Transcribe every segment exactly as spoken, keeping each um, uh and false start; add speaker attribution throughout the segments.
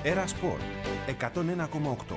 Speaker 1: Έρα Σπορ εκατόν ένα κόμμα οκτώ.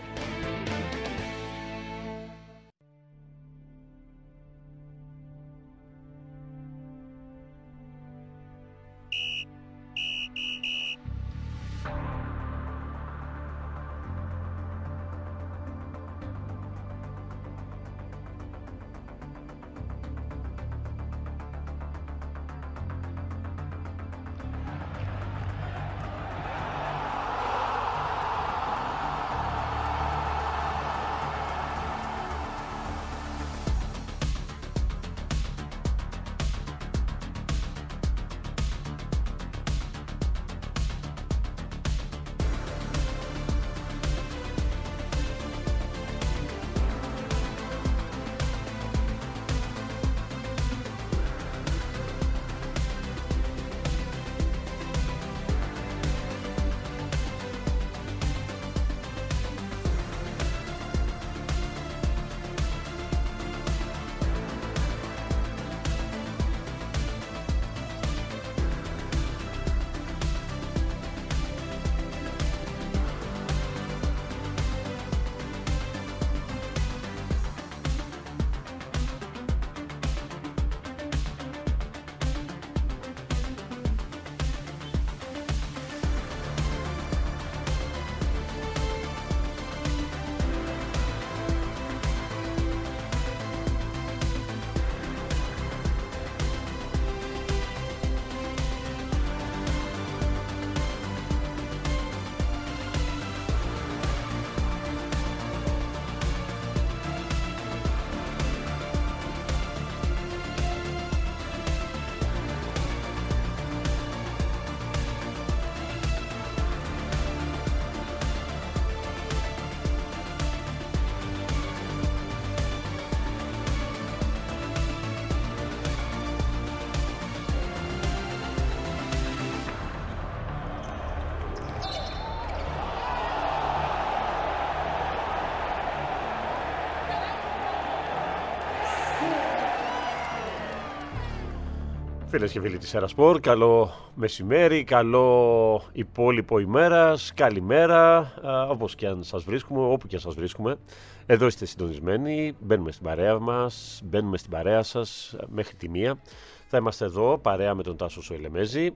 Speaker 2: Φίλες και φίλοι της Έρα Σπορ, καλό μεσημέρι, καλό υπόλοιπο ημέρας, καλημέρα, α, όπως και αν σας βρίσκουμε, όπου και αν σας βρίσκουμε. Εδώ είστε συντονισμένοι, μπαίνουμε στην παρέα μας, μπαίνουμε στην παρέα σας μέχρι τη μία. Θα είμαστε εδώ παρέα με τον Τάσο Σοηλεμέζη,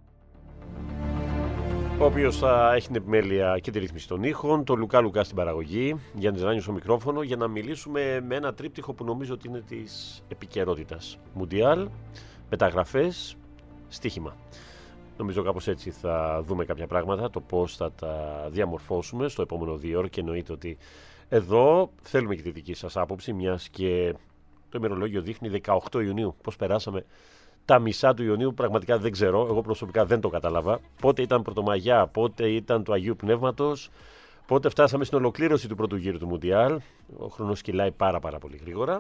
Speaker 2: ο οποίος θα έχει την επιμέλεια και τη ρύθμιση των ήχων, τον Λουκά Λουκά στην παραγωγή, Γιάννης Ράνιος στο μικρόφωνο, για να μιλήσουμε με ένα τρίπτυχο που νομίζω ότι είναι της επικαιρότητας. Μουντιάλ, μεταγραφές, στοίχημα. Νομίζω κάπως έτσι θα δούμε κάποια πράγματα, το πώς θα τα διαμορφώσουμε στο επόμενο δύο ώρο, και εννοείται ότι εδώ θέλουμε και τη δική σας άποψη, μιας και το ημερολόγιο δείχνει δεκαοκτώ Ιουνίου. Πώς περάσαμε τα μισά του Ιουνίου, πραγματικά δεν ξέρω, εγώ προσωπικά δεν το κατάλαβα. Πότε ήταν Πρωτομαγιά, πότε ήταν του Αγίου Πνεύματος, πότε φτάσαμε στην ολοκλήρωση του πρώτου γύρου του Μουντιάλ. Ο χρόνος κυλάει πάρα πάρα πολύ γρήγορα.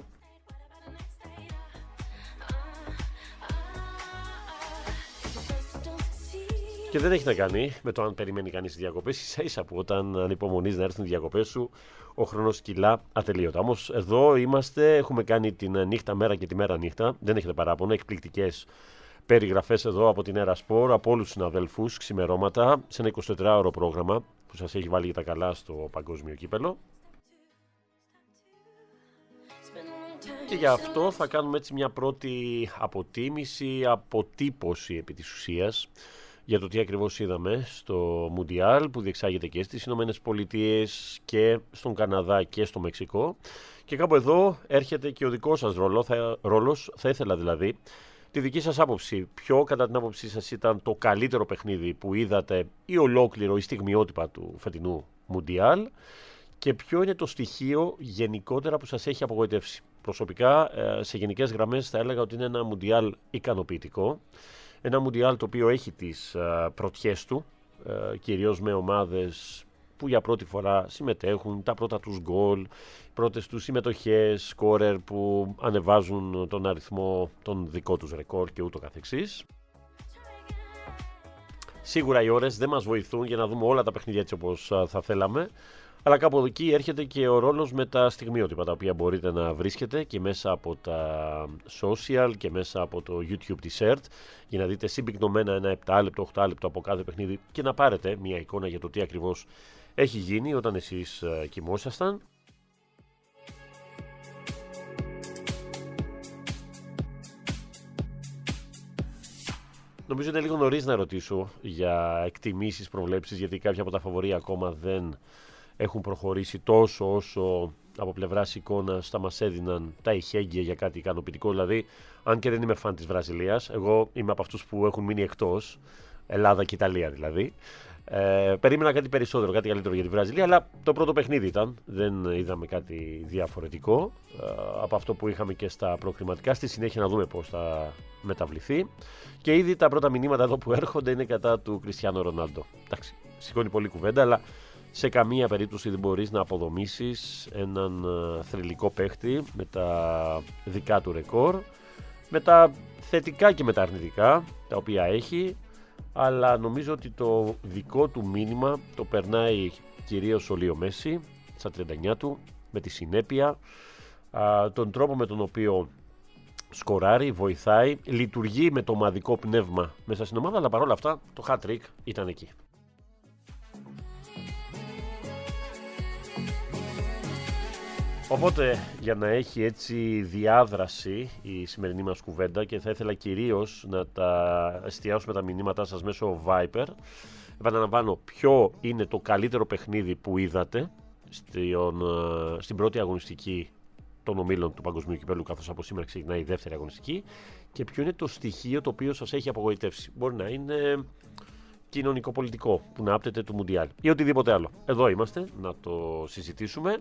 Speaker 2: Και δεν έχει να κάνει με το αν περιμένει κανείς τις διακοπές. Ίσα ίσα που όταν ανυπομονείς να έρθουν οι διακοπές σου, ο χρόνος κυλά ατελείωτα. Όμως εδώ είμαστε, έχουμε κάνει την νύχτα μέρα και τη μέρα νύχτα. Δεν έχετε παράπονο, εκπληκτικές περιγραφές εδώ από την Έρα Σπορ, από όλους τους συναδέλφους, ξημερώματα, σε ένα εικοσιτετράωρο πρόγραμμα που σας έχει βάλει για τα καλά στο παγκόσμιο κύπελο. Και γι' αυτό θα κάνουμε έτσι μια πρώτη αποτίμηση, αποτύπωση επί της ουσίας, για το τι ακριβώς είδαμε στο Μουντιάλ που διεξάγεται και στις Ηνωμένες Πολιτείες και στον Καναδά και στο Μεξικό. Και κάπου εδώ έρχεται και ο δικός σας ρόλο, θα, ρόλος, θα ήθελα δηλαδή τη δική σας άποψη. Ποιο κατά την άποψή σας ήταν το καλύτερο παιχνίδι που είδατε ή ολόκληρο ή στιγμιότυπα του φετινού Μουντιάλ, και ποιο είναι το στοιχείο γενικότερα που σας έχει απογοητεύσει. Προσωπικά, σε γενικές γραμμές θα έλεγα ότι είναι ένα Μουντιάλ ικανοποιητικό. Ένα Μουντιάλ το οποίο έχει τις α, πρωτιές του, α, κυρίως με ομάδες που για πρώτη φορά συμμετέχουν, τα πρώτα τους γκολ, πρώτες τους συμμετοχές, σκόρερ που ανεβάζουν τον αριθμό των δικών τους ρεκόρ και ούτω καθεξής. Σίγουρα οι ώρες δεν μας βοηθούν για να δούμε όλα τα παιχνίδια έτσι όπως α, θα θέλαμε, Αλλά κάπου εδώ εκεί έρχεται και ο ρόλος με τα στιγμιότυπα, τα οποία μπορείτε να βρίσκετε και μέσα από τα social και μέσα από το YouTube της ΕΡΤ, για να δείτε συμπυκνωμένα ένα επτά λεπτό, οκτώ λεπτό από κάθε παιχνίδι και να πάρετε μια εικόνα για το τι ακριβώς έχει γίνει όταν εσείς κοιμόσασταν. Νομίζω είναι λίγο νωρίς να ρωτήσω για εκτιμήσεις, προβλέψεις, γιατί κάποια από τα φαβορί ακόμα δεν έχουν προχωρήσει τόσο όσο από πλευράς εικόνας θα μας έδιναν τα ηχέγγυα για κάτι ικανοποιητικό. Δηλαδή, αν και δεν είμαι φαν της Βραζιλίας, εγώ είμαι από αυτούς που έχουν μείνει εκτός, Ελλάδα και Ιταλία δηλαδή. Ε, περίμενα κάτι περισσότερο, κάτι καλύτερο για τη Βραζιλία, αλλά το πρώτο παιχνίδι ήταν. Δεν είδαμε κάτι διαφορετικό ε, από αυτό που είχαμε και στα προκριματικά. Στη συνέχεια να δούμε πώς θα μεταβληθεί. Και ήδη τα πρώτα μηνύματα εδώ που έρχονται είναι κατά του Κριστιάνο Ρονάλντο. Εντάξει, σηκώνει πολύ κουβέντα, αλλά σε καμία περίπτωση δεν μπορείς να αποδομήσεις έναν θρυλικό παίχτη με τα δικά του ρεκόρ, με τα θετικά και με τα αρνητικά τα οποία έχει. Αλλά νομίζω ότι το δικό του μήνυμα το περνάει κυρίως ο Λίο Μέση στα τριάντα εννιά του, με τη συνέπεια, α, τον τρόπο με τον οποίο σκοράρει, βοηθάει, λειτουργεί με το ομαδικό πνεύμα μέσα στην ομάδα, αλλά παρόλα αυτά το hat-trick ήταν εκεί. Οπότε, για να έχει έτσι διάδραση η σημερινή μας κουβέντα, και θα ήθελα κυρίως να τα εστιάσουμε τα μηνύματά σας μέσω Viper, επαναλαμβάνω, ποιο είναι το καλύτερο παιχνίδι που είδατε στην, στην πρώτη αγωνιστική των ομίλων του Παγκοσμίου Κυπέλλου, καθώς από σήμερα ξεκινάει η δεύτερη αγωνιστική, και ποιο είναι το στοιχείο το οποίο σας έχει απογοητεύσει. Μπορεί να είναι κοινωνικό-πολιτικό που να άπτεται του Μουντιάλ ή οτιδήποτε άλλο. Εδώ είμαστε να το συζητήσουμε.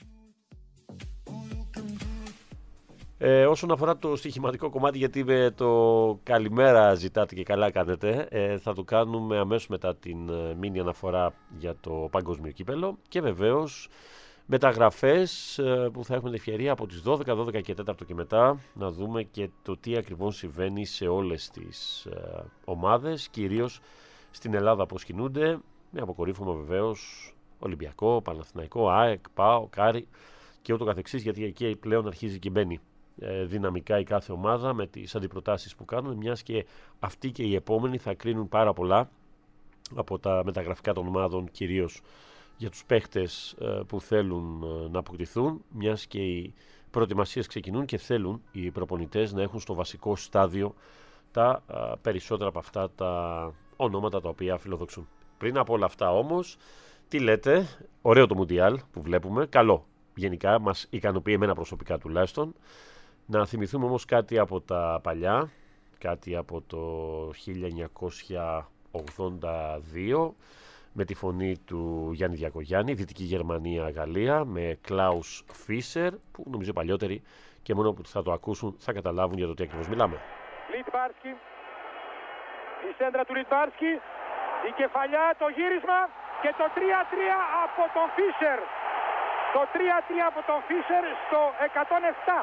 Speaker 2: Ε, όσον αφορά το στοιχηματικό κομμάτι, γιατί με το καλημέρα ζητάτε και καλά κάνετε, ε, θα το κάνουμε αμέσως μετά την ε, μίνι αναφορά για το Παγκόσμιο Κύπελλο, και βεβαίως μεταγραφές ε, που θα έχουμε την ευκαιρία από τις δώδεκα, δώδεκα και τέσσερα και μετά να δούμε και το τι ακριβώς συμβαίνει σε όλες τις ε, ομάδες, κυρίως στην Ελλάδα πώς κινούνται, με αποκορύφωμα βεβαίως Ολυμπιακό, Παναθηναϊκό, ΑΕΚ, ΠΑΟ, Κάρι και ούτω καθεξής, γιατί εκεί πλέον αρχίζει και μπαίνει δυναμικά η κάθε ομάδα με τις αντιπροτάσεις που κάνουν, μιας και αυτοί και οι επόμενοι θα κρίνουν πάρα πολλά από τα μεταγραφικά των ομάδων, κυρίως για τους παίχτες που θέλουν να αποκτηθούν, μιας και οι προετοιμασίες ξεκινούν και θέλουν οι προπονητές να έχουν στο βασικό στάδιο τα περισσότερα από αυτά τα ονόματα τα οποία φιλοδοξούν. Πριν από όλα αυτά όμως, τι λέτε, ωραίο το Μουντιάλ που βλέπουμε, καλό. Γενικά μας ικανοποιεί, εμένα προσωπικά τουλάχιστον. Να θυμηθούμε όμως κάτι από τα παλιά, κάτι από το χίλια εννιακόσια ογδόντα δύο, με τη φωνή του Γιάννη Διακογιάννη, Δυτική Γερμανία, Γαλλία, με Κλάους Φίσερ, που νομίζω παλιότεροι και μόνο που θα το ακούσουν θα καταλάβουν για το τι ακριβώς μιλάμε.
Speaker 3: Λιτβάρσκι, η σέντρα του Λιτβάρσκι, η κεφαλιά, το γύρισμα και το τρία τρία από τον Φίσερ. Το τρία τρία από τον Φίσερ στο εκατόν επτά.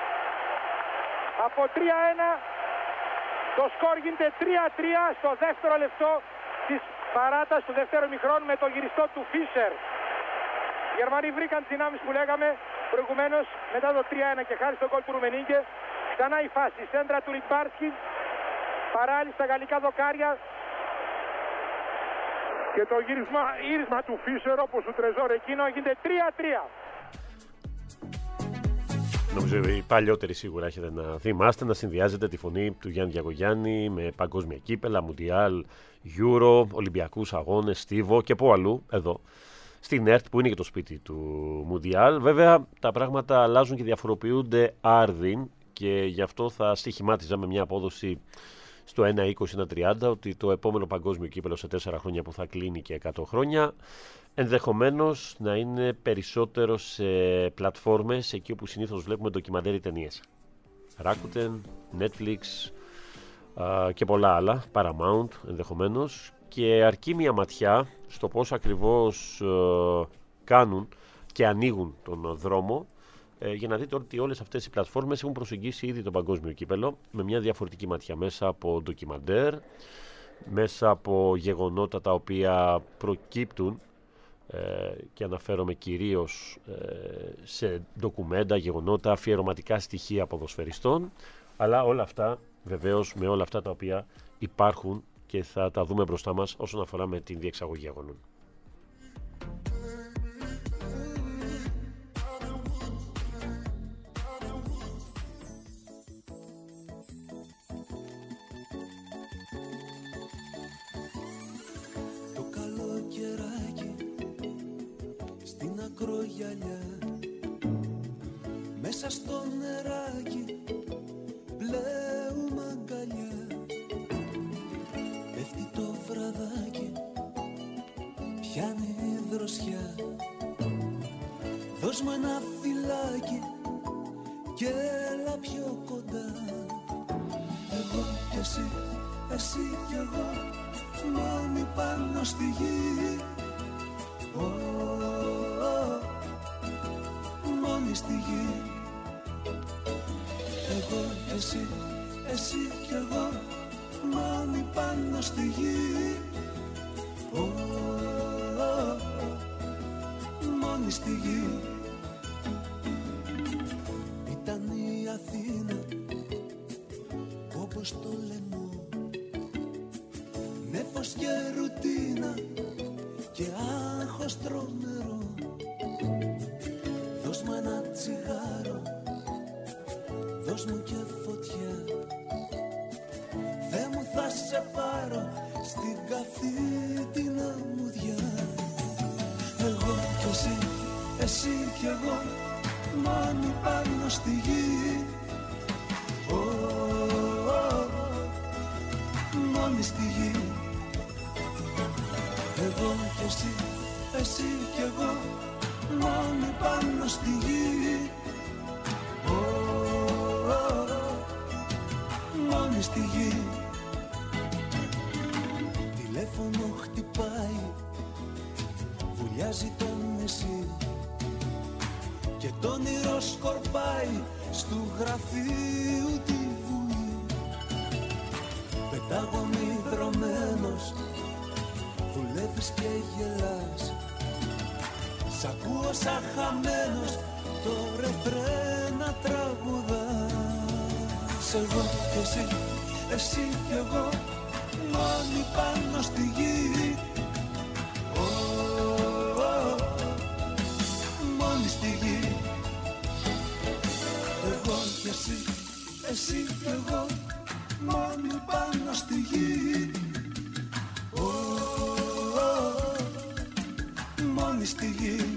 Speaker 3: Από τρία ένα το σκορ γίνεται τρία τρία στο δεύτερο λεπτό της παράτασης του δεύτερου ημιχρόνου με το γυριστό του Φίσερ. Οι Γερμανοί βρήκαν τις δυνάμεις που λέγαμε προηγουμένως μετά το τρία ένα και χάρη στον γκολ του Ρουμενίγκε. Ξανά η φάση, η σέντρα του Λιτβάρσκι, παράλληλη στα γαλλικά δοκάρια και το γύρισμα, γύρισμα του Φίσερ όπως του Τρεζόρ εκείνο γίνεται τρία τρία.
Speaker 2: Νομίζω οι παλιότεροι σίγουρα έχετε να θυμάστε να συνδυάζετε τη φωνή του Γιάννη Διακογιάννη με παγκόσμια κύπελα, Μουντιάλ, Euro, Ολυμπιακούς αγώνες, Στίβο και πού αλλού εδώ στην ΕΡΤ που είναι και το σπίτι του Μουντιάλ. Βέβαια τα πράγματα αλλάζουν και διαφοροποιούνται άρδιν και γι' αυτό θα στοιχημάτιζα με μια απόδοση στο ένα είκοσι ένα τριάντα ότι το επόμενο παγκόσμιο κύπελλο σε τέσσερα χρόνια που θα κλείνει και εκατό χρόνια ενδεχομένως να είναι περισσότερο σε πλατφόρμες εκεί όπου συνήθως βλέπουμε ντοκιμαντέρ ή ταινίες. Rakuten, Netflix α, και πολλά άλλα, Paramount ενδεχομένως, και αρκεί μια ματιά στο πώς ακριβώς α, κάνουν και ανοίγουν τον δρόμο ε, για να δείτε ότι όλες αυτές οι πλατφόρμες έχουν προσεγγίσει ήδη το παγκόσμιο κύπελλο με μια διαφορετική ματιά, μέσα από ντοκιμαντέρ, μέσα από γεγονότα τα οποία προκύπτουν ε, και αναφέρομαι κυρίως ε, σε ντοκουμέντα, γεγονότα, αφιερωματικά στοιχεία ποδοσφαιριστών, αλλά όλα αυτά βεβαίως με όλα αυτά τα οποία υπάρχουν και θα τα δούμε μπροστά μας όσον αφορά με την διεξαγωγή αγώνων.
Speaker 4: Το καλοκαιράκι στην ακρογιαλιά, μέσα στο νεράκι πλέουμε αγκαλιά. Πέφτει το βραδάκι, πιάνει η δροσιά. Δώσ' μου ένα φυλάκι και έλα πιο κοντά. Εγώ κι εσύ, εσύ κι εγώ, μόνοι πάνω στη γη. Oh, oh, μόνοι στη γη. Εγώ κι εσύ, εσύ κι εγώ, μόνοι πάνω στη γη. Oh, oh, μόνοι στη γη. Ήταν η Αθήνα όπως το λαιμό, νέφος και ρουτίνα και άγχος τρομερό. Δώσ' μου ένα τσιγάρο, δώσ' μου και φωτιά. Δε μου θα σε πάρω στην καθήτηνα μουδιά. Εγώ κι εσύ, εσύ κι εγώ, μόνοι πάνω στη γη. Oh, oh, μόνοι στη γη. Εγώ κι εσύ, εσύ κι εγώ, μόνοι πάνω στη γη. Oh, oh, μόνοι στη γη. Τηλέφωνο χτυπάει, βουλιάζει το νησί και το όνειρο σκορπάει στου γραφείου τη βουή. Πετάγομαι δρομένος, δουλεύεις και γελάς. Σ' ακούω σαν χαμένος το ρεφρέν να τραγουδάς. Εγώ κι εσύ, εσύ κι εγώ, μόνοι πάνω στη γη. Oh, oh, μόνοι στη γη. Εγώ κι εσύ, εσύ κι εγώ, μόνοι πάνω στη γη. Oh, oh, μόνοι στη γη.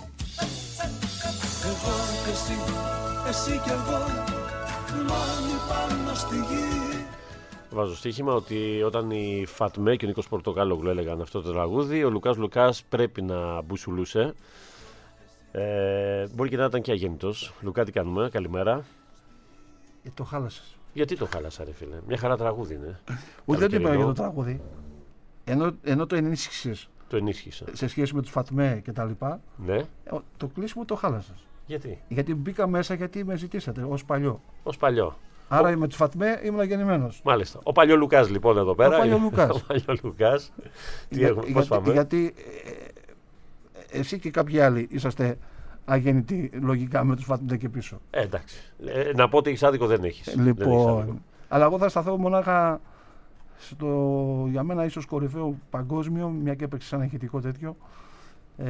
Speaker 4: Εγώ κι εσύ, εσύ κι εγώ, μόνοι πάνω στη γη.
Speaker 2: Βάζω στοίχημα ότι όταν η Φατμέ και ο Νίκος Πορτοκάλογλου έλεγαν αυτό το τραγούδι, ο Λουκάς Λουκάς πρέπει να μπουσουλούσε. Ε, μπορεί και να ήταν και αγέννητος. Λουκά, τι κάνουμε, καλημέρα.
Speaker 5: Ε, το χάλασες.
Speaker 2: Γιατί το χάλασα, ρε φίλε, μια χαρά τραγούδι είναι.
Speaker 5: Ούτε δεν το είπα για το τραγούδι. Ενώ, ενώ το ενίσχυσες.
Speaker 2: Το ενίσχυσα.
Speaker 5: Σε σχέση με τους Φατμέ και τα λοιπά.
Speaker 2: Ναι.
Speaker 5: Το κλείσιμο το χάλασες.
Speaker 2: Γιατί?
Speaker 5: Γιατί μπήκα μέσα γιατί με ζητήσατε ως παλιό.
Speaker 2: Ως παλιό.
Speaker 5: Άρα
Speaker 2: ο...
Speaker 5: με τους Φατμέ ήμουν γεννημένος.
Speaker 2: Μάλιστα. Ο παλιό Λουκάς λοιπόν εδώ πέρα.
Speaker 5: Ο παλιό Λουκάς.
Speaker 2: Ο παλιό Λουκάς. Τι
Speaker 5: Για,
Speaker 2: έχουμε, πώς
Speaker 5: γιατί,
Speaker 2: πάμε.
Speaker 5: γιατί ε, εσύ και κάποιοι άλλοι είσαστε αγέννητοι λογικά με τους Φατμέ και πίσω.
Speaker 2: Ε, εντάξει. Ε, να πω ότι έχεις άδικο δεν έχεις.
Speaker 5: Λοιπόν,
Speaker 2: δεν έχεις άδικο.
Speaker 5: αλλά εγώ θα σταθώ μονάχα στο για μένα ίσως κορυφαίο παγκόσμιο, μια και έπαιξε σαν ηχητικό τέτοιο, ε,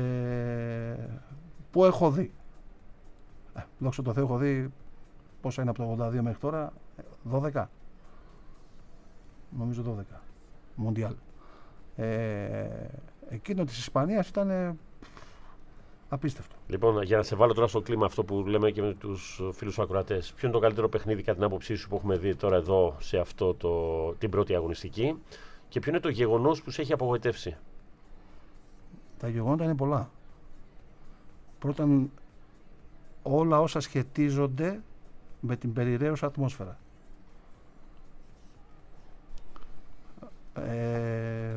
Speaker 5: που έχω δει. Ε, δόξα τω Θεώ, έχω δει πόσα είναι από το ογδόντα δύο μέχρι τώρα, δώδεκα. Νομίζω δώδεκα. Μοντιάλ. Ε, εκείνο της Ισπανίας ήταν απίστευτο.
Speaker 2: Λοιπόν, για να σε βάλω τώρα στο κλίμα αυτό που λέμε και με τους φίλους ακροατές, ποιο είναι το καλύτερο παιχνίδι κατά την άποψή σου που έχουμε δει τώρα εδώ σε αυτό το, την πρώτη αγωνιστική και ποιο είναι το γεγονός που σε έχει απογοητεύσει?
Speaker 5: Τα γεγονότα είναι πολλά. Πρώτα, όλα όσα σχετίζονται με την περιραίωσα ατμόσφαιρα. Ε,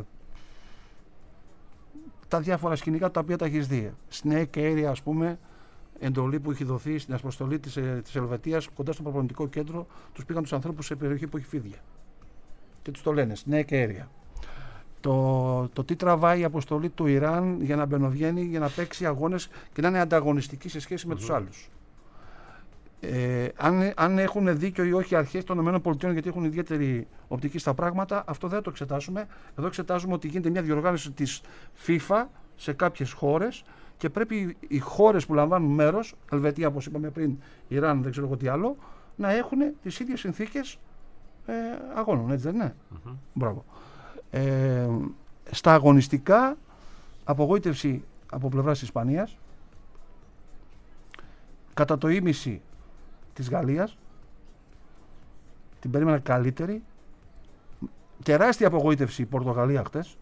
Speaker 5: τα διάφορα σκηνικά τα οποία τα έχεις δει. Snake Area, ας πούμε, εντολή που έχει δοθεί στην αποστολή της, της Ελβετίας κοντά στο προπονητικό κέντρο, τους πήγαν τους ανθρώπους σε περιοχή που έχει φίδια. Και τους το λένε Snake Area. το, το τι τραβάει η αποστολή του Ιράν για να μπαινοβγαίνει, για να παίξει αγώνες και να είναι ανταγωνιστική σε σχέση με mm-hmm. τους άλλους. Ε, αν, αν έχουν δίκιο ή όχι οι αρχές των ΗΠΑ, γιατί έχουν ιδιαίτερη οπτική στα πράγματα, αυτό δεν το εξετάσουμε. Εδώ εξετάζουμε ότι γίνεται μια διοργάνωση της FIFA σε κάποιες χώρες και πρέπει οι χώρες που λαμβάνουν μέρος, Ελβετία όπως είπαμε πριν, Ιράν, δεν ξέρω εγώ τι άλλο, να έχουν τις ίδιες συνθήκες ε, αγώνων, έτσι δεν είναι? Mm-hmm. Μπράβο. Ε, στα αγωνιστικά, απογοήτευση από πλευράς της Ισπανίας, κατά το ίμιση της Γαλλίας, την περίμενα καλύτερη, τεράστια απογοήτευση η Πορτογαλία χτες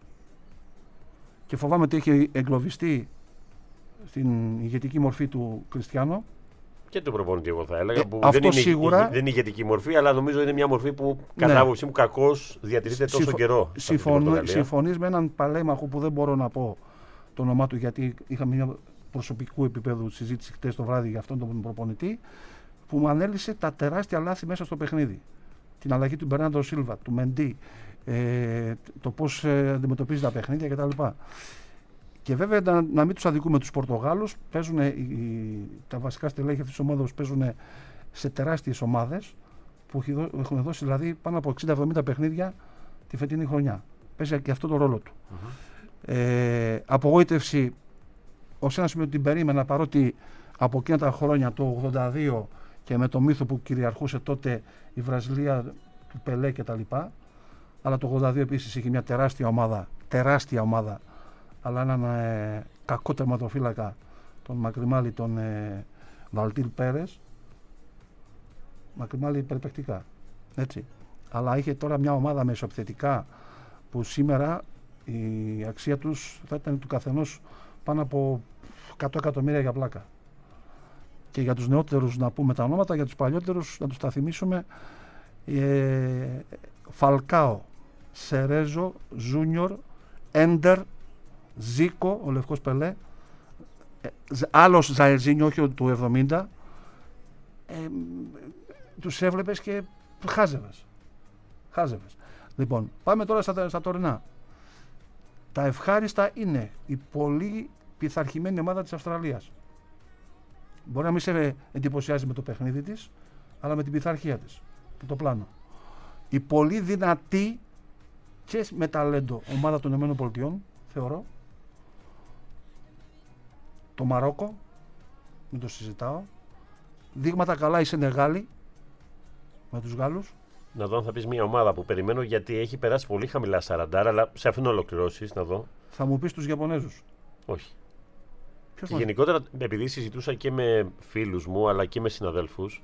Speaker 5: και φοβάμαι ότι έχει εγκλωβιστεί στην ηγετική μορφή του Κριστιάνο.
Speaker 2: Και του προπονητή, εγώ θα έλεγα.
Speaker 5: Ε,
Speaker 2: που
Speaker 5: αυτό
Speaker 2: δεν, είναι,
Speaker 5: σίγουρα,
Speaker 2: δεν είναι ηγετική μορφή, αλλά νομίζω είναι μια μορφή που κατά
Speaker 5: ναι.
Speaker 2: άποψή μου κακώς διατηρείται τόσο
Speaker 5: Συμφω...
Speaker 2: καιρό.
Speaker 5: Συμφωνείς με έναν παλέμαχο που δεν μπορώ να πω το όνομά του, γιατί είχαμε μια προσωπικού επίπεδου συζήτηση χτες το βράδυ για αυτόν τον προπονητή, που μου ανέλησε τα τεράστια λάθη μέσα στο παιχνίδι. Την αλλαγή του Μπερνάντο Σίλβα, του Μεντί, ε, το πώς ε, αντιμετωπίζει τα παιχνίδια κτλ. Και βέβαια να, να μην τους αδικούμε τους Πορτογάλους, παίζουν, οι, τα βασικά στελέχη αυτής της ομάδας παίζουν σε τεράστιες ομάδες που έχουν δώσει δηλαδή πάνω από εξήντα εβδομήντα παιχνίδια τη φετινή χρονιά. Παίζει και αυτό το ρόλο του. Mm-hmm. Ε, απογοήτευση ως ένα σημείο την περίμενα, παρότι από εκείνα τα χρόνια το ογδόντα δύο και με το μύθο που κυριαρχούσε τότε η Βραζιλία του Πελέ και τα λοιπά, αλλά το ογδόντα δύο επίσης είχε μια τεράστια ομάδα, τεράστια ομάδα, αλλά έναν ε, κακό τερματοφύλακα, τον Μακριμάλη, τον ε, Βαλτίρ Πέρες, Μακριμάλη περιπαικτικά, έτσι. Αλλά είχε τώρα μια ομάδα με ισοπιθετικά που σήμερα η αξία τους θα ήταν του καθενός πάνω από εκατό εκατομμύρια για πλάκα. Και για τους νεότερους να πούμε τα ονόματα, για τους παλιότερους να τους τα θυμίσουμε. Ε, Φαλκάο, Σερέζο, Ζούνιορ, Έντερ, Ζίκο, ο Λευκός Πελέ, ε, άλλος Ζαερζίνιο, όχι του εβδομήντα, ε, τους έβλεπες και χάζευες. Χάζευες. Λοιπόν, πάμε τώρα στα, στα τωρινά. Τα ευχάριστα είναι η πολύ πειθαρχημένη ομάδα της Αυστραλίας. Μπορεί να μην σε εντυπωσιάζει με το παιχνίδι της, αλλά με την πειθαρχία της και το πλάνο. Η πολύ δυνατή και με ταλέντο ομάδα των ΗΠΑ, θεωρώ. Το Μαρόκο, μην το συζητάω. Δείγματα καλά η Σενεγάλη με τους Γάλλους.
Speaker 2: Να δω αν θα πεις μια ομάδα που περιμένω, γιατί έχει περάσει πολύ χαμηλά σαράντα, αλλά σε αφήνω να ολοκληρώσεις, να δω.
Speaker 5: Θα μου πεις τους Ιαπωνέζους.
Speaker 2: Όχι.
Speaker 5: Ποιος
Speaker 2: και
Speaker 5: μας...
Speaker 2: γενικότερα, επειδή συζητούσα και με φίλους μου, αλλά και με συναδέλφους,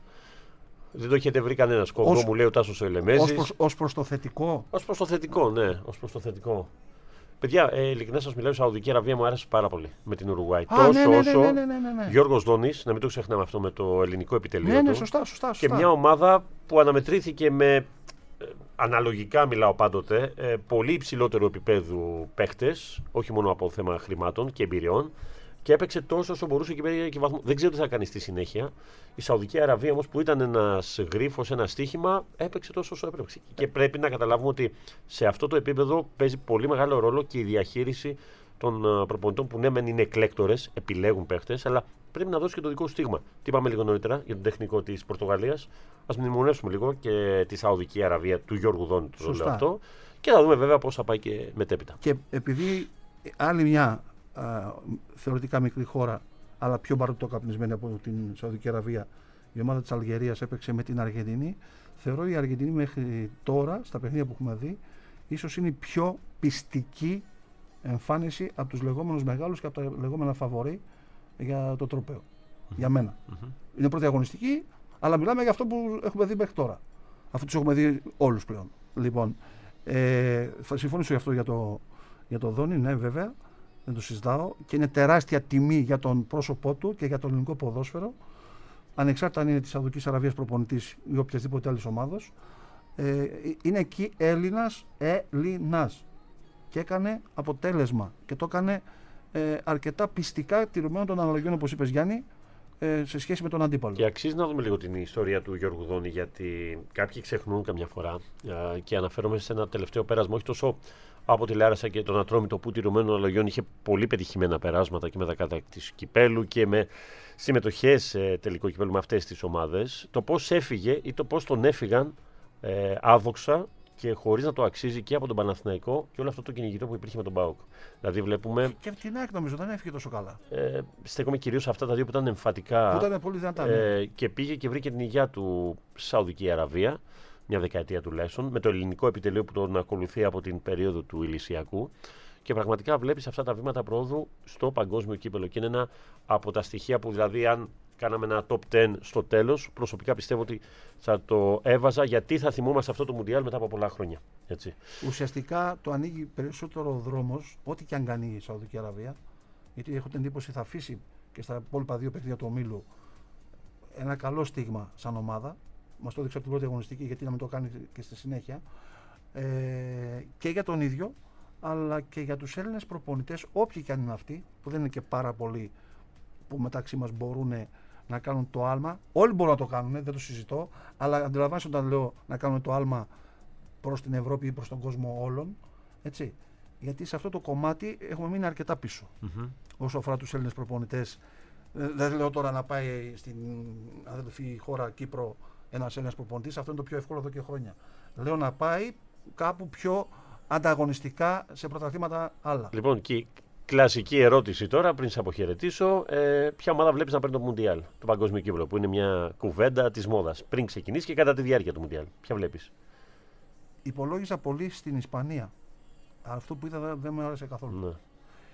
Speaker 2: δεν το έχετε βρει κανένα σκοπό, ως... μου λέει ο Τάσος ο Ελεμέζης.
Speaker 5: Ως προς, ως προς το θετικό.
Speaker 2: Ως προς το θετικό, ναι. Ως προς το θετικό. Παιδιά, ε, ειλικρινά σας μιλάω, η Σαουδική Αραβία μου άρεσε πάρα πολύ με την Ουρουγουάη. Τόσο
Speaker 5: ναι, ναι,
Speaker 2: όσο
Speaker 5: ναι, ναι, ναι, ναι, ναι.
Speaker 2: Γιώργος Δόνης, να μην το ξεχνάμε αυτό με το ελληνικό επιτελείο
Speaker 5: ναι, ναι,
Speaker 2: του.
Speaker 5: σωστά, σωστά, σωστά.
Speaker 2: Και μια ομάδα που αναμετρήθηκε με, ε, αναλογικά μιλάω πάντοτε, ε, πολύ υψηλότερου επίπεδου παίχτες, όχι μόνο από θέμα χρημάτων και εμπειριών, και έπαιξε τόσο όσο μπορούσε και πήρε και βαθμό. Δεν ξέρω τι θα κάνει στη συνέχεια. Η Σαουδική Αραβία όμως, που ήταν ένας γρίφος, ένα στοίχημα, έπαιξε τόσο όσο έπαιξε. Και πρέπει να καταλάβουμε ότι σε αυτό το επίπεδο παίζει πολύ μεγάλο ρόλο και η διαχείριση των προπονητών, που ναι, μεν είναι εκλέκτορες, επιλέγουν παίχτες, αλλά πρέπει να δώσει και το δικό του στίγμα. Τι είπαμε λίγο νωρίτερα για τον τεχνικό της Πορτογαλίας. Ας μνημονεύσουμε λίγο και τη Σαουδική Αραβία του Γιώργου Δόνη, το λέω αυτό. Και θα δούμε βέβαια πώς θα πάει και μετέπειτα.
Speaker 5: Και επειδή άλλη μια α, θεωρητικά μικρή χώρα, αλλά πιο μπαρτοκαπνισμένη από την Σαουδική Αραβία, η ομάδα της Αλγερίας έπαιξε με την Αργεντινή. Θεωρώ η Αργεντινή μέχρι τώρα, στα παιχνίδια που έχουμε δει, ίσως είναι η πιο πιστική εμφάνιση από τους λεγόμενους μεγάλους και από τα λεγόμενα φαβορί για το τροπαίο. Mm-hmm. Για μένα. Mm-hmm. Είναι πρώτη αγωνιστική, αλλά μιλάμε για αυτό που έχουμε δει μέχρι τώρα. Αφού τους έχουμε δει όλους πλέον. Λοιπόν, ε, θα συμφωνήσω γι' αυτό για το, για το Δόνι, ναι, βέβαια. Δεν το συζητάω. Και είναι τεράστια τιμή για τον πρόσωπό του και για το ελληνικό ποδόσφαιρο. Ανεξάρτητα αν είναι της Σαουδικής Αραβίας προπονητής ή οποιασδήποτε άλλη ομάδα. Ε, είναι εκεί Έλληνας, Έλληνας. Και έκανε αποτέλεσμα. Και το έκανε ε, αρκετά πιστικά, τηρουμένων των αναλογιών, όπως είπες Γιάννη, ε, σε σχέση με τον αντίπαλο.
Speaker 2: Και αξίζει να δούμε λίγο την ιστορία του Γιώργου Δόνη, γιατί κάποιοι ξεχνούν καμιά φορά ε, και αναφέρομαι σε ένα τελευταίο πέρασμα, όχι τόσο Από τηλεόραση και τον Ατρόμητο που τηρουμένων αλογιών είχε πολύ πετυχημένα περάσματα και με τα κατακτήσεις κυπέλου και με συμμετοχές σε τελικό κυπέλου με αυτές τις ομάδες. Το πώς έφυγε ή το πώς τον έφυγαν ε, άδοξα και χωρίς να το αξίζει και από τον Παναθηναϊκό και όλο αυτό το κυνηγητό που υπήρχε με τον ΠΑΟΚ. Δηλαδή βλέπουμε.
Speaker 5: Και την ΑΕΚ νομίζω δεν έφυγε τόσο καλά.
Speaker 2: Ε, στέκομαι κυρίως αυτά τα δύο που ήταν εμφατικά.
Speaker 5: Που ήταν πολύ δυνατά.
Speaker 2: Ε, και πήγε και βρήκε την υγεία του Σαουδική Αραβία, μια δεκαετία τουλάχιστον, με το ελληνικό επιτελείο που τον ακολουθεί από την περίοδο του Ηλυσιακού. Και πραγματικά βλέπεις αυτά τα βήματα προόδου στο παγκόσμιο κύπελο. Και είναι ένα από τα στοιχεία που, δηλαδή, αν κάναμε ένα top δέκα στο τέλος, προσωπικά πιστεύω ότι θα το έβαζα, γιατί θα θυμόμαστε αυτό το Μουντιάλ μετά από πολλά χρόνια. Έτσι.
Speaker 5: Ουσιαστικά το ανοίγει περισσότερο ο δρόμος, ό,τι και αν κάνει η Σαουδική Αραβία, γιατί έχω την εντύπωση θα αφήσει και στα υπόλοιπα δύο παιχνίδια του ομίλου ένα καλό στίγμα σαν ομάδα. Μας το έδειξε από την πρώτη αγωνιστική, γιατί να μην το κάνει και στη συνέχεια. Ε, και για τον ίδιο, αλλά και για τους Έλληνες προπονητές, όποιοι και αν είναι αυτοί, που δεν είναι και πάρα πολλοί που μεταξύ μας μπορούν να κάνουν το άλμα. Όλοι μπορούν να το κάνουν, δεν το συζητώ, αλλά αντιλαμβάνεσαι όταν λέω να κάνουν το άλμα προς την Ευρώπη ή προς τον κόσμο όλων. Έτσι. Γιατί σε αυτό το κομμάτι έχουμε μείνει αρκετά πίσω. Mm-hmm. Όσο αφορά τους Έλληνες προπονητές, δεν λέω τώρα να πάει στην αδελφή χώρα Κύπρο ένας Έλληνας προπονητής, αυτό είναι το πιο εύκολο εδώ και χρόνια. Λέω να πάει κάπου πιο ανταγωνιστικά σε πρωταθλήματα άλλα.
Speaker 2: Λοιπόν, και κλασική ερώτηση τώρα, πριν σε αποχαιρετήσω. Ε, ποια ομάδα βλέπεις να παίρνει το Μουντιάλ, το παγκόσμιο κύπελλο, που είναι μια κουβέντα της μόδας, πριν ξεκινήσει και κατά τη διάρκεια του Μουντιάλ? Ποια βλέπεις?
Speaker 5: Υπολόγιζα πολύ στην Ισπανία. Αυτό που είδα δεν, δεν μου άρεσε καθόλου. Ναι.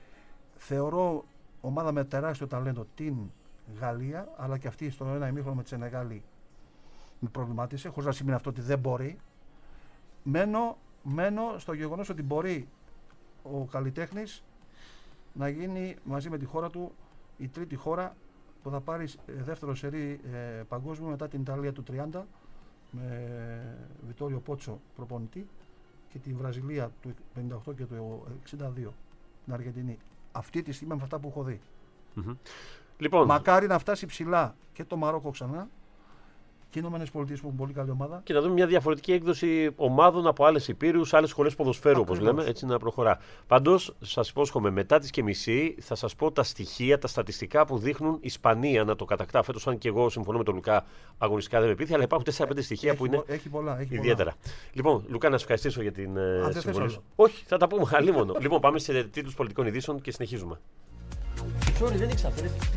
Speaker 5: Θεωρώ ομάδα με τεράστιο ταλέντο την Γαλλία, αλλά και αυτή στο ένα ημίχρονο με τη Σενεγάλη με προβλημάτισε, χωρίς να σημαίνει αυτό ότι δεν μπορεί. Μένω, μένω στο γεγονός ότι μπορεί ο καλλιτέχνης να γίνει μαζί με τη χώρα του η τρίτη χώρα που θα πάρει δεύτερο σερί ε, παγκόσμιο μετά την Ιταλία του τριάντα με Βιτόριο Πότσο προπονητή και τη Βραζιλία του πενήντα οκτώ και του εξήντα δύο, την Αργεντινή. Αυτή τη στιγμή με αυτά που έχω δει.
Speaker 2: Mm-hmm. Λοιπόν,
Speaker 5: μακάρι να φτάσει ψηλά και το Μαρόκο ξανά και οι Ηνωμένες Πολιτείες που έχουν πολύ καλή ομάδα.
Speaker 2: Και να δούμε μια διαφορετική έκδοση ομάδων από άλλες υπήρους, άλλες σχολές ποδοσφαίρου, όπως λέμε, έτσι να προχωρά. Πάντως, σας υπόσχομαι, μετά τις και μισή θα σας πω τα στοιχεία, τα στατιστικά που δείχνουν η Ισπανία να το κατακτά φέτος. Αν και εγώ συμφωνώ με τον Λουκά, αγωνιστικά δεν με πείθει, αλλά υπάρχουν τέσσερα πέντε στοιχεία
Speaker 5: έχει,
Speaker 2: που είναι
Speaker 5: έχει πολλά, έχει
Speaker 2: ιδιαίτερα.
Speaker 5: Πολλά.
Speaker 2: Λοιπόν, Λουκά, να σας ευχαριστήσω για την
Speaker 5: Α,
Speaker 2: συμβολή σου. Όχι, θα τα πούμε αλλήμονο. Λοιπόν, πάμε σε τίτλους πολιτικών ειδήσεων και συνεχίζουμε. Sorry, δεν ήξερα.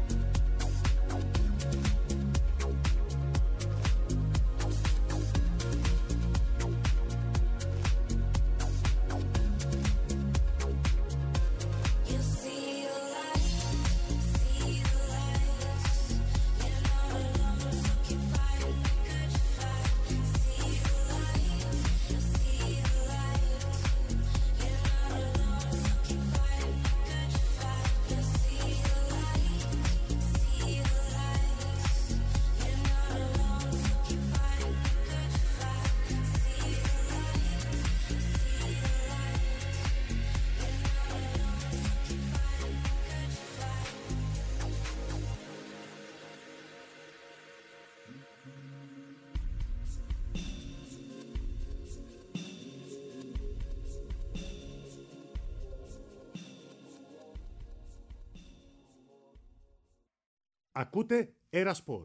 Speaker 6: Ακούτε Ερασπορ.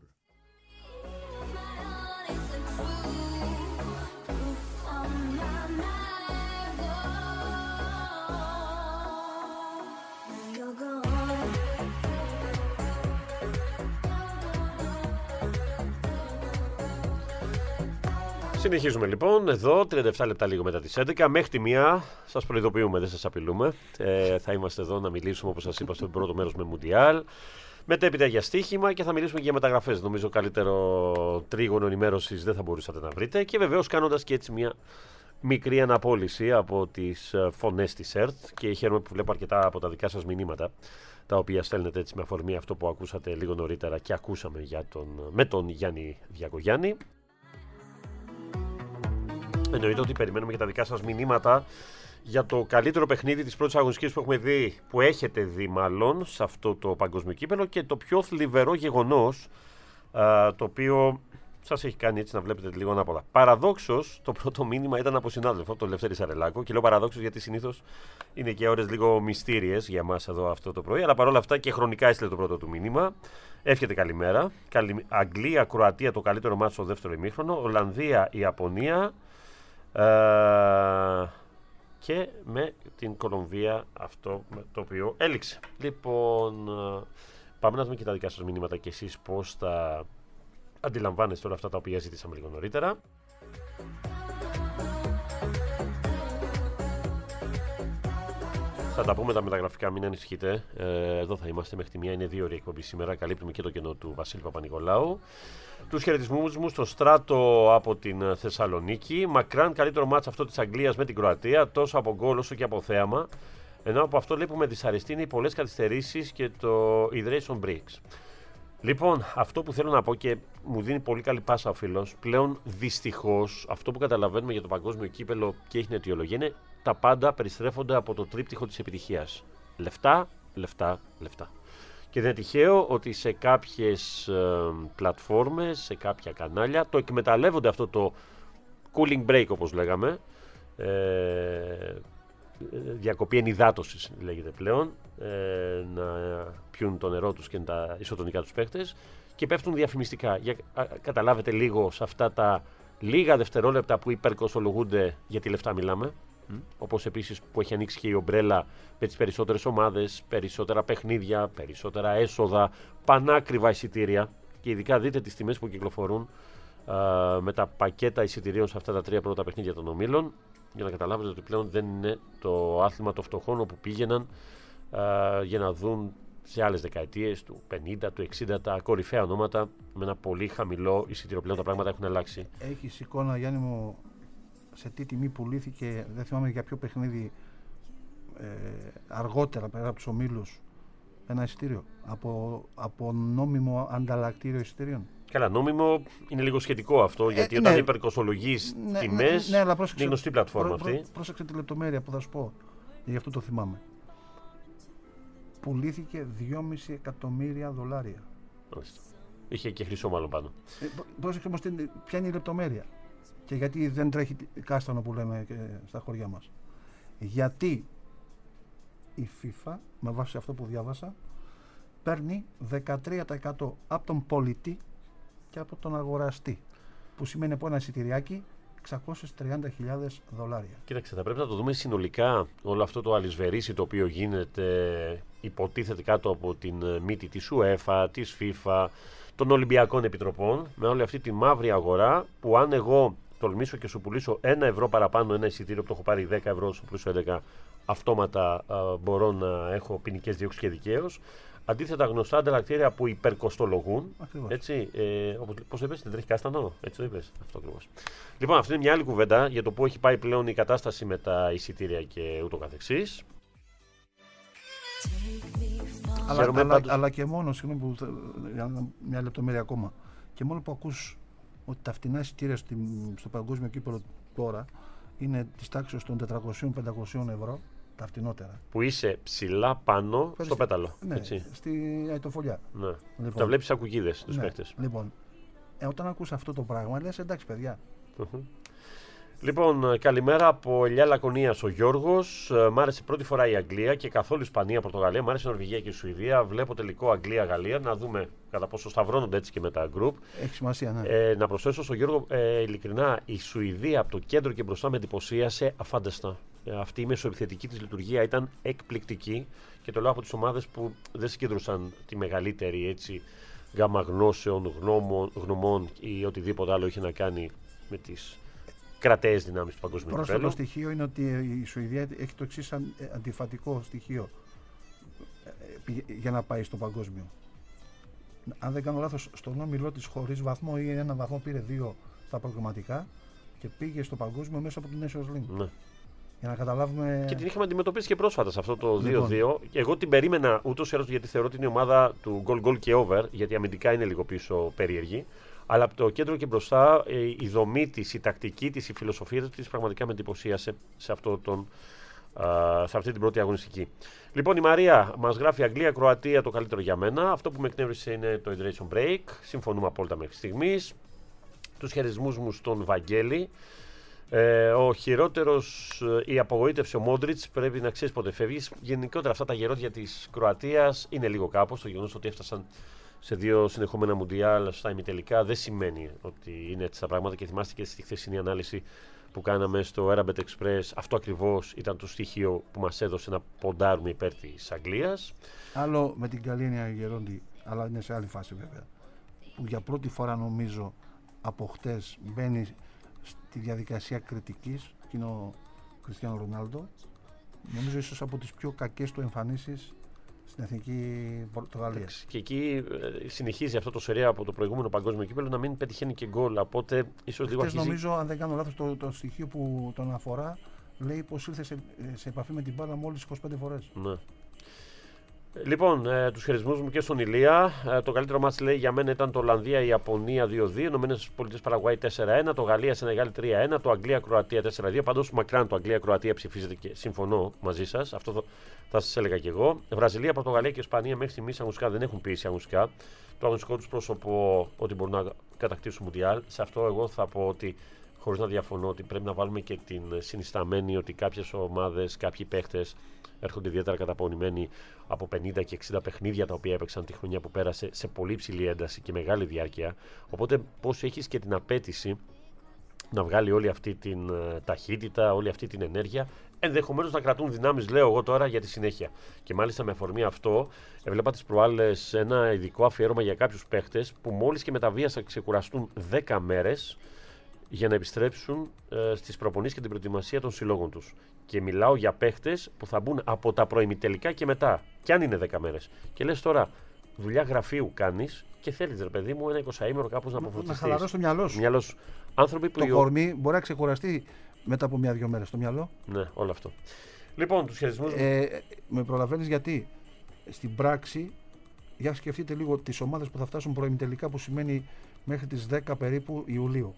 Speaker 2: Συνεχίζουμε λοιπόν εδώ, τριάντα επτά λεπτά λίγο μετά τις έντεκα. Μέχρι τη μία σας προειδοποιούμε, δεν σας απειλούμε. Ε, θα είμαστε εδώ να μιλήσουμε, όπως σας είπα, στο πρώτο μέρος με Μουντιάλ. Μετέπειτα για στοίχημα και θα μιλήσουμε και για μεταγραφές. Νομίζω καλύτερο τρίγωνο ενημέρωσης δεν θα μπορούσατε να βρείτε. Και βεβαίως κάνοντας και έτσι μια μικρή αναπόλυση από τις φωνές της ΕΡΤ. Και χαίρομαι που βλέπω αρκετά από τα δικά σας μηνύματα, τα οποία στέλνετε έτσι με αφορμή αυτό που ακούσατε λίγο νωρίτερα και ακούσαμε για τον, με τον Γιάννη Διακογιάννη. Εννοείται ότι περιμένουμε και τα δικά σας μηνύματα για το καλύτερο παιχνίδι της πρώτης αγωνιστικής που έχουμε δει, που έχετε δει μάλλον, σε αυτό το παγκόσμιο κύπελλο, και το πιο θλιβερό γεγονός, α, το οποίο σας έχει κάνει έτσι να βλέπετε λίγο ανάποδα. Παραδόξως, το πρώτο μήνυμα ήταν από συνάδελφο, τον Λευτέρη Σαρελάκο. Και λέω παραδόξως γιατί συνήθως είναι και ώρες λίγο μυστήριες για εμάς εδώ αυτό το πρωί. Αλλά παρόλα αυτά και χρονικά έστειλε το πρώτο του μήνυμα. Εύχεται καλημέρα. Καλη... Αγγλία, Κροατία το καλύτερο μάτσο στο δεύτερο ημίχρονο. Ολλανδία, Ιαπωνία. Ε... Και με την Κολομβία αυτό το οποίο έληξε. Λοιπόν, πάμε να δούμε και τα δικά σας μηνύματα και εσείς πώς τα αντιλαμβάνεστε όλα αυτά τα οποία ζήτησαμε λίγο νωρίτερα. Θα τα πούμε τα μεταγραφικά, μην ανησυχείτε. Ε, εδώ θα είμαστε μέχρι τη μία, είναι δύο ώρες εκπομπή σήμερα. Καλύπτουμε και το κενό του Βασίλη Παπα-Νικολάου. Τους χαιρετισμούς μου στο Στράτο από την Θεσσαλονίκη. Μακράν καλύτερο μάτς αυτό της Αγγλίας με την Κροατία, τόσο από γκολ όσο και από θέαμα. Ενώ από αυτό λέει που με δυσαρεστεί είναι οι πολλές καθυστερήσεις και το hydration breaks. Λοιπόν, αυτό που θέλω να πω και μου δίνει πολύ καλή πάσα ο φίλος, πλέον δυστυχώς αυτό που καταλαβαίνουμε για το παγκόσμιο κύπελο και έχει την αιτιολογία είναι τα πάντα περιστρέφονται από το τρίπτυχο της επιτυχίας. Λεφτά, λεφτά, λεφτά. Και δεν είναι τυχαίο ότι σε κάποιες ε, πλατφόρμες, σε κάποια κανάλια το εκμεταλλεύονται αυτό το cooling break όπως λέγαμε, ε, διακοπή ενυδάτωσης λέγεται πλέον, ε, να πιούν το νερό τους και τα ισοτονικά τους παίχτες και πέφτουν διαφημιστικά. Για, α, καταλάβετε λίγο σε αυτά τα λίγα δευτερόλεπτα που υπερκοστολογούνται για τι λεφτά μιλάμε. Mm. Όπως επίσης που έχει ανοίξει και η ομπρέλα με τις περισσότερες ομάδες, περισσότερα παιχνίδια, περισσότερα έσοδα, πανάκριβα εισιτήρια και ειδικά δείτε τις τιμές που κυκλοφορούν α, με τα πακέτα εισιτηρίων σε αυτά τα τρία πρώτα παιχνίδια των ομίλων για να καταλάβετε ότι πλέον δεν είναι το άθλημα των φτωχών όπου πήγαιναν α, για να δουν σε άλλες δεκαετίες του πενήντα, του εξήντα τα κορυφαία ονόματα με ένα πολύ χαμηλό εισιτήριο. Πλέον τα πράγματα έχουν αλλάξει.
Speaker 5: Έχεις εικόνα, Γιάννη μου, σε τι τιμή πουλήθηκε, δεν θυμάμαι για ποιο παιχνίδι, ε, αργότερα πέρα από τους ομίλους, ένα εισιτήριο από, από νόμιμο ανταλλακτήριο εισιτήριων?
Speaker 2: Καλά, νόμιμο είναι λίγο σχετικό αυτό, γιατί ε, όταν ναι, υπερκοστολογείς ναι, τιμές, ναι, ναι, ναι, είναι γνωστή πλατφόρμα
Speaker 5: πρό,
Speaker 2: αυτή.
Speaker 5: Πρό, πρόσεξε τη λεπτομέρεια που θα σου πω, γι' αυτό το θυμάμαι. Πουλήθηκε δυόμισι εκατομμύρια δολάρια.
Speaker 2: Μάλιστα. Είχε και χρυσό μάλλον πάνω.
Speaker 5: Ε, πρόσεξε όμως ποια είναι η λεπτομέρεια και γιατί δεν τρέχει κάστανο που λέμε και στα χωριά μας. Γιατί η FIFA, με βάση αυτό που διάβασα, παίρνει δεκατρία τοις εκατό από τον πολιτή και από τον αγοραστή, που σημαίνει από ένα εισιτηριάκι εξακόσιες τριάντα χιλιάδες δολάρια.
Speaker 2: Κοίταξε, θα πρέπει να το δούμε συνολικά όλο αυτό το αλυσβερίσι το οποίο γίνεται, υποτίθεται κάτω από την μύτη της UEFA, της FIFA, των Ολυμπιακών Επιτροπών, με όλη αυτή τη μαύρη αγορά που αν εγώ τολμήσω και σου πουλήσω ένα ευρώ παραπάνω ένα εισιτήριο που το έχω πάρει δέκα ευρώ, σου πουλήσω έντεκα, αυτόματα α, μπορώ να έχω ποινικές διώξεις και δικαίως. Αντίθετα, γνωστά ανταλλακτήρια που υπερκοστολογούν. Ακριβώς. Έτσι, ε, όπως, πώς είπες, δεν τρέχει κάστανο, έτσι το είπες. Αυτό ακριβώς. Λοιπόν, αυτή είναι μια άλλη κουβέντα για το που έχει πάει πλέον η κατάσταση με τα εισιτήρια και ούτω καθεξής.
Speaker 5: Αλλά, αλλά, πάντως... αλλά και μόνο, συγγνώμη που μια λεπτομέρεια ακόμα, και μόνο που ακούς ότι τα φτηνά εισιτήρια στο παγκόσμιο κύπελλο τώρα είναι της τάξης των τετρακόσια με πεντακόσια ευρώ. Τα φτηνότερα.
Speaker 2: Που είσαι ψηλά πάνω Φέρεις, στο πέταλο.
Speaker 5: Ναι, έτσι. Στη αιτοφολιά.
Speaker 2: Ναι. Λοιπόν, τα βλέπεις ακουκίδες τους ναι, παίκτες.
Speaker 5: Λοιπόν, ε, όταν ακούς αυτό το πράγμα, λες εντάξει παιδιά.
Speaker 2: Uh-huh. Λοιπόν, καλημέρα από Ελιά Λακωνίας ο Γιώργος. Μ' άρεσε πρώτη φορά η Αγγλία και καθόλου Ισπανία, Πορτογαλία. Μ' άρεσε η Νορβηγία και η Σουηδία. Βλέπω τελικό Αγγλία-Γαλλία. Να δούμε κατά πόσο σταυρώνονται έτσι και με τα γκρουπ.
Speaker 5: Έχει σημασία, ναι.
Speaker 2: Ε, να προσθέσω στον Γιώργο, ε, ειλικρινά, η Σουηδία από το κέντρο και μπροστά με εντυπωσίασε αφάνταστα. Αυτή η μεσοεπιθετική της λειτουργία ήταν εκπληκτική και το λέω από τις ομάδες που δεν συγκέντρωσαν τη μεγαλύτερη έτσι, γκάμα γνώσεων, γνώμων, γνωμών ή οτιδήποτε άλλο είχε να κάνει με τις κραταίες δυνάμεις του παγκοσμίου κυπέλλου.
Speaker 5: Πρόσθετο στοιχείο είναι ότι η Σουηδία έχει το εξής αντιφατικό στοιχείο για να πάει στο παγκόσμιο. Αν δεν κάνω λάθος, στον όμιλό της χωρίς βαθμό ή ένα βαθμό πήρε δύο στα προγραμματικά και πήγε στο παγκόσμιο μέσα από την Nations League. Ναι. Για να καταλάβουμε...
Speaker 2: Και την είχαμε αντιμετωπίσει και πρόσφατα σε αυτό το δύο δύο. Λοιπόν. Εγώ την περίμενα ούτως ή άλλως γιατί θεωρώ ότι είναι η ομάδα του goal goal και over, γιατί αμυντικά είναι λίγο πίσω περίεργη. Αλλά από το κέντρο και μπροστά η δομή της, η τακτική της, η φιλοσοφία της πραγματικά με εντυπωσίασε σε, αυτό τον, α, σε αυτή την πρώτη αγωνιστική. Λοιπόν, η Μαρία μας γράφει Αγγλία, Κροατία το καλύτερο για μένα. Αυτό που με εκνεύρισε είναι το hydration break. Συμφωνούμε απόλυτα μέχρι στιγμής. τους χαιρισμούς μου στον Βαγγέλη. Ε, ο χειρότερος, η απογοήτευση, ο Μόντριτς, πρέπει να ξέρεις πότε φεύγεις. Γενικότερα αυτά τα γερόδια της Κροατίας είναι λίγο κάπως. Το γεγονός ότι έφτασαν σε δύο συνεχόμενα μουντιάλ στα ημιτελικά δεν σημαίνει ότι είναι έτσι τα πράγματα. Και θυμάστε και στη χθεσινή ανάλυση που κάναμε στο Arabet Express, αυτό ακριβώς ήταν το στοιχείο που μας έδωσε να ποντάρουμε υπέρ της Αγγλίας.
Speaker 5: Άλλο με την καλή έννοια Γερόντι, αλλά είναι σε άλλη φάση βέβαια, που για πρώτη φορά νομίζω από χτες μπαίνει στη διαδικασία κριτικής, και είναι ο Κριστιάνο Ρονάλντο. Νομίζω ίσως από τις πιο κακές του εμφανίσεις στην εθνική Πορτογαλία.
Speaker 2: Και εκεί ε, συνεχίζει αυτό το σερία από το προηγούμενο παγκόσμιο κύπελλο να μην πετυχαίνει και γκολ. Οπότε ίσως λίγο αρχίζει.
Speaker 5: Νομίζω, αν δεν κάνω λάθος, το, το στοιχείο που τον αφορά λέει πως ήρθε σε, σε επαφή με την μπάλα μόλις είκοσι πέντε φορές.
Speaker 2: Ναι. Λοιπόν, ε, τους χειρισμούς μου και στον Ηλία. Ε, το καλύτερο μάτς λέει για μένα ήταν το Ολλανδία-Ιαπωνία δύο δύο, Ηνωμένες Πολιτείες Παραγουάη τέσσερα ένα, το Γαλλία-Σενεγάλη τρία ένα, το Αγγλία-Κροατία τέσσερα δύο. Πάντως μακράν το Αγγλία-Κροατία ψηφίζεται και συμφωνώ μαζί σας. Αυτό θα, θα σας έλεγα και εγώ. Βραζιλία, Πορτογαλία και Ισπανία μέχρι στιγμής αγωνιστικά δεν έχουν πείσει αγωνιστικά. Το αγωνιστικό τους πρόσωπο ότι μπορούν να κατακτήσουν Μουντιάλ. Σε αυτό εγώ θα πω ότι, χωρίς να διαφωνώ, ότι πρέπει να βάλουμε και την συνισταμένη ότι κάποιες ομάδες, κάποιοι παίχτες έρχονται ιδιαίτερα καταπονημένοι από πενήντα και εξήντα παιχνίδια τα οποία έπαιξαν τη χρονιά που πέρασε σε πολύ ψηλή ένταση και μεγάλη διάρκεια. Οπότε πώς έχεις και την απέτηση να βγάλει όλη αυτή την uh, ταχύτητα, όλη αυτή την ενέργεια, ενδεχομένως να κρατούν δυνάμεις, λέω εγώ τώρα, για τη συνέχεια. Και μάλιστα με αφορμή αυτό, έβλεπα τις προάλλες ένα ειδικό αφιέρωμα για κάποιους παίχτες που μόλις και με τα βία θα ξεκουραστούν δέκα μέρες για να επιστρέψουν ε, στις προπονήσεις και την προετοιμασία των συλλόγων τους. Και μιλάω για παίχτες που θα μπουν από τα προημιτελικά και μετά, κι αν είναι δέκα μέρες. Και λες τώρα, δουλειά γραφείου κάνεις και θέλεις, ρε παιδί μου, ένα εικοσαήμερο κάπως να αποφωτιστείς.
Speaker 5: Να χαλαρώσει το μυαλό σου.
Speaker 2: Μυαλό σου. Άνθρωποι που
Speaker 5: το
Speaker 2: οι...
Speaker 5: κορμί μπορεί να ξεκουραστεί μετά από μια-δυο μέρες το μυαλό.
Speaker 2: Ναι, όλο αυτό. Λοιπόν, τους χειρισμούς.
Speaker 5: Ε, με προλαβαίνεις γιατί στην πράξη, για σκεφτείτε λίγο τις ομάδες που θα φτάσουν προημιτελικά, που σημαίνει μέχρι τις δέκα περίπου Ιουλίου.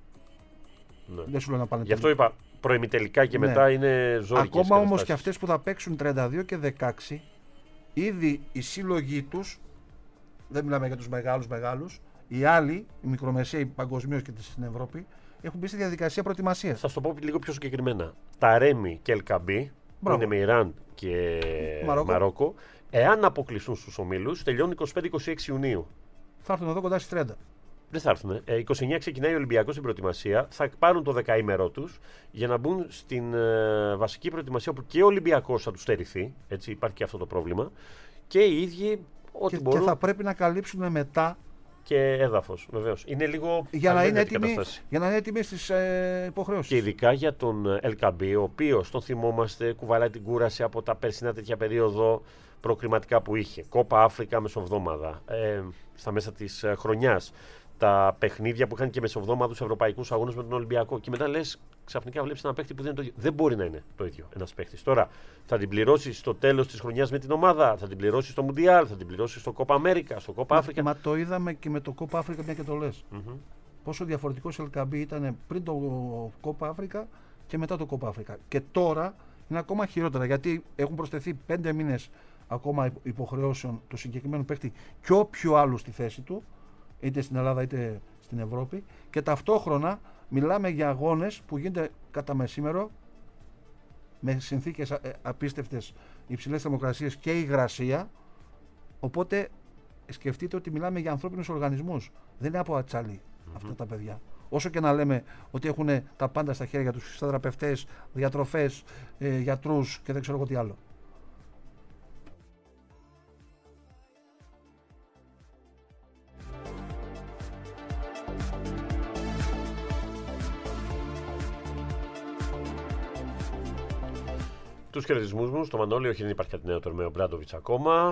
Speaker 2: Ναι.
Speaker 5: Δεν σου λέω να πάνε.
Speaker 2: Γι' αυτό είπα προημιτελικά και ναι. μετά είναι ζώρικες.
Speaker 5: Ακόμα όμως και αυτές που θα παίξουν τριάντα δύο και δεκαέξι, ήδη οι σύλλογοι τους, δεν μιλάμε για τους μεγάλους μεγάλους, οι άλλοι, οι μικρομεσαίοι παγκοσμίως και στην Ευρώπη, έχουν μπει στη διαδικασία προετοιμασίας.
Speaker 2: Θα σου το πω λίγο πιο συγκεκριμένα. Τα Ρέμι και Ελκαμπή, που είναι με Ιράν και Μαρόκο, Μαρόκο εάν αποκλειστούν στους ομίλους, τελειώνουν είκοσι πέντε είκοσι έξι Ιουνίου.
Speaker 5: Θα έρθουν εδώ κοντά στις τριάντα.
Speaker 2: Δεν θα έρθουν. Ε, είκοσι εννιά ξεκινάει ο Ολυμπιακός στην προετοιμασία. Θα πάρουν το δεκαήμερό τους για να μπουν στην ε, βασική προετοιμασία, όπου και ο Ολυμπιακός θα τους στερηθεί. Έτσι, υπάρχει και αυτό το πρόβλημα. Και οι ίδιοι ό,τι
Speaker 5: και,
Speaker 2: μπορούν.
Speaker 5: Και θα πρέπει να καλύψουν μετά.
Speaker 2: Και έδαφος, βεβαίως. Είναι λίγο.
Speaker 5: Για να είναι έτοιμοι, για να είναι έτοιμοι στις ε, υποχρεώσεις.
Speaker 2: Και ειδικά για τον Ελκαμπή, ο οποίος τον θυμόμαστε, κουβαλάει την κούραση από τα περσινά τέτοια περίοδο προκριματικά που είχε. Κόπα Αφρικα μεσοβδόμαδα. Ε, στα μέσα της ε, χρονιάς. Τα παιχνίδια που είχαν και μεσοβδόμαδους ευρωπαϊκούς αγώνες με τον Ολυμπιακό. Και μετά λες, ξαφνικά βλέπεις ένα παίχτη που δεν είναι το ίδιο. Δεν μπορεί να είναι το ίδιο ένας παίχτης. Τώρα θα την πληρώσει στο τέλος της χρονιάς με την ομάδα, θα την πληρώσει στο Μουντιάλ, θα την πληρώσει στο Κόπα Αμέρικα, στο Κόπα Αφρικα.
Speaker 5: Μα το είδαμε και με το Κόπα Αφρικα, μια και το λες.
Speaker 2: Mm-hmm.
Speaker 5: Πόσο διαφορετικός Ελκαμπή ήταν πριν το Κόπα Αφρικα και μετά το Κόπα Αφρικα. Και τώρα είναι ακόμα χειρότερα, γιατί έχουν προσθεθεί πέντε μήνες ακόμα υποχρεώσεων του συγκεκριμένου παίχτη και όποιου άλλου στη θέση του, είτε στην Ελλάδα είτε στην Ευρώπη, και ταυτόχρονα μιλάμε για αγώνες που γίνονται κατά μεσήμερο με συνθήκες απίστευτες, υψηλές θερμοκρασίες και υγρασία. Οπότε σκεφτείτε ότι μιλάμε για ανθρώπινους οργανισμούς, δεν είναι από ατσάλι mm-hmm. αυτά τα παιδιά. Όσο και να λέμε ότι έχουν τα πάντα στα χέρια τους, φυσιοθεραπευτές, διατροφές, ε, γιατρούς και δεν ξέρω εγώ τι άλλο.
Speaker 2: Τους χαιρετισμούς μου στο Μανώλη, όχι δεν υπάρχει κάτι νέο με ο Μπράντοβιτς ακόμα.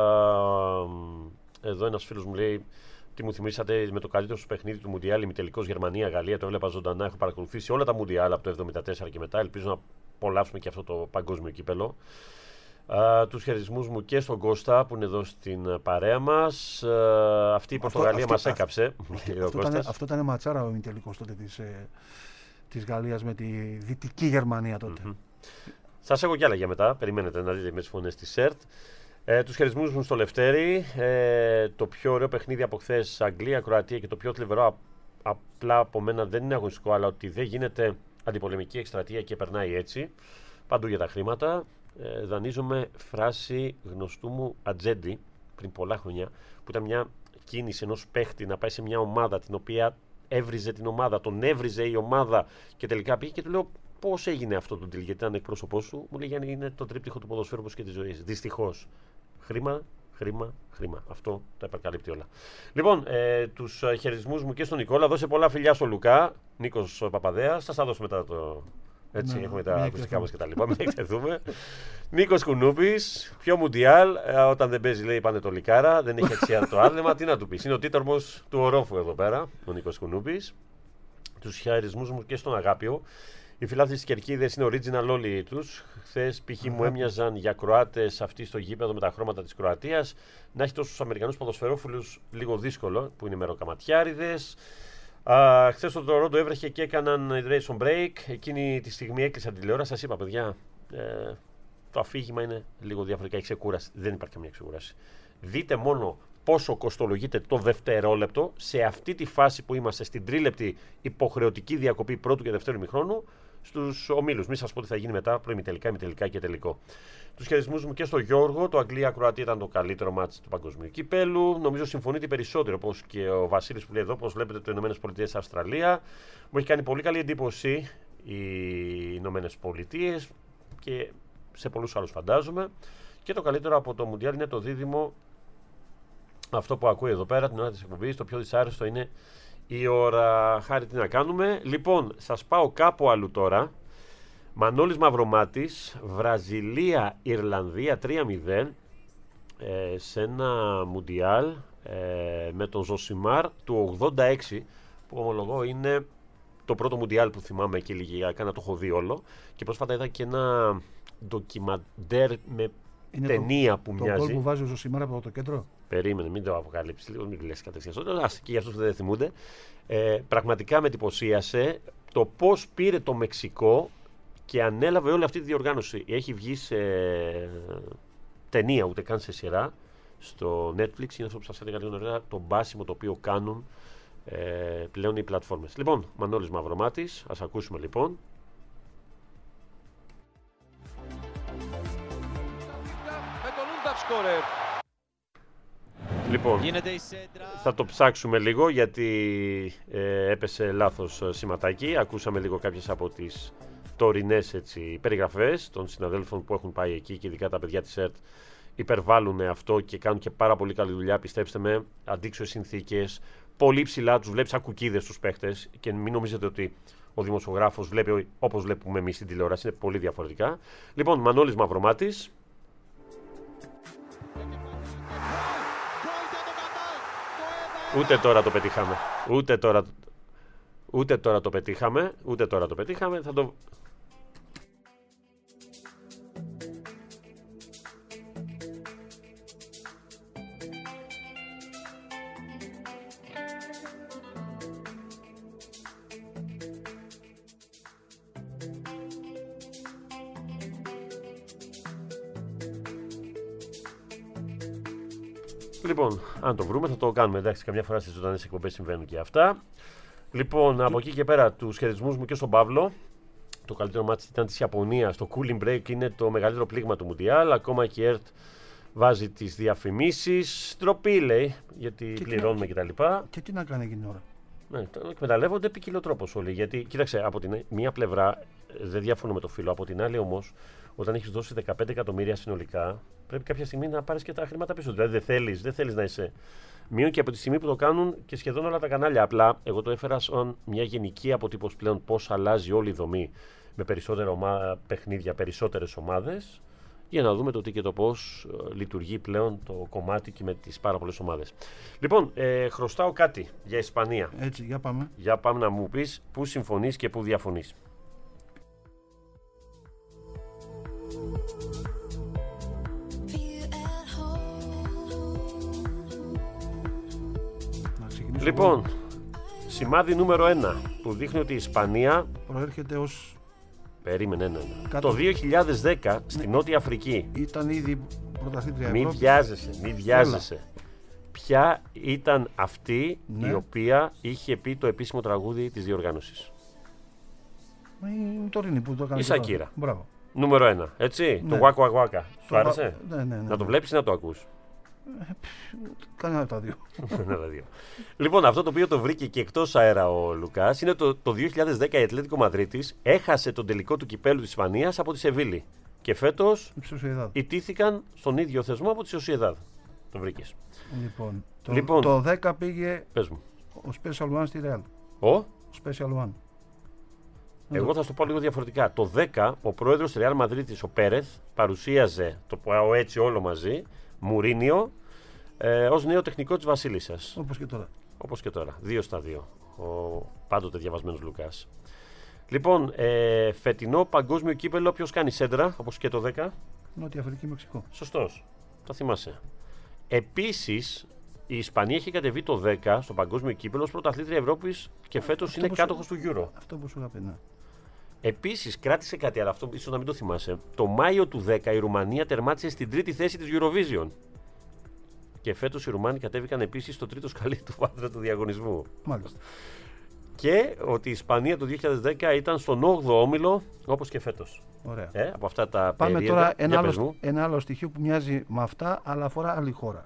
Speaker 2: Εδώ ένας φίλος μου λέει τι μου θυμήσατε με το καλύτερο σου παιχνίδι του Μουντιάλ, ημιτελικός Γερμανία-Γαλλία. Το έβλεπα ζωντανά, έχω παρακολουθήσει όλα τα Μουντιάλ από το εβδομήντα τέσσερα και μετά. Ελπίζω να απολαύσουμε και αυτό το παγκόσμιο κύπελο. Uh, τους χαιρετισμούς μου και στον Κώστα που είναι εδώ στην παρέα μας. Uh, αυτή η Πορτογαλία μας έκαψε.
Speaker 5: Αυτό, αυτό, ήταν, αυτό ήταν ματσάρα ο ημιτελικός τότε της, ε, της Γαλλίας με τη Δυτική Γερμανία τότε. Mm-hmm.
Speaker 2: Σας έχω κι άλλα για μετά. Περιμένετε να δείτε με τις φωνές της ΣΕΡΤ. Ε, τους χαιρετισμούς μου στο Λευτέρι. Ε, το πιο ωραίο παιχνίδι από χθες Αγγλία, Κροατία, και το πιο θλιβερό απλά από μένα δεν είναι αγωνιστικό, αλλά ότι δεν γίνεται αντιπολεμική εκστρατεία και περνάει έτσι. Παντού για τα χρήματα. Ε, δανείζομαι φράση γνωστού μου Ατζέντη πριν πολλά χρόνια, που ήταν μια κίνηση ενός παίχτη να πάει σε μια ομάδα την οποία έβριζε την ομάδα, τον έβριζε η ομάδα και τελικά πήγε και του λέω πώς έγινε αυτό το deal, γιατί ήταν εκπρόσωπός σου. Μου λέει Γιάννη, είναι το τρίπτυχο του ποδοσφαίρου όπως και της ζωής. Δυστυχώς. Χρήμα, χρήμα, χρήμα. Αυτό τα επακαλύπτει όλα. Λοιπόν, ε, τους χαιρετισμούς μου και στον Νικόλα. Δώσε πολλά φιλιά στο Λουκά, Νίκος Παπαδέας. Θα σας δώσω μετά το. Έτσι, ναι, έχουμε τα ακουστικά μας και τα λοιπά. Μην εκτεθούμε. Νίκος Κουνούπης, πιο Μουντιάλ. Ε, όταν δεν παίζει, λέει, πάνε το Λικάρα. Δεν έχει αξία το άθλημα. Τι να του πει. Είναι ο τίτορμος του ορόφου εδώ πέρα, ο Νίκος Κουνούπης. Τους χαιρετισμούς μου και στον Αγάπιο. Οι φιλάθλοι της Κερκίδας είναι original όλοι τους. Χθες π.χ. μου έμοιαζαν για Κροάτες αυτοί στο γήπεδο με τα χρώματα της Κροατίας. Να έχει τόσους Αμερικανούς ποδοσφαιρόφιλους λίγο δύσκολο, που είναι μεροκαματιάριδες. Χθες το Τορόντο έβρεχε και έκαναν hydration break. Εκείνη τη στιγμή έκλεισαν τηλεόραση. Σας είπα, παιδιά, ε, το αφήγημα είναι λίγο διαφορετικά. Έχει ξεκούραση. Δεν υπάρχει καμία ξεκούραση. Δείτε μόνο πόσο κοστολογείται το δευτερόλεπτο σε αυτή τη φάση που είμαστε στην τρίλεπτη υποχρεωτική διακοπή πρώτου και δευτέρου ημιχρόνου στους ομίλους. Μην σας πω τι θα γίνει μετά, προημιτελικά, ημιτελικά και τελικό. Τους χαιρετισμούς μου και στο Γιώργο. Το Αγγλία-Κροατία ήταν το καλύτερο μάτς του Παγκοσμίου Κυπέλου. Νομίζω συμφωνείτε περισσότερο, όπως και ο Βασίλης που λέει εδώ, όπως βλέπετε το Ηνωμένες Πολιτείες Αυστραλία. Μου έχει κάνει πολύ καλή εντύπωση οι Ηνωμένες Πολιτείες και σε πολλούς άλλους φαντάζομαι. Και το καλύτερο από το Μουντιάλ είναι το δίδυμο. Αυτό που ακούει εδώ πέρα την ώρα της εκπομπής, το πιο δυσάρεστο είναι η ώρα. Χάρη, τι να κάνουμε. Λοιπόν, σας πάω κάπου αλλού τώρα. Μανώλης Μαυρομάτης, Βραζιλία, Ιρλανδία τρία μηδέν ε, σε ένα Μουντιάλ ε, με τον Ζωσιμάρ του ογδόντα έξι, που ομολογώ είναι το πρώτο Μουντιάλ που θυμάμαι και ηλικιακά να το έχω δει όλο. Και πρόσφατα είδα και ένα ντοκιμαντέρ με είναι ταινία το, που το μοιάζει. Το γκολ
Speaker 5: που βάζει ο Ζωσιμάρ από το κέντρο.
Speaker 2: Περίμενε, μην το αποκαλύψει λίγο, μην λες κατευθείαν. Ας και για αυτούς που δεν θυμούνται. Ε, πραγματικά με εντυπωσίασε το πώς πήρε το Μεξικό και ανέλαβε όλη αυτή τη διοργάνωση. Έχει βγει σε ταινία, ούτε καν σε σειρά, στο Netflix. Είναι αυτό που σας έλεγα λίγο νωρίτερα, το μπάσιμο το οποίο κάνουν ε, πλέον οι πλατφόρμες. Λοιπόν, Μανώλης Μαυρομάτης, ας ακούσουμε λοιπόν. Λοιπόν, θα το ψάξουμε λίγο γιατί ε, έπεσε λάθος σηματάκι. Ακούσαμε λίγο κάποιες από τις τωρινές έτσι, περιγραφές των συναδέλφων που έχουν πάει εκεί και ειδικά τα παιδιά της ΕΡΤ υπερβάλλουν αυτό και κάνουν και πάρα πολύ καλή δουλειά. Πιστέψτε με, αντίξωες συνθήκες, πολύ ψηλά, τους βλέπεις σαν κουκίδες τους παίχτες και μην νομίζετε ότι ο δημοσιογράφος βλέπει όπως βλέπουμε εμείς στην τηλεόραση, είναι πολύ διαφορετικά. Λοιπόν, Μανώλης Μαυρομάτης. Ούτε τώρα το πετύχαμε. Ούτε τώρα, ούτε τώρα το πετύχαμε. Ούτε τώρα το πετύχαμε. Θα το... Λοιπόν, αν το βρούμε θα το κάνουμε. Εντάξει, καμιά φορά στις ζωντανές εκπομπές συμβαίνουν και αυτά. Λοιπόν, από εκεί και πέρα, τους χαιρετισμούς μου και στον Παύλο. Το καλύτερο μάτι ήταν της Ιαπωνίας. Το cooling break είναι το μεγαλύτερο πλήγμα του Μουντιάλ. Ακόμα και η ΕΡΤ βάζει τις διαφημίσεις. Τροπή λέει, γιατί και πληρώνουμε κτλ. Και,
Speaker 5: και τι να κάνει εκείνη την ώρα.
Speaker 2: Ναι, το εκμεταλλεύονται ποικιλοτρόπως όλοι. Γιατί, κοίταξε, από την μία πλευρά δεν διαφωνώ με το φίλο. Από την άλλη όμως, όταν έχεις δώσει δεκαπέντε εκατομμύρια συνολικά, πρέπει κάποια στιγμή να πάρεις και τα χρήματα πίσω. Δηλαδή δεν θέλεις, δεν θέλεις να είσαι μείον και από τη στιγμή που το κάνουν και σχεδόν όλα τα κανάλια. Απλά εγώ το έφερα σαν μια γενική αποτύπωση πλέον πώς αλλάζει όλη η δομή με περισσότερα ομα... παιχνίδια, περισσότερες ομάδες, για να δούμε το τι και το πώς λειτουργεί πλέον το κομμάτι και με τις πάρα πολλές ομάδες. Λοιπόν, ε, χρωστάω κάτι για Ισπανία.
Speaker 5: Έτσι, για πάμε.
Speaker 2: Για πάμε να μου πεις πού συμφωνείς και πού διαφωνείς. Λοιπόν, σημάδι νούμερο ένα που δείχνει ότι η Ισπανία
Speaker 5: προέρχεται ως...
Speaker 2: Περίμενε, ναι, ναι. Κάτω... Το δύο χιλιάδες δέκα στη ναι. Νότια Αφρική.
Speaker 5: Ήταν ήδη πρωταθλήτρια
Speaker 2: Ευρώπης. Μην βιάζεσαι, μην βιάζεσαι. ποια ήταν αυτή
Speaker 5: Ναι.
Speaker 2: η οποία είχε πει το επίσημο τραγούδι της διοργάνωσης.
Speaker 5: Η τωρινή που το έκανε.
Speaker 2: Η
Speaker 5: και τώρα.
Speaker 2: Σακύρα.
Speaker 5: Μπράβο.
Speaker 2: Νούμερο ένα, έτσι,
Speaker 5: Ναι.
Speaker 2: το Waka Waka Waka. Σου
Speaker 5: Το
Speaker 2: άρεσε?
Speaker 5: βα- Ναι, ναι, ναι.
Speaker 2: Να το βλέπεις ή να το ακούς?
Speaker 5: Κανένα από τα δύο.
Speaker 2: Ένα από τα δύο. Λοιπόν, αυτό το οποίο το βρήκε και εκτός αέρα ο Λουκάς είναι το, το δύο χιλιάδες δέκα η Ατλέτικο Μαδρίτης έχασε τον τελικό του κυπέλου της Ισπανίας από τη Σεβίλη. Και φέτος
Speaker 5: Η Σοσιεδάδ.
Speaker 2: ητήθηκαν στον ίδιο θεσμό από τη Σοσιεδάδ. Το βρήκες.
Speaker 5: Λοιπόν, το,
Speaker 2: Λοιπόν.
Speaker 5: το δέκα πήγε
Speaker 2: Πες μου.
Speaker 5: ο Special One στη Real.
Speaker 2: Ο,
Speaker 5: Ο Special One.
Speaker 2: εγώ θα σου το πω λίγο διαφορετικά. Το δέκα ο πρόεδρος της Real Μαδρίτης, ο Πέρεθ, παρουσίαζε, το πω έτσι όλο μαζί, Μουρίνιο, ε, ως νέο τεχνικό της Βασίλισσας.
Speaker 5: Όπως και τώρα.
Speaker 2: Όπως και τώρα. Δύο στα δύο. Ο πάντοτε διαβασμένος Λουκάς. Λοιπόν, ε, φετινό παγκόσμιο κύπελο, ποιος κάνει σέντρα, όπως και το δέκα.
Speaker 5: Νότια Αφρική, Μεξικό.
Speaker 2: Σωστός. Το θυμάσαι. Επίσης, η Ισπανία έχει κατεβεί το δέκα στο παγκόσμιο κύπελο ως πρωταθλήτρια Ευρώπης και φέτος
Speaker 5: Αυτό
Speaker 2: είναι
Speaker 5: που
Speaker 2: κάτοχος
Speaker 5: σου-
Speaker 2: του Euro.
Speaker 5: Αυτό που σου είχα πει, ναι.
Speaker 2: Επίσης, κράτησε κάτι άλλο, αυτό ίσως να μην το θυμάσαι. Το Μάιο του δέκα η Ρουμανία τερμάτισε στην τρίτη θέση της Eurovision. Και φέτος οι Ρουμάνοι κατέβηκαν επίσης στο τρίτο σκαλί του βάθρα του διαγωνισμού.
Speaker 5: Μάλιστα.
Speaker 2: Και ότι η Ισπανία το δύο χιλιάδες δέκα ήταν στον όγδοο όμιλο, όπως και φέτος.
Speaker 5: Ωραία.
Speaker 2: Ε, από αυτά τα
Speaker 5: Πάμε
Speaker 2: περίεργα.
Speaker 5: τώρα ένα
Speaker 2: Για πες
Speaker 5: άλλο,
Speaker 2: μου.
Speaker 5: ένα άλλο στοιχείο που μοιάζει με αυτά, αλλά αφορά άλλη χώρα.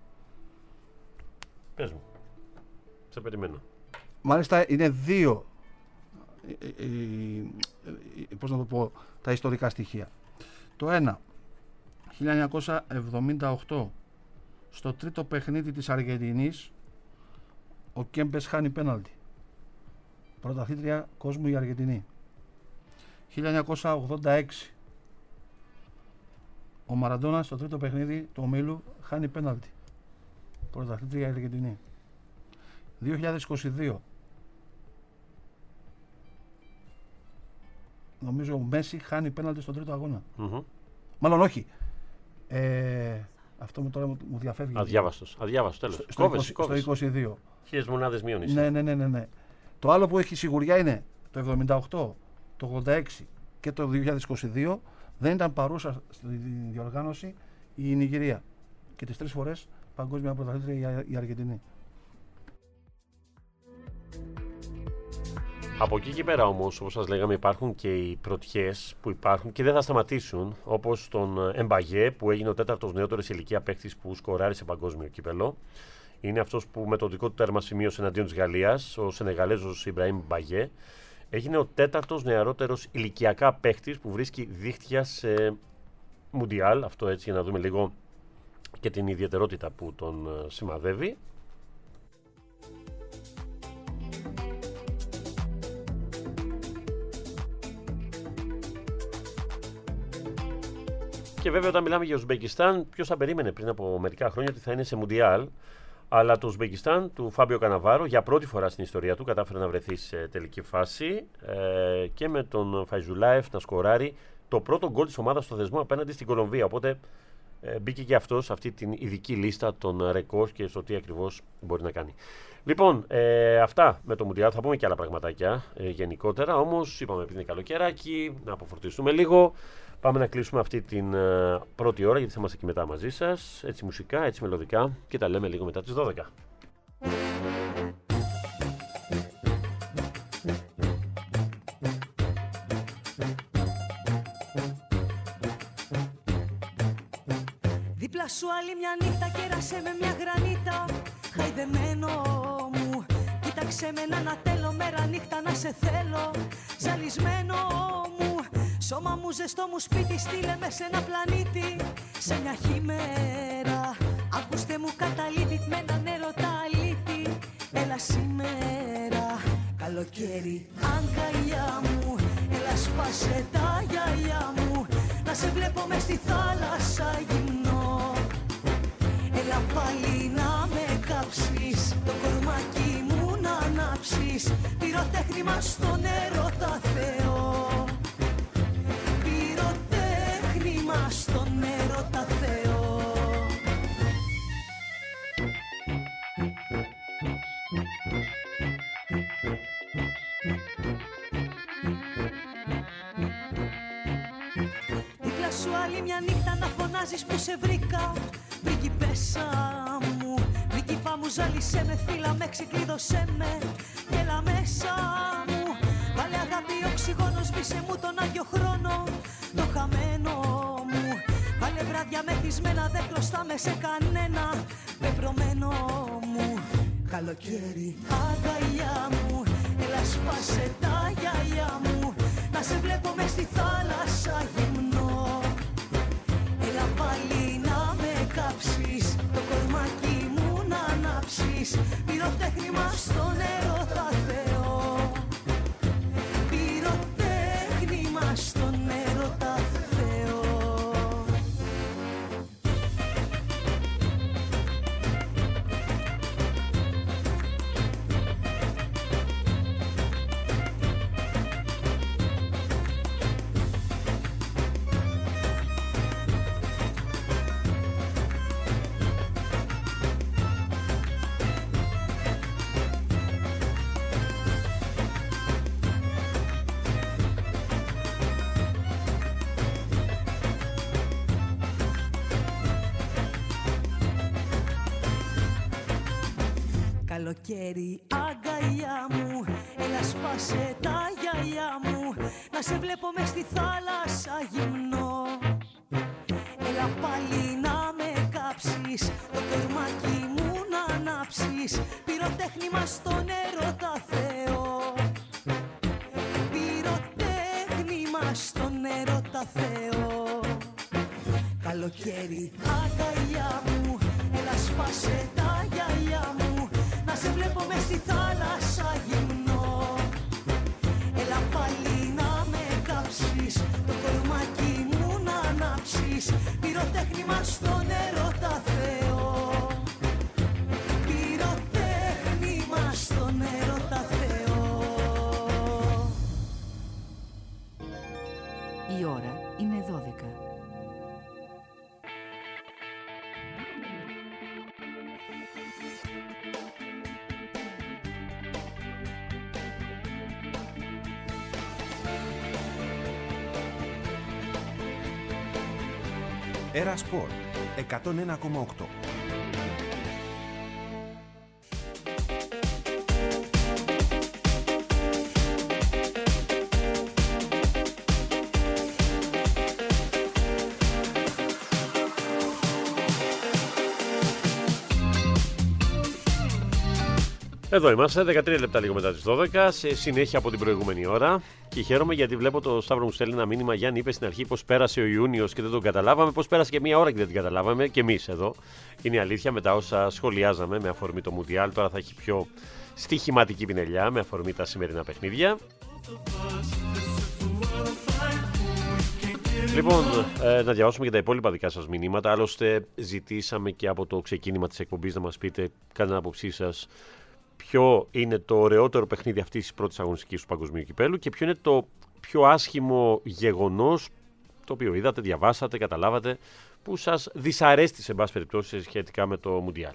Speaker 2: Πες μου. Σε περιμένω.
Speaker 5: Μάλιστα είναι δύο, ε, ε, ε, πώς να το πω, τα ιστορικά στοιχεία. Το ένα, χίλια εννιακόσια εβδομήντα οκτώ, στο τρίτο παιχνίδι της Αργεντινής, ο Κέμπες χάνει πέναλτι. Πρωταθλήτρια κόσμου η Αργεντινή. χίλια εννιακόσια ογδόντα έξι, ο Μαραντόνα στο τρίτο παιχνίδι του ομίλου χάνει πέναλτι. Πρωταθλήτρια η Αργεντινή. δύο χιλιάδες είκοσι δύο, νομίζω ο Μέση χάνει πέναλτι στον τρίτο αγώνα.
Speaker 2: Μμμ.
Speaker 5: Μάλλον όχι. Ε, αυτό μου τώρα μου, μου διαφεύγει.
Speaker 2: Αδιάβαστος. Αδιάβαστος, τέλος.
Speaker 5: Στο, στο,
Speaker 2: Κόβεσαι,
Speaker 5: είκοσι, στο
Speaker 2: κόβεσαι.
Speaker 5: είκοσι δύο.
Speaker 2: Χίλιες μονάδες μείον είσαι.
Speaker 5: Ναι, ναι, ναι, ναι, ναι. Το άλλο που έχει σιγουριά είναι το εβδομήντα οκτώ, το ογδόντα έξι και το δύο χιλιάδες είκοσι δύο δεν ήταν παρούσα στη διοργάνωση η Νιγηρία. Και τις τρεις φορές παγκόσμια πρωταθλήτρια η Αργεντινή.
Speaker 2: Από εκεί και πέρα όμως, όπως σας λέγαμε, υπάρχουν και οι πρωτιές που υπάρχουν και δεν θα σταματήσουν, όπως τον Εμπαγέ που έγινε ο τέταρτος νεότερος ηλικία παίκτης που σκοράρει σε παγκόσμιο κύπελο. Είναι αυτός που με το δικό του τέρμα σημείωσε εναντίον της Γαλλίας, ο Σενεγαλέζος Ιμπραήμ Μπαγέ. Έγινε ο τέταρτος νεαρότερος ηλικιακά παίκτης που βρίσκει δίχτυα σε Μουντιάλ. Αυτό έτσι για να δούμε λίγο και την ιδιαιτερότητα που τον ε, σημαδεύει. Και βέβαια, όταν μιλάμε για Ουσμπεκιστάν, ποιος θα περίμενε πριν από μερικά χρόνια ότι θα είναι σε Μουντιάλ. Αλλά το Ουσμπεκιστάν του Φάμπιο Καναβάρο για πρώτη φορά στην ιστορία του κατάφερε να βρεθεί σε τελική φάση ε, και με τον Φαϊζουλάεφ να σκοράρει το πρώτο γκολ της ομάδας στο θεσμό απέναντι στην Κολομβία. Οπότε ε, μπήκε και αυτός σε αυτή την ειδική λίστα των ρεκόρ και στο τι ακριβώς μπορεί να κάνει. Λοιπόν, ε, αυτά με το Μουντιάλ. Θα πούμε και άλλα πραγματάκια ε, γενικότερα. Όμως, είπαμε επειδή είναι καλοκαιράκι, να αποφορτιστούμε λίγο. Πάμε να κλείσουμε αυτή την uh, πρώτη ώρα, γιατί θα είμαστε και μετά μαζί σας. Έτσι μουσικά, έτσι μελωδικά και τα λέμε λίγο μετά τις δώδεκα.
Speaker 7: Δίπλα σου άλλη μια νύχτα κέρασε με μια γρανίτα. Χαϊδεμένο μου, κοίταξε με να ανατέλω μέρα νύχτα να σε θέλω. Ζαλισμένο μου, σώμα μου ζεστό μου σπίτι, στείλε με σε ένα πλανήτη. Σε μια χειμέρα, ακούστε μου καταλήτη με έναν έρωτα αλήτη. Έλα σήμερα, καλοκαίρι, αγκαλιά μου. Έλα σπάσε τα γυαλιά μου, να σε βλέπω μες στη θάλασσα γυμνό. Έλα πάλι να με κάψεις, το κορμάκι μου να ανάψεις. Πυροτέχνημα στον έρωτα Θεό. Πυροτέχνημα στον έρωτα Θεό. Δίπλα σου άλλη μια νύχτα να φωνάζεις που σε βρήκα. Πριγκιπέσσα μου, ζάλισε με, φύλλα με, ξεκλείδωσέ με και έλα μέσα μου. Βάλε αγάπη οξυγόνο, σβήσε μου τον άδειο χρόνο, το χαμένο μου. Βάλε βράδια μεθυσμένα, δεν χρωστάμε σε κανένα, πεπρωμένο μου. Καλοκαίρι, αγκαλιά μου, έλα σπάσε τα γυαλιά μου, να σε βλέπω μες στη θάλασσα γυμνό. Έλα πάλι να με κάψεις, το κορμάκι μου να ανάψεις, πυροτέχνημα στον έρωτα Θεό. Πυροτέχνημα στον έρωτα Θεό. Καλοκαίρι, αγκαλιά μου, έλα σπάσε τα γυαλιά μου, να σε βλέπω μες στη θάλασσα γυμνό. Έλα πάλι να με κάψεις, το κορμάκι μου να ανάψεις, πυροτέχνημα στον έρωτα Θεό. Πυροτέχνημα στον έρωτα Θεό. Καλοκαίρι, αγκαλιά μου, έλα σπάσε τα γυαλιά μου, να σε βλέπω μες στη θάλασσα γυμνό. Έλα πάλι να με κάψεις, το κορμάκι μου να ανάψεις, πυροτέχνημα στον έρωτα Θεό. Πυροτέχνημα στον έρωτα Θεό.
Speaker 8: Η ώρα είναι δώδεκα.
Speaker 1: Έρα Σπορ εκατόν ένα κόμμα οκτώ.
Speaker 2: Εδώ είμαστε, δεκατρία λεπτά λίγο μετά τις δώδεκα, σε συνέχεια από την προηγούμενη ώρα. Και χαίρομαι γιατί βλέπω το Σταύρο μου στέλνει ένα μήνυμα. Γιάννη, είπε στην αρχή πως πέρασε ο Ιούνιος και δεν τον καταλάβαμε. Πως πέρασε και μία ώρα και δεν την καταλάβαμε. Και εμείς εδώ. Είναι η αλήθεια, μετά όσα σχολιάζαμε με αφορμή το Μουντιάλ, τώρα θα έχει πιο στοιχηματική πινελιά με αφορμή τα σημερινά παιχνίδια. Λοιπόν, ε, να διαβάσουμε και τα υπόλοιπα δικά σας μηνύματα. Άλλωστε, ζητήσαμε και από το ξεκίνημα της εκπομπής να μας πείτε, κατά την άποψή σας, ποιο είναι το ωραιότερο παιχνίδι αυτής της πρώτης αγωνιστικής του Παγκοσμίου Κυπέλλου και ποιο είναι το πιο άσχημο γεγονός το οποίο είδατε, διαβάσατε, καταλάβατε, που σας δυσαρέστησε, εν πάση περιπτώσει, σχετικά με το Μουντιάλ.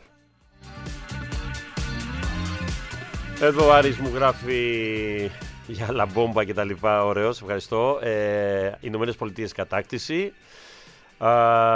Speaker 2: Εδώ ο Άρης μου γράφει για λαμπόμπα και τα λοιπά, ωραίος, ευχαριστώ. Ε, Ηνωμένες Πολιτείες κατάκτηση. Α,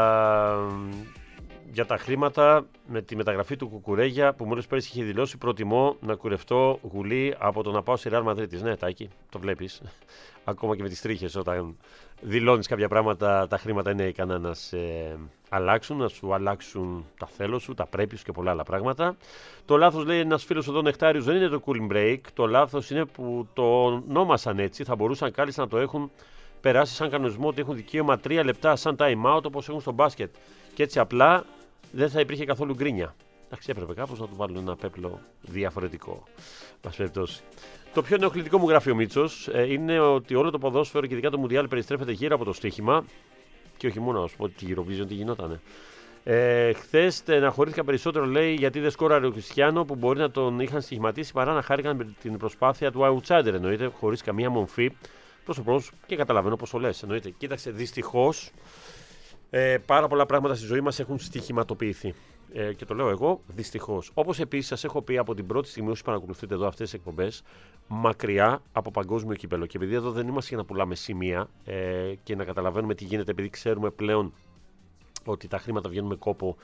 Speaker 2: για τα χρήματα με τη μεταγραφή του Κουκουρέγια που μόλις πέρυσι είχε δηλώσει προτιμώ να κουρευτώ γουλή από το να πάω στη Ρεάλ Μαδρίτης. Ναι, Τάκη, το βλέπεις. Ακόμα και με τις τρίχες όταν δηλώνεις κάποια πράγματα τα χρήματα είναι ικανά να σε αλλάξουν, να σου αλλάξουν τα θέλω σου, τα πρέπει σου και πολλά άλλα πράγματα. Το λάθος, λέει ένας φίλος εδώ Νεκτάριος, δεν είναι το cooling break. Το λάθος είναι που το ονόμασαν έτσι. Θα μπορούσαν κάλλιστα να το έχουν περάσει σαν κανονισμό ότι έχουν δικαίωμα τρία λεπτά σαν time out όπως έχουν στο μπάσκετ. Και έτσι απλά δεν θα υπήρχε καθόλου γκρίνια. Εντάξει, έπρεπε κάπως να του βάλουν ένα πέπλο διαφορετικό. Μας περιπτώσει. Το πιο ενοχλητικό μου γράφει ο Μίτσος είναι ότι όλο το ποδόσφαιρο και ειδικά το Μουντιάλ περιστρέφεται γύρω από το στοίχημα. Και όχι μόνο να σου πω ότι τη Eurovision τι γινότανε. Ε, Χθες στεναχωρήθηκα περισσότερο, λέει, γιατί δεν σκόραρε ο Κριστιάνο που μπορεί να τον είχαν στοιχηματίσει παρά να χάρηκαν με την προσπάθεια του outsider. Εννοείται, χωρίς καμία μορφή προς το προς και καταλαβαίνω πόσο λες. Εννοείται. Κοίταξε, δυστυχώς ε, πάρα πολλά πράγματα στη ζωή μας έχουν στοιχηματοποιηθεί. Ε, και το λέω εγώ, δυστυχώς. Όπως επίσης σας έχω πει από την πρώτη στιγμή, όσοι παρακολουθείτε εδώ αυτές τις εκπομπές, μακριά από παγκόσμιο κύπελλο. Και επειδή εδώ δεν είμαστε για να πουλάμε σημεία ε, και να καταλαβαίνουμε τι γίνεται, επειδή ξέρουμε πλέον ότι τα χρήματα βγαίνουν με κόπο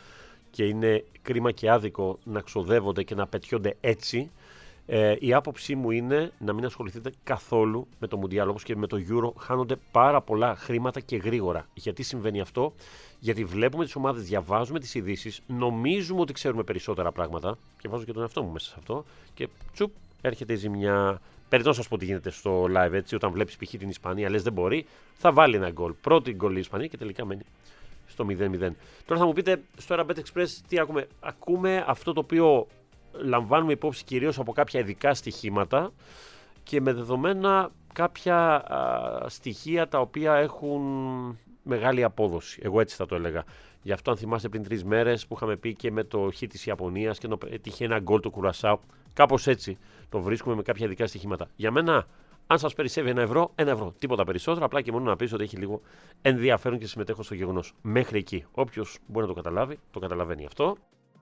Speaker 2: και είναι κρίμα και άδικο να ξοδεύονται και να πετιόνται έτσι. Ε, η άποψή μου είναι να μην ασχοληθείτε καθόλου με το Mundial, όπως και με το Euro. Χάνονται πάρα πολλά χρήματα και γρήγορα. Γιατί συμβαίνει αυτό? Γιατί βλέπουμε τις ομάδες, διαβάζουμε τις ειδήσεις, νομίζουμε ότι ξέρουμε περισσότερα πράγματα, και βάζω και τον εαυτό μου μέσα σε αυτό, και τσουπ, έρχεται η ζημιά. Περιττό να σας πω τι γίνεται στο live, έτσι, όταν βλέπεις π.χ. την Ισπανία, λες δεν μπορεί, θα βάλει ένα γκολ. Πρώτη γκολ η Ισπανία και τελικά μένει στο μηδέν μηδέν. Τώρα θα μου πείτε στο Aerabet Express τι ακούμε. Ακούμε αυτό το οποίο λαμβάνουμε υπόψη κυρίως από κάποια ειδικά στοιχήματα και με δεδομένα κάποια α, στοιχεία τα οποία έχουν μεγάλη απόδοση. Εγώ έτσι θα το έλεγα. Γι' αυτό αν θυμάστε πριν τρεις μέρες που είχαμε πει και με το χ της Ιαπωνίας και έτυχε ένα γκολ του Κουρασάου, κάπως έτσι το βρίσκουμε με κάποια ειδικά στοιχήματα. Για μένα, αν σας περισσεύει ένα ευρώ, ένα ευρώ. Τίποτα περισσότερο, απλά και μόνο να πεις ότι έχει λίγο ενδιαφέρον και συμμετέχω στο γεγονός. Μέχρι εκεί. Όποιος μπορεί να το καταλάβει, το καταλαβαίνει αυτό.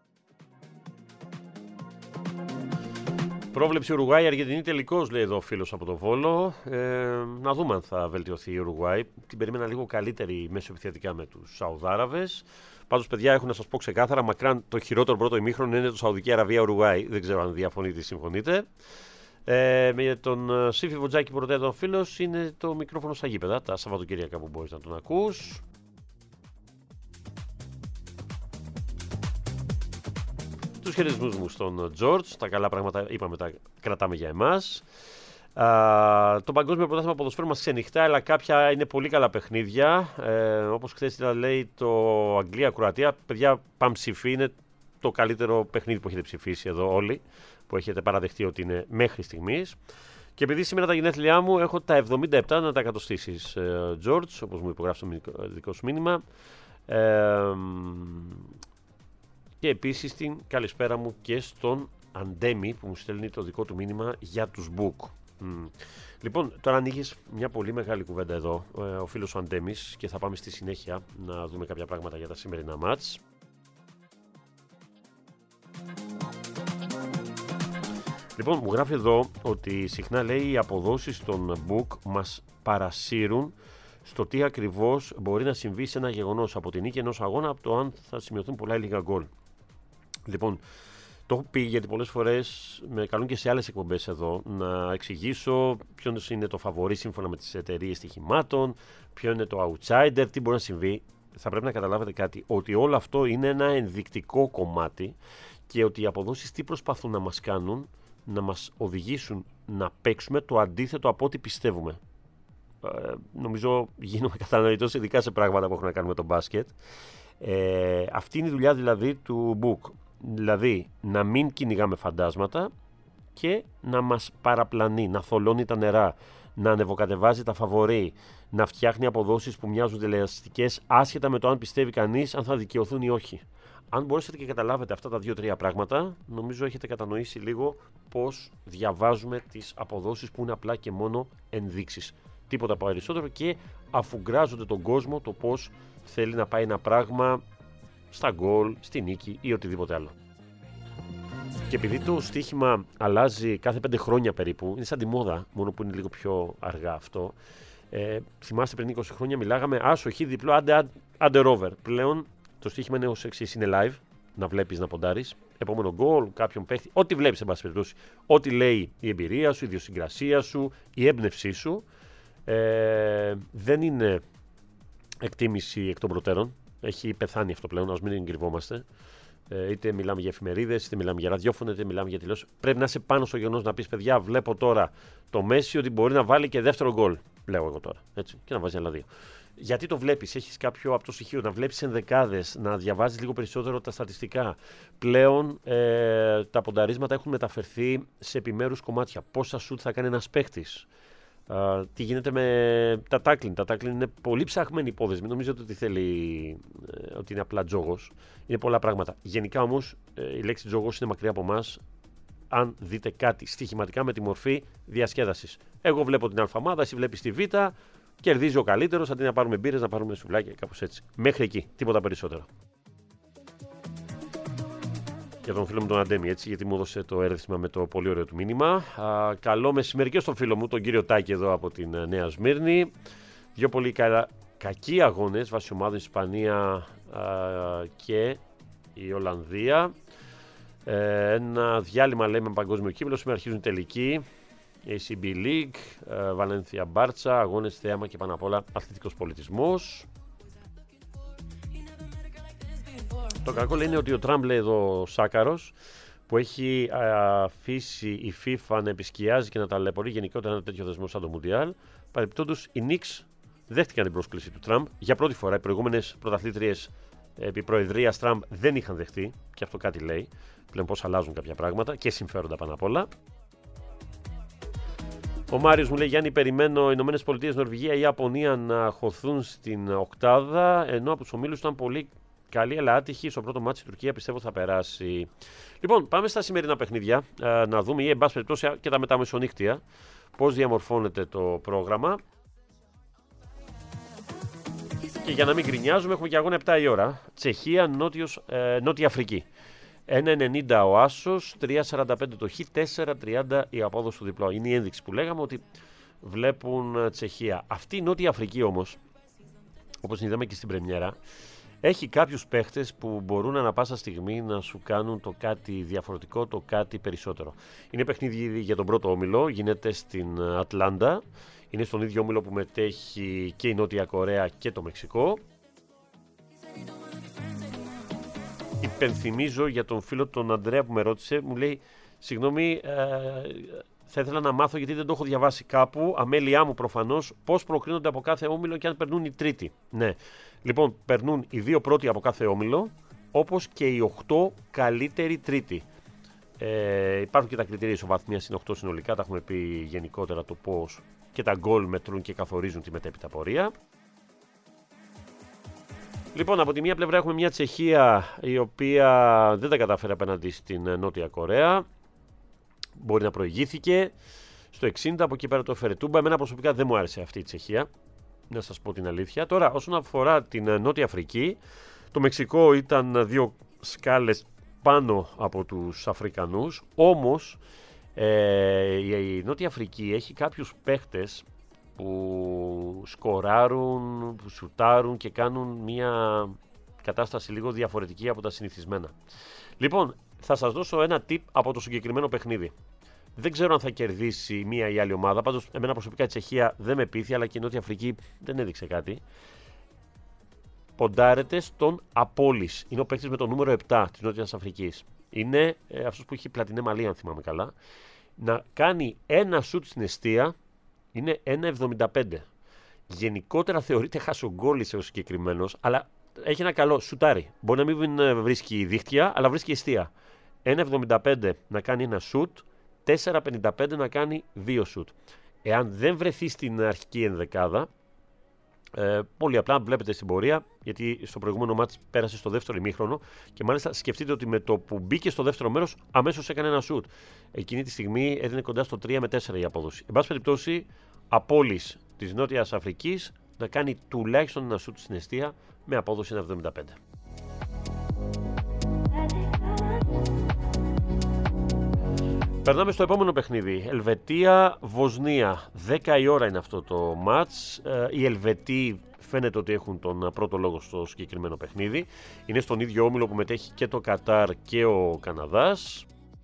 Speaker 2: Πρόβλεψη Ουρουγουάη-Αργεντινή τελικός, λέει εδώ ο φίλος από το Βόλο. Ε, να δούμε αν θα βελτιωθεί η Ουρουγουάη. Την περίμενα λίγο καλύτερη μεσοεπιθετικά με τους Σαουδάραβες. Πάντως, παιδιά, έχω να σας πω ξεκάθαρα, μακράν το χειρότερο πρώτο ημίχρονο είναι το Σαουδική Αραβία-Ουρουγουάη. Δεν ξέρω αν διαφωνείτε ή συμφωνείτε. Ε, με τον Σύφη Βοτζάκη που ρωτάει τον φίλος, είναι το μικρόφωνο στα γήπεδα, τα Σαββατοκύριακα που μπορείς να τον ακούς. Τους χαιρετισμούς μου στον Τζορτζ, τα καλά πράγματα είπαμε τα κρατάμε για εμάς. Α, το παγκόσμιο πρωτάθλημα ποδοσφαίρου μας ξενυχτά, αλλά κάποια είναι πολύ καλά παιχνίδια. Ε, όπως χθες λέει το Αγγλία-Κροατία, παιδιά παμψηφί, είναι το καλύτερο παιχνίδι που έχετε ψηφίσει εδώ όλοι, που έχετε παραδεχτεί ότι είναι μέχρι στιγμής. Και επειδή σήμερα τα γενέθλιά μου έχω τα εβδομήντα επτά να τα εκατοστήσεις, Τζορτζ, όπως μου υπογράψει το δικό σου μήνυμα. Ε, Και επίσης την καλησπέρα μου και στον Αντέμι που μου στέλνει το δικό του μήνυμα για τους Book. Mm. Λοιπόν, τώρα ανοίγεις μια πολύ μεγάλη κουβέντα εδώ, ο φίλος ο Αντέμις, και θα πάμε στη συνέχεια να δούμε κάποια πράγματα για τα σημερινά μάτς. Λοιπόν, μου γράφει εδώ ότι συχνά λέει οι αποδόσεις των Book μας παρασύρουν στο τι ακριβώς μπορεί να συμβεί σε ένα γεγονός, από την νίκη ενός αγώνα, από το αν θα σημειωθούν πολλά ή λίγα γκολ. Λοιπόν, το έχω πει γιατί πολλές φορές με καλούν και σε άλλες εκπομπές εδώ να εξηγήσω ποιο είναι το φαβορί σύμφωνα με τις εταιρείες στοιχημάτων, ποιο είναι το outsider, τι μπορεί να συμβεί. Θα πρέπει να καταλάβετε κάτι, ότι όλο αυτό είναι ένα ενδεικτικό κομμάτι και ότι οι αποδόσεις τι προσπαθούν να μας κάνουν, να μας οδηγήσουν να παίξουμε το αντίθετο από ό,τι πιστεύουμε. Ε, νομίζω γίνομαι κατανοητός ειδικά σε πράγματα που έχουν να κάνουν με το μπάσκετ. Ε, αυτή είναι η δουλειά δηλαδή του Book. Δηλαδή να μην κυνηγάμε φαντάσματα και να μας παραπλανεί, να θολώνει τα νερά, να ανεβοκατεβάζει τα φαβορί, να φτιάχνει αποδόσεις που μοιάζουν τελεαστικές άσχετα με το αν πιστεύει κανείς αν θα δικαιωθούν ή όχι. Αν μπορέσετε και καταλάβετε αυτά τα δύο-τρία πράγματα, νομίζω έχετε κατανοήσει λίγο πώς διαβάζουμε τις αποδόσεις που είναι απλά και μόνο ενδείξεις. Τίποτα περισσότερο και αφουγκράζονται τον κόσμο το πώς θέλει να πάει ένα πράγμα στα γκολ, στη νίκη ή οτιδήποτε άλλο. Και επειδή το στοίχημα αλλάζει κάθε πέντε χρόνια περίπου, είναι σαν τη μόδα, μόνο που είναι λίγο πιο αργά αυτό. Ε, θυμάστε πριν είκοσι χρόνια μιλάγαμε άσοχη, διπλό, άντε, άντε ρόβερ. Πλέον το στοίχημα είναι ως εξής, είναι live, να βλέπεις, να ποντάρεις. Επόμενο γκολ, κάποιον παίχτη, ό,τι βλέπεις εν πάση περιπτώσει. Ό,τι λέει η εμπειρία σου, η ιδιοσυγκρασία σου, η έμπνευσή σου. Ε, δεν είναι εκτίμηση εκ των προτέρων. Έχει πεθάνει αυτό πλέον, ας μην κρυβόμαστε. Ε, είτε μιλάμε για εφημερίδες, είτε μιλάμε για ραδιόφωνο, είτε μιλάμε για τηλεόραση. Πρέπει να είσαι πάνω στο γεγονός να πεις: παιδιά, βλέπω τώρα το Μέση ότι μπορεί να βάλει και δεύτερο γκολ. Λέω εγώ τώρα. Έτσι, και να βάζει άλλα δύο. Γιατί το βλέπεις, έχεις κάποιο από το στοιχείο, να βλέπεις ενδεκάδες, να διαβάζεις λίγο περισσότερο τα στατιστικά. Πλέον ε, τα πονταρίσματα έχουν μεταφερθεί σε επιμέρους κομμάτια. Πόσα σουτ θα κάνει ένας παίχτης. Uh, τι γίνεται με τα tackling. Τα tackling είναι πολύ ψαχμένη υπόθεση. Μην νομίζετε ότι θέλει, ε, ότι είναι απλά τζόγος. Είναι πολλά πράγματα. Γενικά όμως ε, η λέξη τζόγος είναι μακριά από εμάς. Αν δείτε κάτι στοιχηματικά με τη μορφή διασκέδασης. Εγώ βλέπω την αλφαμάδα, εσύ βλέπεις τη β, κερδίζει ο καλύτερος. Αντί να πάρουμε μπύρες, να πάρουμε σουβλάκια, κάπως έτσι. Μέχρι εκεί. Τίποτα περισσότερο. Για τον φίλο μου τον Αντέμι, έτσι, γιατί μου έδωσε το έρθισμα με το πολύ ωραίο του μήνυμα. Α, καλό μεσημέρι και στον φίλο μου, τον κύριο Τάκη εδώ από την Νέα Σμύρνη. Δύο πολύ κα... κακοί αγώνες βάσει ομάδων Ισπανία α, και η Ολλανδία. Ε, ένα διάλειμμα λέει με παγκόσμιο κύπελλο. Σήμερα αρχίζουν τελικοί. έι σι μπι League, Βαλένθια Μπάρτσα, αγώνες, θέαμα και πάνω απ' όλα αθλητικός πολιτισμός. Το κακό λέει είναι ότι ο Τραμπ, λέει εδώ ο Σάκαρος, που έχει αφήσει η FIFA να επισκιάζει και να ταλαιπωρεί γενικότερα ένα τέτοιο δεσμό σαν το Μουντιάλ. Παρεπιπτόντως, οι Knicks δέχτηκαν την πρόσκληση του Τραμπ. Για πρώτη φορά, οι προηγούμενες πρωταθλήτριες επί προεδρίας Τραμπ δεν είχαν δεχτεί, και αυτό κάτι λέει. Πλέον πώς αλλάζουν κάποια πράγματα και συμφέροντα πάνω απ' όλα. Ο Μάριος μου λέει: Γιάννη, περιμένω Ηνωμένες Πολιτείες, Νορβηγία ή Ιαπωνία να χωθούν στην οκτάδα, ενώ από τους ομίλους ήταν πολύ καλή αλλά άτυχη. Στο πρώτο μάτσι η Τουρκία πιστεύω θα περάσει. Λοιπόν, πάμε στα σημερινά παιχνίδια ε, να δούμε, ή εν πάση περιπτώσει και τα μεταμεσονύκτια, πώς διαμορφώνεται το πρόγραμμα. Και για να μην γκρινιάζουμε, έχουμε και αγώνα επτά η ώρα. Τσεχία, Νότιος, ε, Νότια Αφρική. ένα ενενήντα ο άσος, τρία σαράντα πέντε το χ, τέσσερα τριάντα η απόδοση του διπλό. Είναι η ένδειξη που λέγαμε ότι βλέπουν Τσεχία. Αυτή η Νότια Αφρική όμως, όπως είδαμε και στην πρεμιέρα, έχει κάποιους παίχτες που μπορούν ανά πάσα στιγμή να σου κάνουν το κάτι διαφορετικό, το κάτι περισσότερο. Είναι παιχνίδι για τον πρώτο όμιλο, γίνεται στην Ατλάντα. Είναι στον ίδιο όμιλο που μετέχει και η Νότια Κορέα και το Μεξικό. Υπενθυμίζω για τον φίλο τον Ανδρέα που με ρώτησε, μου λέει: συγγνώμη, ε, θα ήθελα να μάθω, γιατί δεν το έχω διαβάσει κάπου, αμέλειά μου προφανώς, πώς προκρίνονται από κάθε όμιλο και αν περνούν οι τρίτοι. Ναι, λοιπόν, περνούν οι δύο πρώτοι από κάθε όμιλο, όπως και οι οκτώ καλύτεροι τρίτοι. Ε, υπάρχουν και τα κριτήρια ισοβαθμίας, είναι οκτώ συνολικά, τα έχουμε πει γενικότερα το πώς και τα γκολ μετρούν και καθορίζουν τη μετέπειτα πορεία. Λοιπόν, από τη μία πλευρά έχουμε μια Τσεχία η οποία δεν τα κατάφερε απέναντι στην Νότια Κορέα. Μπορεί να προηγήθηκε στο εξήντα, από εκεί πέρα το έφερε τούμπα. Εμένα προσωπικά δεν μου άρεσε αυτή η Τσεχία, να σας πω την αλήθεια. Τώρα, όσον αφορά την Νότια Αφρική, το Μεξικό ήταν δύο σκάλες πάνω από τους Αφρικανούς. Όμως ε, η Νότια Αφρική έχει κάποιους παίχτες που σκοράρουν, που σουτάρουν και κάνουν μια κατάσταση λίγο διαφορετική από τα συνηθισμένα. Λοιπόν, θα σας δώσω ένα tip από το συγκεκριμένο παιχνίδι. Δεν ξέρω αν θα κερδίσει μία ή άλλη ομάδα, πάντως εμένα προσωπικά η Τσεχία δεν με πείθει, αλλά και η Νότια Αφρική δεν έδειξε κάτι. Ποντάρετε στον Απόλης. Είναι ο παίκτης με το νούμερο επτά της Νότιας Αφρικής. Είναι ε, αυτός που έχει πλατινέ μαλλί, αν θυμάμαι καλά. Να κάνει ένα σουτ στην εστία είναι ένα εβδομήντα πέντε. Γενικότερα θεωρείται χασογκόλης ο συγκεκριμένος, αλλά έχει ένα καλό σουτάρι. Μπορεί να μην βρίσκει δίχτυα, αλλά βρίσκει εστία. ένα εβδομήντα πέντε να κάνει ένα σουτ, τέσσερα πενήντα πέντε να κάνει δύο σουτ. Εάν δεν βρεθεί στην αρχική ενδεκάδα, ε, πολύ απλά βλέπετε στην πορεία, γιατί στο προηγούμενο μάτς πέρασε στο δεύτερο ημίχρονο και μάλιστα σκεφτείτε ότι με το που μπήκε στο δεύτερο μέρος αμέσως έκανε ένα σουτ. Εκείνη τη στιγμή έδινε κοντά στο τρία με τέσσερα η απόδοση. Εν πάση περιπτώσει, Απόλης της Νότιας Αφρικής να κάνει τουλάχιστον ένα σουτ στην εστία με απόδοση ένα εβδομήντα πέντε. Περνάμε στο επόμενο παιχνίδι. Ελβετία-Βοσνία. δέκα η ώρα είναι αυτό το μάτς. Ε, οι Ελβετοί φαίνεται ότι έχουν τον πρώτο λόγο στο συγκεκριμένο παιχνίδι. Είναι στον ίδιο όμιλο που μετέχει και το Κατάρ και ο Καναδάς.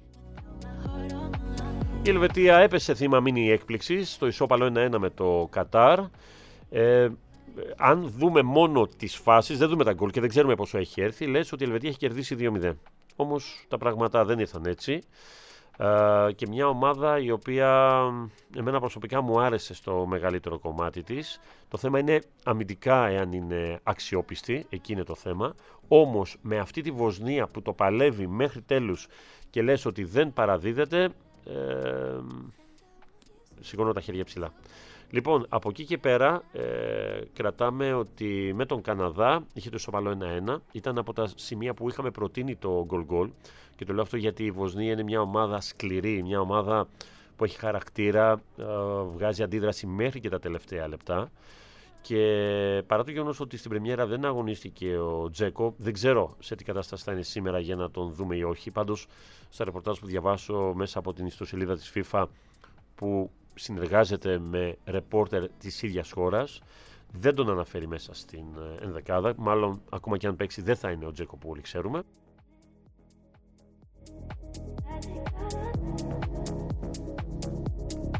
Speaker 2: Η Ελβετία έπεσε θύμα μίνι έκπληξης στο ισόπαλο ένα ένα με το Κατάρ. Ε, αν δούμε μόνο τις φάσεις, δεν δούμε τα γκολ και δεν ξέρουμε πόσο έχει έρθει, λες ότι η Ελβετία έχει κερδίσει δύο μηδέν. Όμως τα πράγματα δεν ήρθαν έτσι. Ε, και μια ομάδα η οποία εμένα προσωπικά μου άρεσε στο μεγαλύτερο κομμάτι της. Το θέμα είναι αμυντικά, εάν είναι αξιόπιστη, εκεί είναι το θέμα. Όμως με αυτή τη Βοσνία που το παλεύει μέχρι τέλους και λες ότι δεν παραδίδεται, ε, σηκώνω τα χέρια ψηλά. Λοιπόν, από εκεί και πέρα ε, κρατάμε ότι με τον Καναδά είχε το ισοπαλό ένα ένα. Ήταν από τα σημεία που είχαμε προτείνει το goal-goal. Και το λέω αυτό γιατί η Βοσνία είναι μια ομάδα σκληρή, μια ομάδα που έχει χαρακτήρα, ε, βγάζει αντίδραση μέχρι και τα τελευταία λεπτά. Και παρά το γεγονός ότι στην πρεμιέρα δεν αγωνίστηκε ο Τζέκο, δεν ξέρω σε τι κατάσταση θα είναι σήμερα για να τον δούμε ή όχι. Πάντως, στα ρεπορτάζ που διαβάσω μέσα από την ιστοσελίδα της FIFA, που συνεργάζεται με ρεπόρτερ της ίδιας χώρας, δεν τον αναφέρει μέσα στην ενδεκάδα. Μάλλον, ακόμα και αν παίξει, δεν θα είναι ο Τζέκο που όλοι ξέρουμε.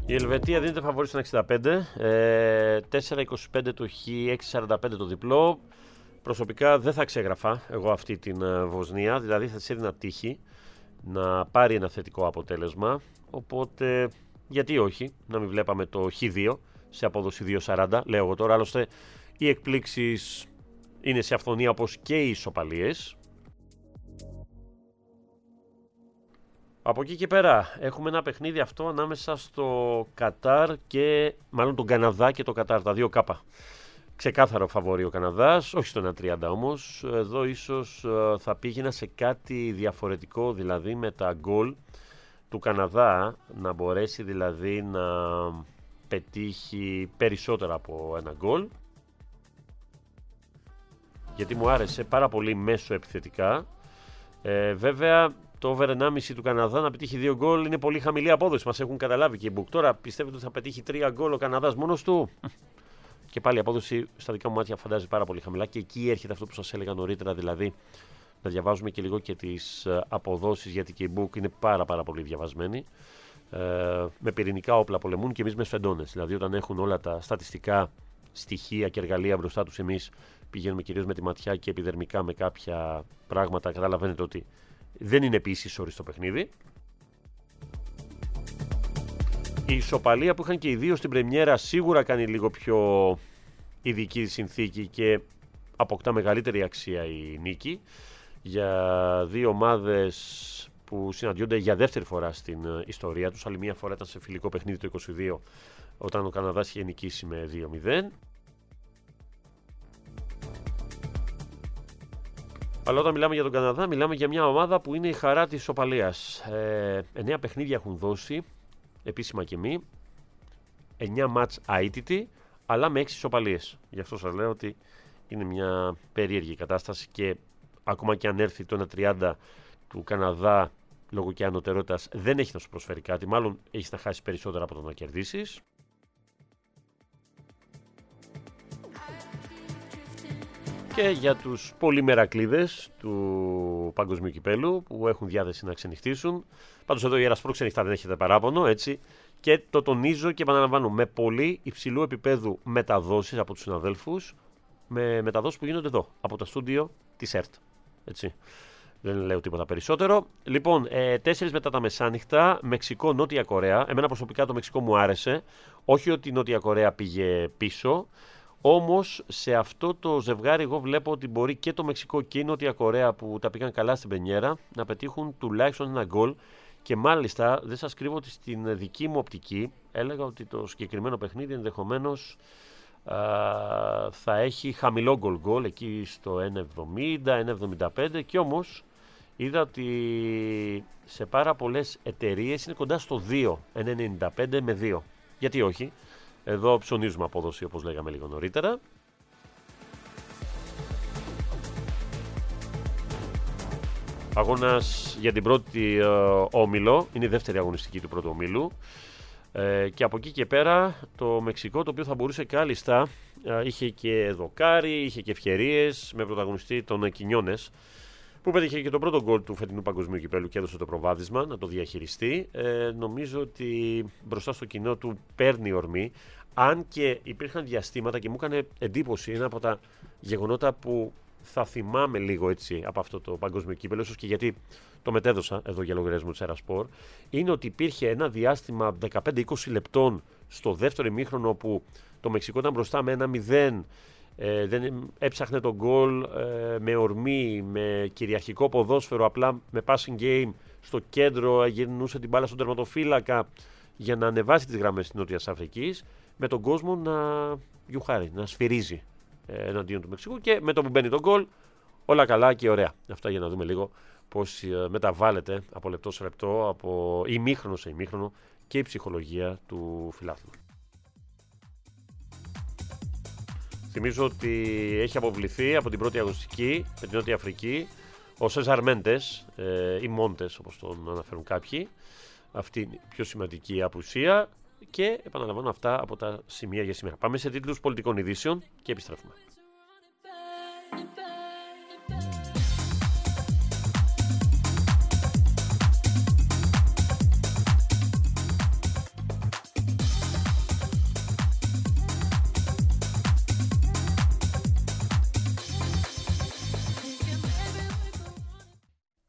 Speaker 2: Η Ελβετία δίνεται φαβορί στο εξήντα πέντε, ε, τέσσερα είκοσι πέντε το χ, έξι σαράντα πέντε το διπλό. Προσωπικά δεν θα ξέγραφα εγώ αυτή την uh, Βοσνία, δηλαδή θα της έδινα τύχη να πάρει ένα θετικό αποτέλεσμα, οπότε γιατί όχι να μην βλέπαμε το χ δύο σε απόδοση δύο σαράντα, λέω εγώ τώρα. Άλλωστε οι εκπλήξεις είναι σε αυθονία όπως και οι ισοπαλίες. Από εκεί και πέρα έχουμε ένα παιχνίδι αυτό ανάμεσα στο Κατάρ και μάλλον τον Καναδά και το Κατάρ, τα δύο κάπα. Ξεκάθαρο φαβορί ο Καναδάς, όχι στο ένα τριάντα όμως. Εδώ ίσως θα πήγαινα σε κάτι διαφορετικό, δηλαδή με τα γκολ του Καναδά, να μπορέσει δηλαδή να πετύχει περισσότερα από ένα γκολ. Γιατί μου άρεσε πάρα πολύ μέσω επιθετικά. Ε, βέβαια το over ενάμιση του Καναδά να πετύχει δύο γκολ είναι πολύ χαμηλή απόδοση. Μας έχουν καταλάβει και οι book. Τώρα πιστεύετε ότι θα πετύχει τρία γκολ ο Καναδάς μόνος του? Και πάλι η απόδοση στα δικά μου μάτια φαντάζει πάρα πολύ χαμηλά. Και εκεί έρχεται αυτό που σας έλεγα νωρίτερα, δηλαδή να διαβάζουμε και λίγο και τις αποδόσεις, γιατί και οι book είναι πάρα πάρα πολύ διαβασμένοι. Ε, με πυρηνικά όπλα πολεμούν και εμείς με σφεντώνες. Δηλαδή όταν έχουν όλα τα στατιστικά στοιχεία και εργαλεία μπροστά τους, εμείς πηγαίνουμε κυρίως με τη ματιά και επιδερμικά με κάποια πράγματα. Καταλαβαίνετε ότι δεν είναι επίσης όρις το παιχνίδι. Η ισοπαλία που είχαν και οι δύο στην πρεμιέρα σίγουρα κάνει λίγο πιο ειδική συνθήκη και αποκτά μεγαλύτερη αξία η νίκη για δύο ομάδες που συναντιόνται για δεύτερη φορά στην ιστορία τους. Άλλη μία φορά ήταν σε φιλικό παιχνίδι το είκοσι δύο, όταν ο Καναδάς είχε νικήσει με δύο μηδέν. Αλλά όταν μιλάμε για τον Καναδά, μιλάμε για μια ομάδα που είναι η χαρά της ισοπαλίας. Ε, εννέα παιχνίδια έχουν δώσει, επίσημα και μη, εννέα μάτς αίτητοι, αλλά με έξι ισοπαλίες. Γι' αυτό σας λέω ότι είναι μια περίεργη κατάσταση και ακόμα και αν έρθει το ένα τριάντα του Καναδά λόγω και ανωτερότητας, δεν έχει να σου προσφέρει κάτι. Μάλλον έχεις να χάσεις περισσότερα από το να κερδίσεις. Και για τους πολύ μερακλείδες του παγκοσμίου κυπέλου που έχουν διάθεση να ξενυχτήσουν. Πάντως εδώ η Ερασπρό ξενυχτά, δεν έχετε παράπονο, έτσι. Και το τονίζω και επαναλαμβάνω, με πολύ υψηλού επίπεδου μεταδόσεις από τους συναδέλφους, με μεταδόσεις που γίνονται εδώ, από τα στούντιο της ΕΡΤ. Έτσι. Δεν λέω τίποτα περισσότερο. Λοιπόν, ε, τέσσερις μετά τα μεσάνυχτα, Μεξικό-Νότια Κορέα. Εμένα προσωπικά το Μεξικό μου άρεσε. Όχι ότι η Νότια Κορέα πήγε πίσω. Όμως σε αυτό το ζευγάρι εγώ βλέπω ότι μπορεί και το Μεξικό και η Νότια Κορέα που τα πήγαν καλά στην πρεμιέρα να πετύχουν τουλάχιστον ένα γκολ. Και μάλιστα δεν σας κρύβω ότι στην δική μου οπτική έλεγα ότι το συγκεκριμένο παιχνίδι ενδεχομένως α, θα έχει χαμηλό γκολ γκολ εκεί στο ένα εβδομήντα, ένα εβδομήντα πέντε, και όμως είδα ότι σε πάρα πολλές εταιρείες είναι κοντά στο δύο, ένα ενενήντα πέντε με δύο. Γιατί όχι? Εδώ ψωνίζουμε απόδοση όπως λέγαμε λίγο νωρίτερα. Αγώνας για την πρώτη ε, όμιλο, είναι η δεύτερη αγωνιστική του πρώτου ομίλου. Ε, και από εκεί και πέρα το Μεξικό, το οποίο θα μπορούσε κάλλιστα, ε, είχε και δοκάρι, είχε και ευκαιρίες με πρωταγωνιστή τον Κινιόνες, που πέτυχε και το πρώτο γκολ του φετινού παγκοσμίου κυπέλου και έδωσε το προβάδισμα να το διαχειριστεί. Ε, νομίζω ότι μπροστά στο κοινό του παίρνει ορμή. Αν και υπήρχαν διαστήματα και μου έκανε εντύπωση, ένα από τα γεγονότα που θα θυμάμαι λίγο έτσι από αυτό το παγκόσμιο κύπελο, ίσως και γιατί το μετέδωσα εδώ για λογαριασμό της Ερασπορ, είναι ότι υπήρχε ένα διάστημα δεκαπέντε είκοσι λεπτών στο δεύτερο ημίχρονο όπου το Μεξικό ήταν μπροστά με ένα μηδέν, ε, δεν έψαχνε τον γκολ ε, με ορμή, με κυριαρχικό ποδόσφαιρο, απλά με passing game στο κέντρο, γυρνούσε την μπάλα στον τερματοφύλακα για να ανεβάσει τις γραμμές της Νότιας Αφρικής, με τον κόσμο να γιουχάρει, να σφυρίζει ε, εναντίον του Μεξικού, και με το που μπαίνει τον γκολ όλα καλά και ωραία. Αυτά για να δούμε λίγο πώς ε, μεταβάλλεται από λεπτό σε λεπτό, από ημίχρονο σε ημίχρονο και η ψυχολογία του φιλάθλου. Θυμίζω ότι έχει αποβληθεί από την πρώτη αγωνιστική με την Νότια Αφρική ο Σέζαρ Μέντες ε, ή Μόντες όπως τον αναφέρουν κάποιοι. Αυτή είναι η πιο σημαντική απουσία. Και επαναλαμβάνω αυτά από τα σημεία για σήμερα. Πάμε σε τίτλους πολιτικών ειδήσεων και επιστρέφουμε.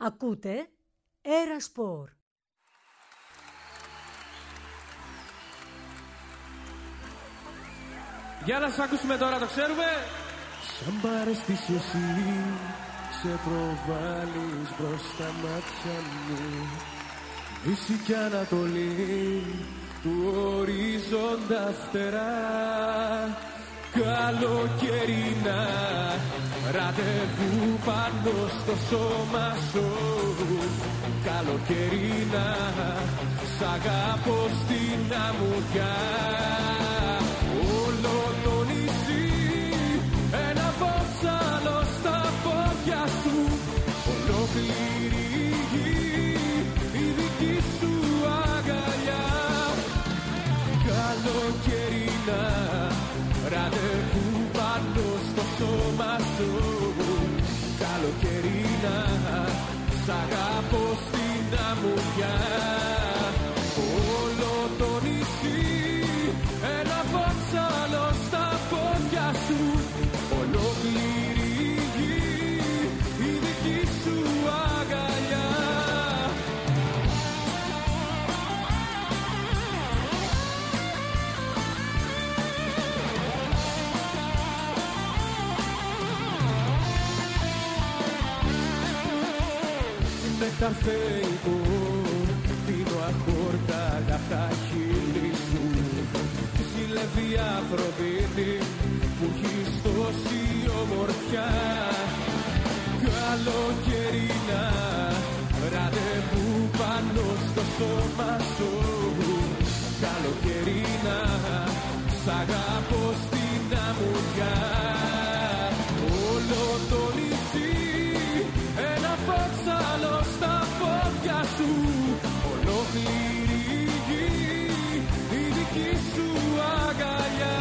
Speaker 7: Ακούτε Έρα Σπορ.
Speaker 9: Για να σ' ακούσουμε τώρα, το ξέρουμε.
Speaker 4: Σαν παρέστης εσύ σε προβάλλεις μπρος στα μάτια μου, Δύση κι Ανατολή του οριζόντα φτερά, καλοκαιρινά ραντεβού πάνω στο σώμα σου, καλοκαιρινά σ' αγαπώ στην αμμουδιά. Όλο το νησί ένα βότσαλο στα πόδια σου, ολόκληρη γη η δική σου αγκαλιά. Καλοκαιρινά ραντεβού πάνω στο σώμα σου, καλοκαιρινά σ' αγαπώ στην αμμουδιά. Όλο το νησί ένα βότσαλο στα πόδια σου, ολόκληρη γη η δική σου αγκαλιά. Νέκταρ φέικο πίνω αχόρτα απ' τα χείλη σου, ζηλεύει η Αφροδίτη που έχεις τόση ομορφιά. Καλοκαιρινά ραντεβού πάνω στο σώμα σου, καλοκαιρινά σ' αγαπώ στην αμμουδιά. Όλο το νησί ένα φόξαλο στα πόδια σου, ολόκληρη γη η δική σου αγκαλιά.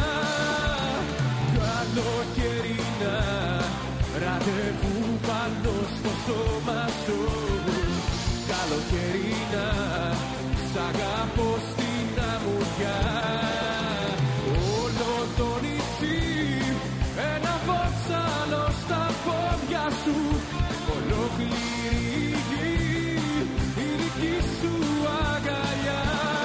Speaker 4: Καλοκαιρινά ραντεβού πάνω στο σώμα σου, καλοκαιρινά σ' αγαπώ στην αμμουδιά. Όλο το νησί ένα βότσαλο στα πόδια σου, ολόκληρη γη η δική σου αγκαλιά.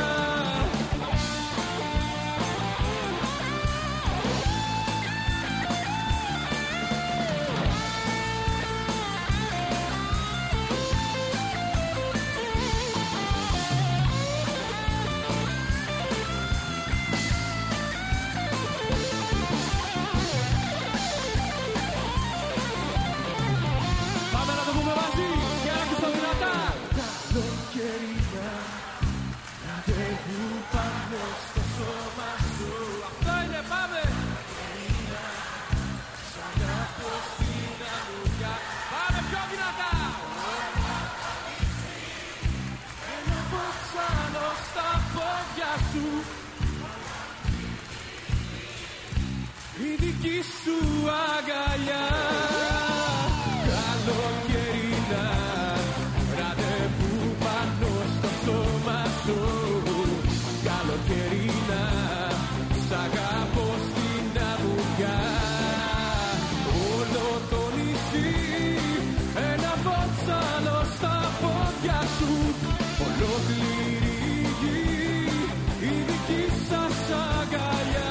Speaker 4: Η δική σου αγκαλιά. Καλοκαιρινά ραντεβού πάνω στο σώμα σου, καλοκαιρινά σ' αγαπώ στην αμμουδιά. Όλο το νησί ένα βότσαλο στα πόδια σου, ολόκληρη γη η δική σας αγκαλιά.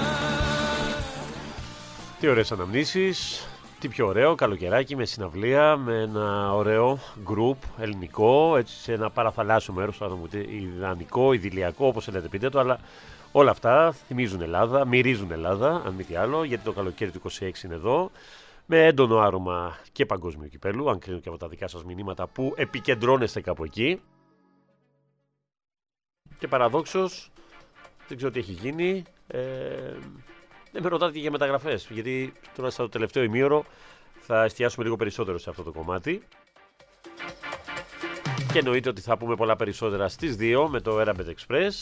Speaker 2: Τι ωραίες αναμνήσεις, τι πιο ωραίο καλοκαιράκι με συναυλία, με ένα ωραίο γκρουπ ελληνικό, έτσι σε ένα παραθαλάσσιο μέρος, θα μου πείτε, ιδανικό, ιδηλιακό, όπως θέλετε πείτε το, αλλά όλα αυτά θυμίζουν Ελλάδα, μυρίζουν Ελλάδα, αν μη τι άλλο, γιατί το καλοκαίρι του είκοσι έξι είναι εδώ, με έντονο άρωμα και παγκόσμιο κυπέλου, αν κρίνω και από τα δικά σας μηνύματα που επικεντρώνεστε κάπου εκεί. Και παραδόξως, δεν ξέρω τι έχει γίνει, ε... δεν με ρωτάτε και για μεταγραφές, γιατί τώρα στο τελευταίο ημίωρο θα εστιάσουμε λίγο περισσότερο σε αυτό το κομμάτι. Και εννοείται ότι θα πούμε πολλά περισσότερα στις δύο με το Erabet Express.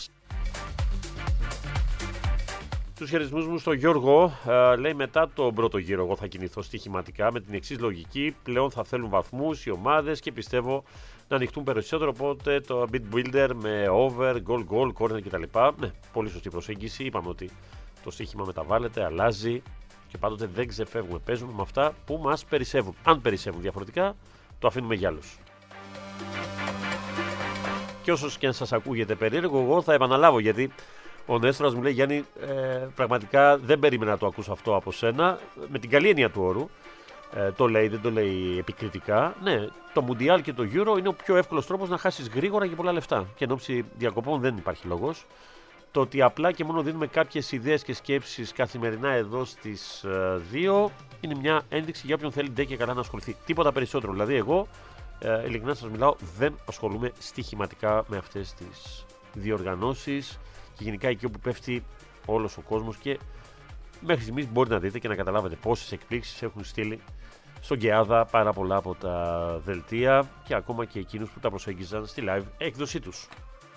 Speaker 2: Τους χαιρετισμούς μου στο Γιώργο, ε, λέει μετά τον πρώτο γύρο εγώ θα κινηθώ στοιχηματικά με την εξής λογική. Πλέον θα θέλουν βαθμούς οι ομάδες και πιστεύω να ανοιχτούν περισσότερο, οπότε το beat builder με over, goal, goal, corner κτλ. Ναι, πολύ σωστή προσέγγιση, είπαμε ότι το στοίχημα μεταβάλλεται, αλλάζει και πάντοτε δεν ξεφεύγουμε. Παίζουμε με αυτά που μας περισσεύουν. Αν περισσεύουν διαφορετικά, το αφήνουμε για άλλους. Και όσο και αν σας ακούγεται περίεργο, εγώ θα επαναλάβω, γιατί ο Νέστορας μου λέει, Γιάννη, ε, πραγματικά δεν περίμενα να το ακούσω αυτό από σένα, με την καλή έννοια του όρου. Ε, το λέει, δεν το λέει επικριτικά. Ναι, το Mundial και το Euro είναι ο πιο εύκολος τρόπος να χάσεις γρήγορα και πολλά λεφτά. Και εν ώψη διακοπών δεν υπάρχει λόγος. Το ότι απλά και μόνο δίνουμε κάποιες ιδέες και σκέψεις καθημερινά εδώ στις ε, δύο είναι μια ένδειξη για όποιον θέλει ντε και καλά να ασχοληθεί. Τίποτα περισσότερο. Δηλαδή, εγώ ε, ειλικρινά σας μιλάω, δεν ασχολούμαι στοιχηματικά με αυτές τις διοργανώσεις και γενικά εκεί όπου πέφτει όλος ο κόσμος. Και μέχρι στιγμής μπορείτε να δείτε και να καταλάβετε πόσες εκπλήξεις έχουν στείλει στον Γκεάδα πάρα πολλά από τα δελτία και ακόμα και εκείνους που τα προσέγγιζαν στη live έκδοσή τους.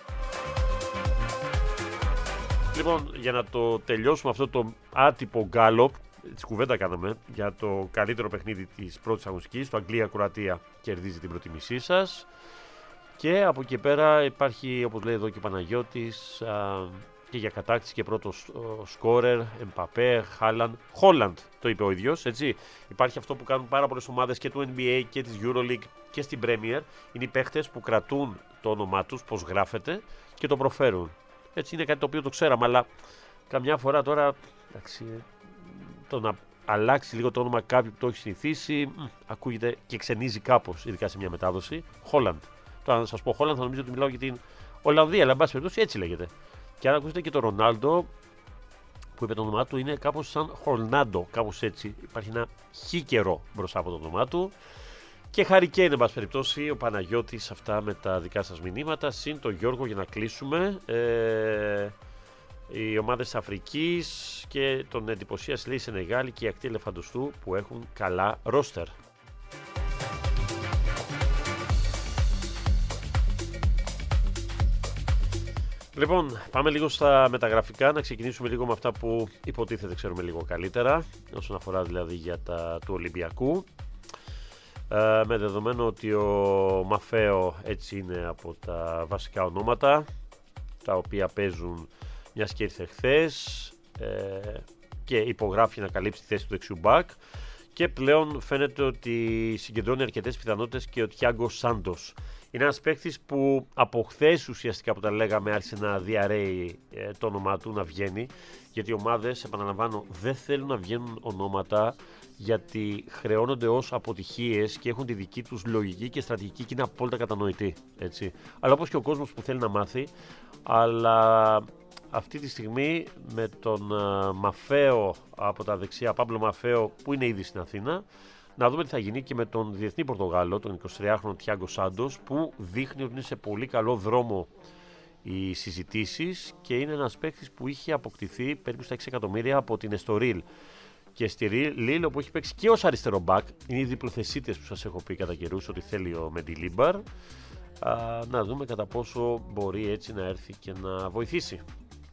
Speaker 2: Λοιπόν, για να το τελειώσουμε αυτό το άτυπο γκάλοπ, τη κουβέντα κάναμε για το καλύτερο παιχνίδι της πρώτης αγωνιστικής, το Αγγλία-Κροατία κερδίζει την προτιμήσή σας. Και από εκεί πέρα υπάρχει, όπως λέει εδώ και ο Παναγιώτης, α, και για κατάκτηση και πρώτος σκόρερ, Εμπαπέ, Χάλαντ, Χόλαντ το είπε ο ίδιος, έτσι. Υπάρχει αυτό που κάνουν πάρα πολλές ομάδες και του N B A και της EuroLeague και στην Premier, είναι οι παίχτες που κρατούν το όνομά τους, πώς γράφεται και το προφέρουν. Έτσι είναι κάτι το οποίο το ξέραμε, αλλά καμιά φορά τώρα, εντάξει, το να αλλάξει λίγο το όνομα κάποιου που το έχει συνηθίσει, μ, ακούγεται και ξενίζει κάπως, ειδικά σε μια μετάδοση. Χόλαντ. Τώρα, αν σας πω Χόλαντ, θα νομίζω ότι μιλάω για την Ολλανδία, αλλά εν πάση περιπτώσει έτσι λέγεται. Και αν ακούσετε και το Ρονάλντο, που είπε το όνομά του, είναι κάπως σαν Χολνάντο, κάπως έτσι. Υπάρχει ένα χίκερο μπροστά από το όνομά του. Και Harry Kane, εν πάση περιπτώσει, ο Παναγιώτης, αυτά με τα δικά σας μηνύματα. Συν το Γιώργο για να κλείσουμε. Ε, οι ομάδες της Αφρικής και τον εντυπωσίασε, λέει, Σενεγάλη και η ακτή Ελεφαντοστού που έχουν καλά ρόστερ. Λοιπόν, πάμε λίγο στα μεταγραφικά, να ξεκινήσουμε λίγο με αυτά που υποτίθεται ξέρουμε λίγο καλύτερα, όσον αφορά δηλαδή για τα του Ολυμπιακού. Ε, με δεδομένο ότι ο Μαφέο έτσι είναι από τα βασικά ονόματα, τα οποία παίζουν, μιας και ήρθε χθες ε, και υπογράφει να καλύψει τη θέση του δεξιού μπακ, και πλέον φαίνεται ότι συγκεντρώνει αρκετές πιθανότητες και ο Τιάγκο Σάντος. Είναι ένας παίκτης που από χθες ουσιαστικά που τα λέγαμε άρχισε να διαρρέει ε, το όνομά του, να βγαίνει, γιατί οι ομάδες, επαναλαμβάνω, δεν θέλουν να βγαίνουν ονόματα γιατί χρεώνονται ως αποτυχίες και έχουν τη δική τους λογική και στρατηγική και είναι απόλυτα κατανοητή, έτσι. Αλλά όπως και ο κόσμος που θέλει να μάθει, αλλά αυτή τη στιγμή με τον uh, Μαφέο από τα δεξιά, Παύλο Μαφέο, που είναι ήδη στην Αθήνα, να δούμε τι θα γίνει και με τον διεθνή Πορτογάλο, τον εικοσιτριάχρονο Τιάγκο Σάντος, που δείχνει ότι είναι σε πολύ καλό δρόμο οι συζητήσεις και είναι ένας παίκτης που είχε αποκτηθεί περίπου στα έξι εκατομμύρια από την Εστορίλ. Και στη Λίλ, όπου έχει παίξει και ως αριστερό μπακ, είναι οι διπλοθεσίτες που σας έχω πει κατά καιρούς ότι θέλει ο Μεντιλίμπαρ. Α, να δούμε κατά πόσο μπορεί έτσι να έρθει και να βοηθήσει.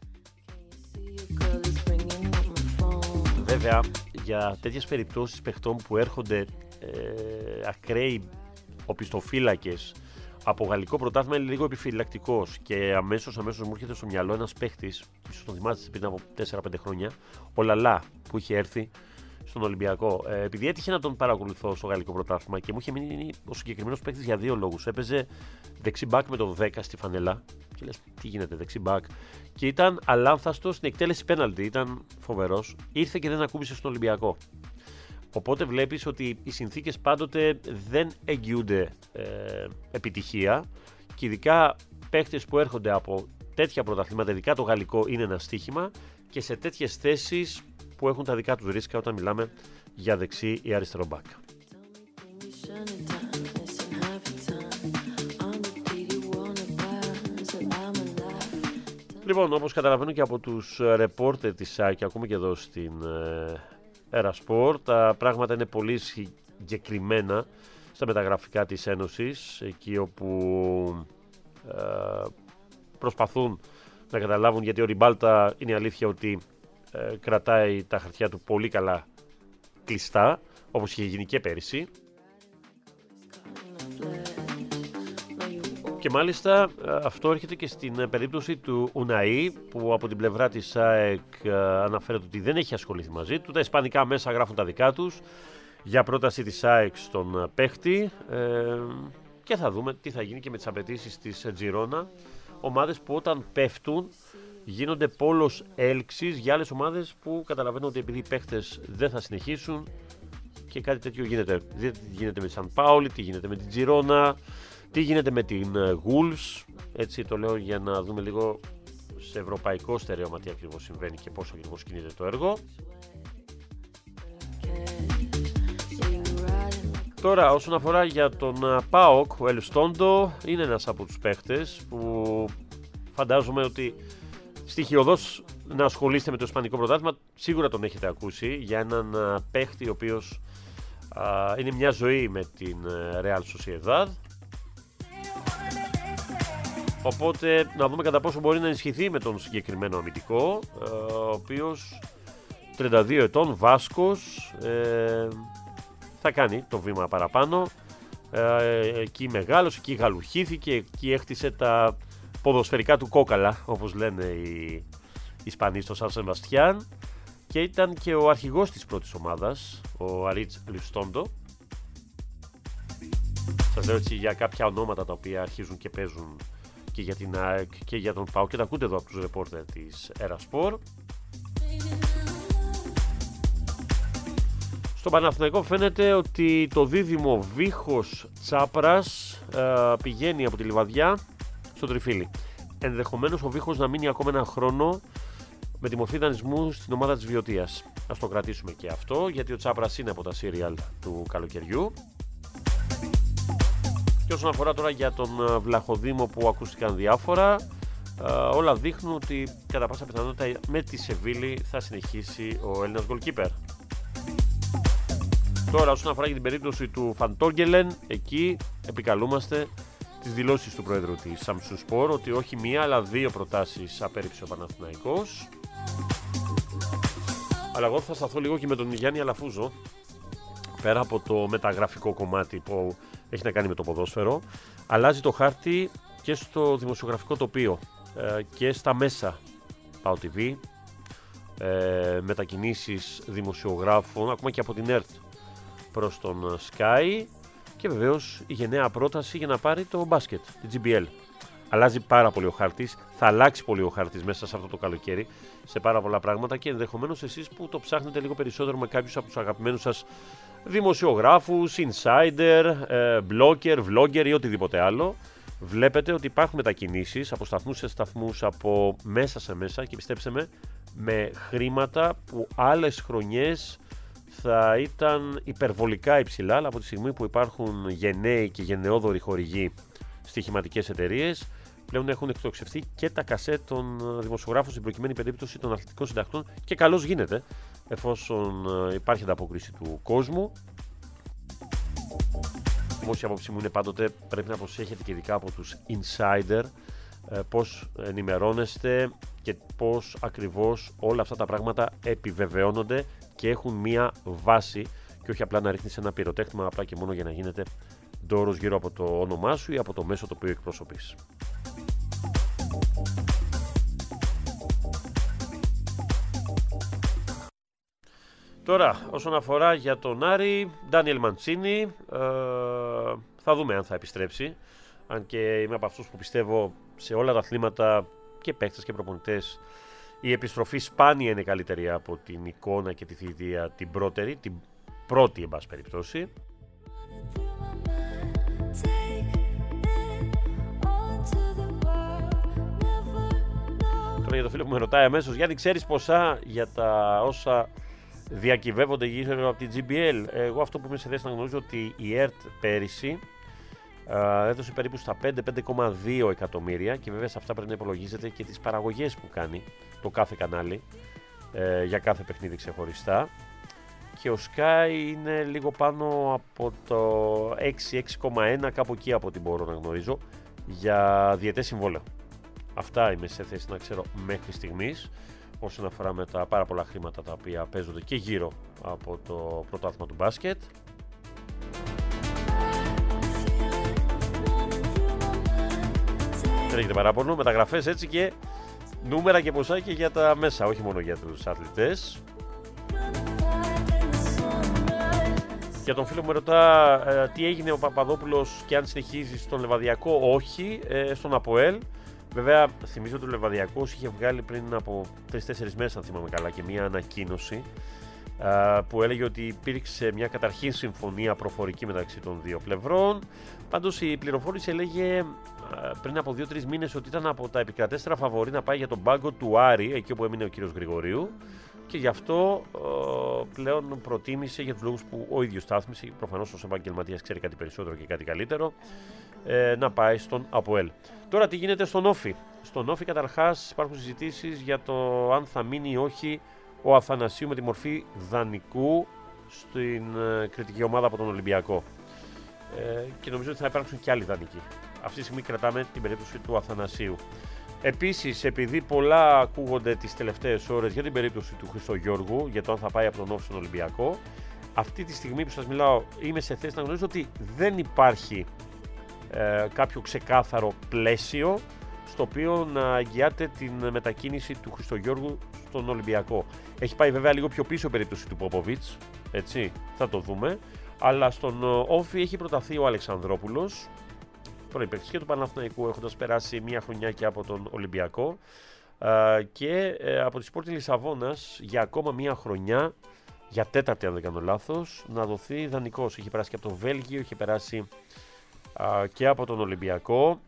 Speaker 2: Βέβαια, για τέτοιες περιπτώσεις παιχτών που έρχονται ε, ακραίοι οπισθοφύλακες από γαλλικό πρωτάθλημα, είναι λίγο επιφυλακτικός και αμέσως, αμέσως μου έρχεται στο μυαλό ένας παίχτης, ίσως τον θυμάστε πριν από τέσσερα πέντε χρόνια, ο Λαλά, που είχε έρθει στον Ολυμπιακό. Ε, επειδή έτυχε να τον παρακολουθώ στο γαλλικό πρωτάθλημα και μου είχε μείνει ο συγκεκριμένος παίχτης για δύο λόγους. Έπαιζε δεξί μπακ με το δέκα στη φανελά και λες τι γίνεται δεξί μπακ, και ήταν αλάνθαστος στην εκτέλεση πέναλτι, ήταν φοβερός. Ήρθε και δεν ακούμπησε στον Ολυμπιακό. Οπότε βλέπεις ότι οι συνθήκες πάντοτε δεν εγγυούνται ε, επιτυχία, και ειδικά παίχτες που έρχονται από τέτοια πρωταθλήματα, ειδικά το γαλλικό, είναι ένα στοίχημα, και σε τέτοιες θέσεις που έχουν τα δικά τους ρίσκα όταν μιλάμε για δεξί ή αριστερό μπακ. Λοιπόν, όπως καταλαβαίνω και από τους ρεπόρτερ της ΣΑΚ και ακούμε και εδώ στην Erasport, τα πράγματα είναι πολύ συγκεκριμένα στα μεταγραφικά της Ένωσης, εκεί όπου ε, προσπαθούν να καταλάβουν, γιατί ο Ριμπάλτα είναι αλήθεια ότι ε, κρατάει τα χαρτιά του πολύ καλά κλειστά, όπως είχε γίνει και πέρυσι. Και μάλιστα αυτό έρχεται και στην περίπτωση του Ουναή, που από την πλευρά της ΑΕΚ αναφέρεται ότι δεν έχει ασχοληθεί μαζί του. Τα ισπανικά μέσα γράφουν τα δικά τους για πρόταση της ΑΕΚ στον παίχτη, ε, και θα δούμε τι θα γίνει και με τις απαιτήσεις της Τζιρόνα. Ομάδες που όταν πέφτουν γίνονται πόλος έλξης για άλλες ομάδες που καταλαβαίνουν ότι επειδή οι παίχτες δεν θα συνεχίσουν και κάτι τέτοιο γίνεται. Τι γίνεται με τη Σαν Πάολη, τι γίνεται με την Τζιρόνα, τι γίνεται με την Wolves. Έτσι το λέω για να δούμε λίγο σε ευρωπαϊκό στερέωμα τι ακριβώς συμβαίνει και πώς ακριβώς κινείται το έργο. Τώρα όσον αφορά για τον ΠΑΟΚ, ο Ελστόντο είναι ένας από τους παίχτες που φαντάζομαι ότι στοιχειοδός να ασχολείστε με το Ισπανικό πρωτάθλημα, σίγουρα τον έχετε ακούσει, για έναν παίχτη ο οποίος α, είναι μια ζωή με την Real Sociedad. Οπότε να δούμε κατά πόσο μπορεί να ενισχυθεί με τον συγκεκριμένο αμυντικό, ο οποίος τριάντα δύο ετών, Βάσκος, ε, θα κάνει το βήμα παραπάνω. Ε, εκεί μεγάλος, εκεί γαλουχήθηκε, εκεί έχτισε τα ποδοσφαιρικά του κόκαλα, όπως λένε οι Ισπανοί στο Σαν Σεμπαστιάν, και ήταν και ο αρχηγός της πρώτης ομάδας, ο Αρίτς Ελστόντο. Σας λέω έτσι για κάποια ονόματα τα οποία αρχίζουν και παίζουν και για την ΑΕΚ και για τον ΠΑΟΚ και τα ακούτε εδώ από τους ρεπόρτερ της Ερασπορ. Στο Παναθηναϊκό φαίνεται ότι το δίδυμο Βίχος Τσάπρας ε, πηγαίνει από τη Λιβαδιά στο Τριφύλι. Ενδεχομένως ο Βίχος να μείνει ακόμα ένα χρόνο με τη μορφή δανεισμού στην ομάδα της Βιωτίας. Ας το κρατήσουμε και αυτό, γιατί ο Τσάπρας είναι από τα σύριαλ του καλοκαιριού. Και όσον αφορά τώρα για τον Βλαχοδήμο που ακούστηκαν διάφορα, ε, όλα δείχνουν ότι κατά πάσα πιθανότητα με τη Σεβίλη θα συνεχίσει ο Έλληνας γκολκίπερ. Τώρα όσον αφορά για την περίπτωση του Φαντόγγελεν, εκεί επικαλούμαστε τις δηλώσεις του πρόεδρου της Samsung Sport ότι όχι μία αλλά δύο προτάσεις απέρριψε ο Παναθηναϊκός. Αλλά εγώ θα σταθώ λίγο και με τον Γιάννη Αλαφούζο, πέρα από το μεταγραφικό κομμάτι που έχει να κάνει με το ποδόσφαιρο, αλλάζει το χάρτη και στο δημοσιογραφικό τοπίο ε, και στα μέσα ΠΑΟ τι βι, ε, μετακινήσεις δημοσιογράφων ακόμα και από την ΕΡΤ προς τον Sky και βεβαίως η γενναία πρόταση για να πάρει το μπάσκετ, την τζι μπι ελ. Αλλάζει πάρα πολύ ο χάρτης, θα αλλάξει πολύ ο χάρτης μέσα σε αυτό το καλοκαίρι σε πάρα πολλά πράγματα και ενδεχομένως εσείς που το ψάχνετε λίγο περισσότερο με κάποιους από τους αγαπημένους σας δημοσιογράφους, insider, blogger, vlogger ή οτιδήποτε άλλο, βλέπετε ότι υπάρχουν μετακινήσεις από σταθμούς σε σταθμούς, από μέσα σε μέσα και πιστέψτε με, με χρήματα που άλλες χρονιές θα ήταν υπερβολικά υψηλά, αλλά από τη στιγμή που υπάρχουν γενναίοι και γενναιόδοροι χορηγοί στοιχηματικές εταιρείες, πλέον έχουν εκτοξευθεί και τα κασέ των δημοσιογράφων στην προκειμένη περίπτωση των αθλητικών συντακτών και καλώς γίνεται, εφόσον υπάρχει ανταπόκριση του κόσμου. Όμως η άποψή μου είναι πάντοτε πρέπει να προσέχετε και ειδικά από τους insider πώς ενημερώνεστε και πώς ακριβώς όλα αυτά τα πράγματα επιβεβαιώνονται και έχουν μία βάση και όχι απλά να ρίχνεις ένα πυροτέχνημα απλά και μόνο για να γίνεται ντόρος γύρω από το όνομά σου ή από το μέσο το οποίο εκπροσωπείς. Τώρα, όσον αφορά για τον Άρη, Ντάνιελ Μαντσίνι, ε, θα δούμε αν θα επιστρέψει. Αν και είμαι από αυτούς που πιστεύω σε όλα τα αθλήματα και παίκτες και προπονητές, η επιστροφή σπάνια είναι καλύτερη από την εικόνα και τη θητεία την πρώτερη, την πρώτη εν πάση περιπτώσει. Τώρα για το φίλο που με ρωτάει αμέσως, Γιάννη, ξέρεις ποσά για τα όσα διακυβεύονται γύρω από την τζι μπι ελ? Εγώ αυτό που είμαι σε θέση να γνωρίζω ότι η ΕΡΤ πέρυσι uh, έδωσε περίπου στα πέντε με πέντε κόμμα δύο εκατομμύρια και βέβαια σε αυτά πρέπει να υπολογίζετε και τις παραγωγές που κάνει το κάθε κανάλι uh, για κάθε παιχνίδι ξεχωριστά, και ο Sky είναι λίγο πάνω από το έξι με έξι κόμμα ένα, κάπου εκεί από ό,τι μπορώ να γνωρίζω, για διετές συμβόλαιο. Αυτά είμαι σε θέση να ξέρω μέχρι στιγμής όσον αφορά με τα πάρα πολλά χρήματα τα οποία παίζονται και γύρω από το πρωτάθλημα του μπάσκετ. Δεν έχετε παράπονο, μεταγραφές έτσι και νούμερα και ποσά και για τα μέσα, όχι μόνο για τους αθλητές. Για τον φίλο μου ρωτά ε, τι έγινε ο Παπαδόπουλος και αν συνεχίζει στον Λεβαδιακό. Όχι, ε, στον ΑΠΟΕΛ. Βέβαια, θυμίζω ότι ο Λεβαδιακός είχε βγάλει πριν από τρεις τέσσερις μέρες, αν θυμάμαι καλά, και μια ανακοίνωση ε, που έλεγε ότι υπήρξε μια καταρχήν συμφωνία προφορική μεταξύ των δύο πλευρών. Πάντως η πληροφόρηση έλεγε ε, πριν από δύο τρεις μήνες ότι ήταν από τα επικρατέστερα φαβορί να πάει για τον πάγκο του Άρη, εκεί όπου έμεινε ο κύριος Γρηγορίου. Και γι' αυτό ε, πλέον προτίμησε, για τους λόγους που ο ίδιος στάθμισε, προφανώς ως επαγγελματίας ξέρει κάτι περισσότερο και κάτι καλύτερο, ε, να πάει στον ΑΠΟΕΛ. Τώρα τι γίνεται στον Όφη. Στον Όφη καταρχάς υπάρχουν συζητήσεις για το αν θα μείνει ή όχι ο Αθανασίου με τη μορφή δανεικού στην ε, κριτική ομάδα από τον Ολυμπιακό. Ε, και νομίζω ότι θα υπάρξουν και άλλοι δανεικοί. Αυτή τη στιγμή κρατάμε την περίπτωση του Αθανασίου. Επίσης, επειδή πολλά ακούγονται τις τελευταίες ώρες για την περίπτωση του Χριστογιώργου, για το αν θα πάει από τον Όφη στον Ολυμπιακό, αυτή τη στιγμή που σας μιλάω είμαι σε θέση να γνωρίζω ότι δεν υπάρχει ε, κάποιο ξεκάθαρο πλαίσιο στο οποίο να αγγιάται την μετακίνηση του Χριστογιώργου στον Ολυμπιακό. Έχει πάει βέβαια λίγο πιο πίσω η περίπτωση του Πόποβιτς, έτσι, θα το δούμε, αλλά στον Όφη έχει προταθεί ο Αλεξανδρόπουλος, προϋπαίκτης και του Παναθηναϊκού, έχοντας περάσει μία χρονιά και από τον Ολυμπιακό, και από τη Sporting Λισαβόνας για ακόμα μία χρονιά, για τέταρτη αν δεν κάνω λάθος, να δοθεί δανεικός. Είχε περάσει και από το Βέλγιο, είχε περάσει και από τον Ολυμπιακό.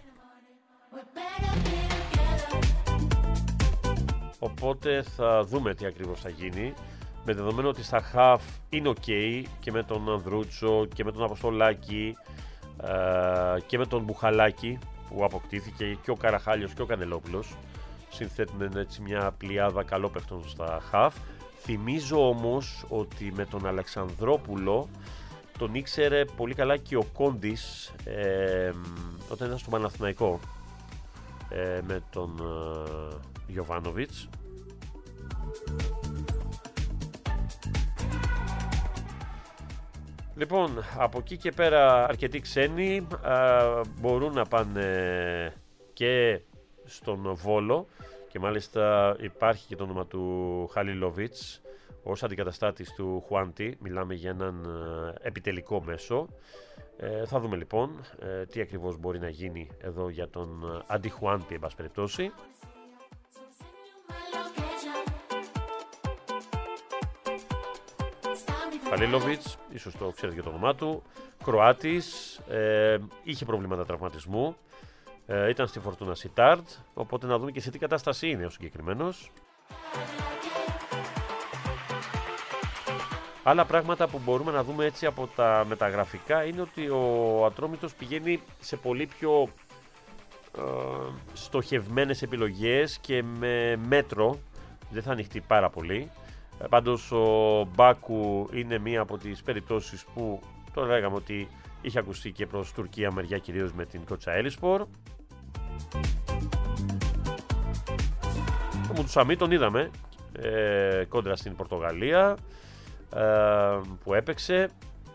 Speaker 2: Οπότε θα δούμε τι ακριβώς θα γίνει, με δεδομένο ότι στα χαφ είναι ok και με τον Ανδρούτσο και με τον Αποστολάκη και με τον Μπουχαλάκη που αποκτήθηκε, και ο Καραχάλιος και ο Κανελόπουλος συνθέτουν έτσι μια πλειάδα καλόπαιχτων στα χαφ. Θυμίζω όμως ότι με τον Αλεξανδρόπουλο τον ήξερε πολύ καλά και ο Κόντις ε, όταν ήταν στο Παναθηναϊκό ε, με τον ε, Γιοβάνοβιτς. Λοιπόν, από εκεί και πέρα αρκετοί ξένοι α, μπορούν να πάνε και στον Βόλο, και μάλιστα υπάρχει και το όνομα του Χαλίλοβιτς ως αντικαταστάτης του Χουάντι. Μιλάμε για έναν επιτελικό μέσο. Ε, θα δούμε λοιπόν ε, τι ακριβώς μπορεί να γίνει εδώ για τον αντιχουάντι, εν πάση περιπτώσει. Χαλίλοβιτς, ίσως το ξέρετε για το όνομά του, Κροάτης, ε, είχε προβλήματα τραυματισμού, ε, ήταν στη Φορτούνα Σιτάρτ, οπότε να δούμε και σε τι κατάσταση είναι ο συγκεκριμένος. Άλλα πράγματα που μπορούμε να δούμε έτσι από τα μεταγραφικά είναι ότι ο Ατρόμητος πηγαίνει σε πολύ πιο ε, στοχευμένες επιλογές και με μέτρο, δεν θα ανοιχτεί πάρα πολύ. Πάντως ο Μπάκου είναι μία από τις περιπτώσεις που το λέγαμε ότι είχε ακουστεί και προς Τουρκία μεριά, κυρίως με την Κοτσαέλισπορ. Ο Μουτσαμί τον είδαμε ε, κόντρα στην Πορτογαλία ε, που έπαιξε.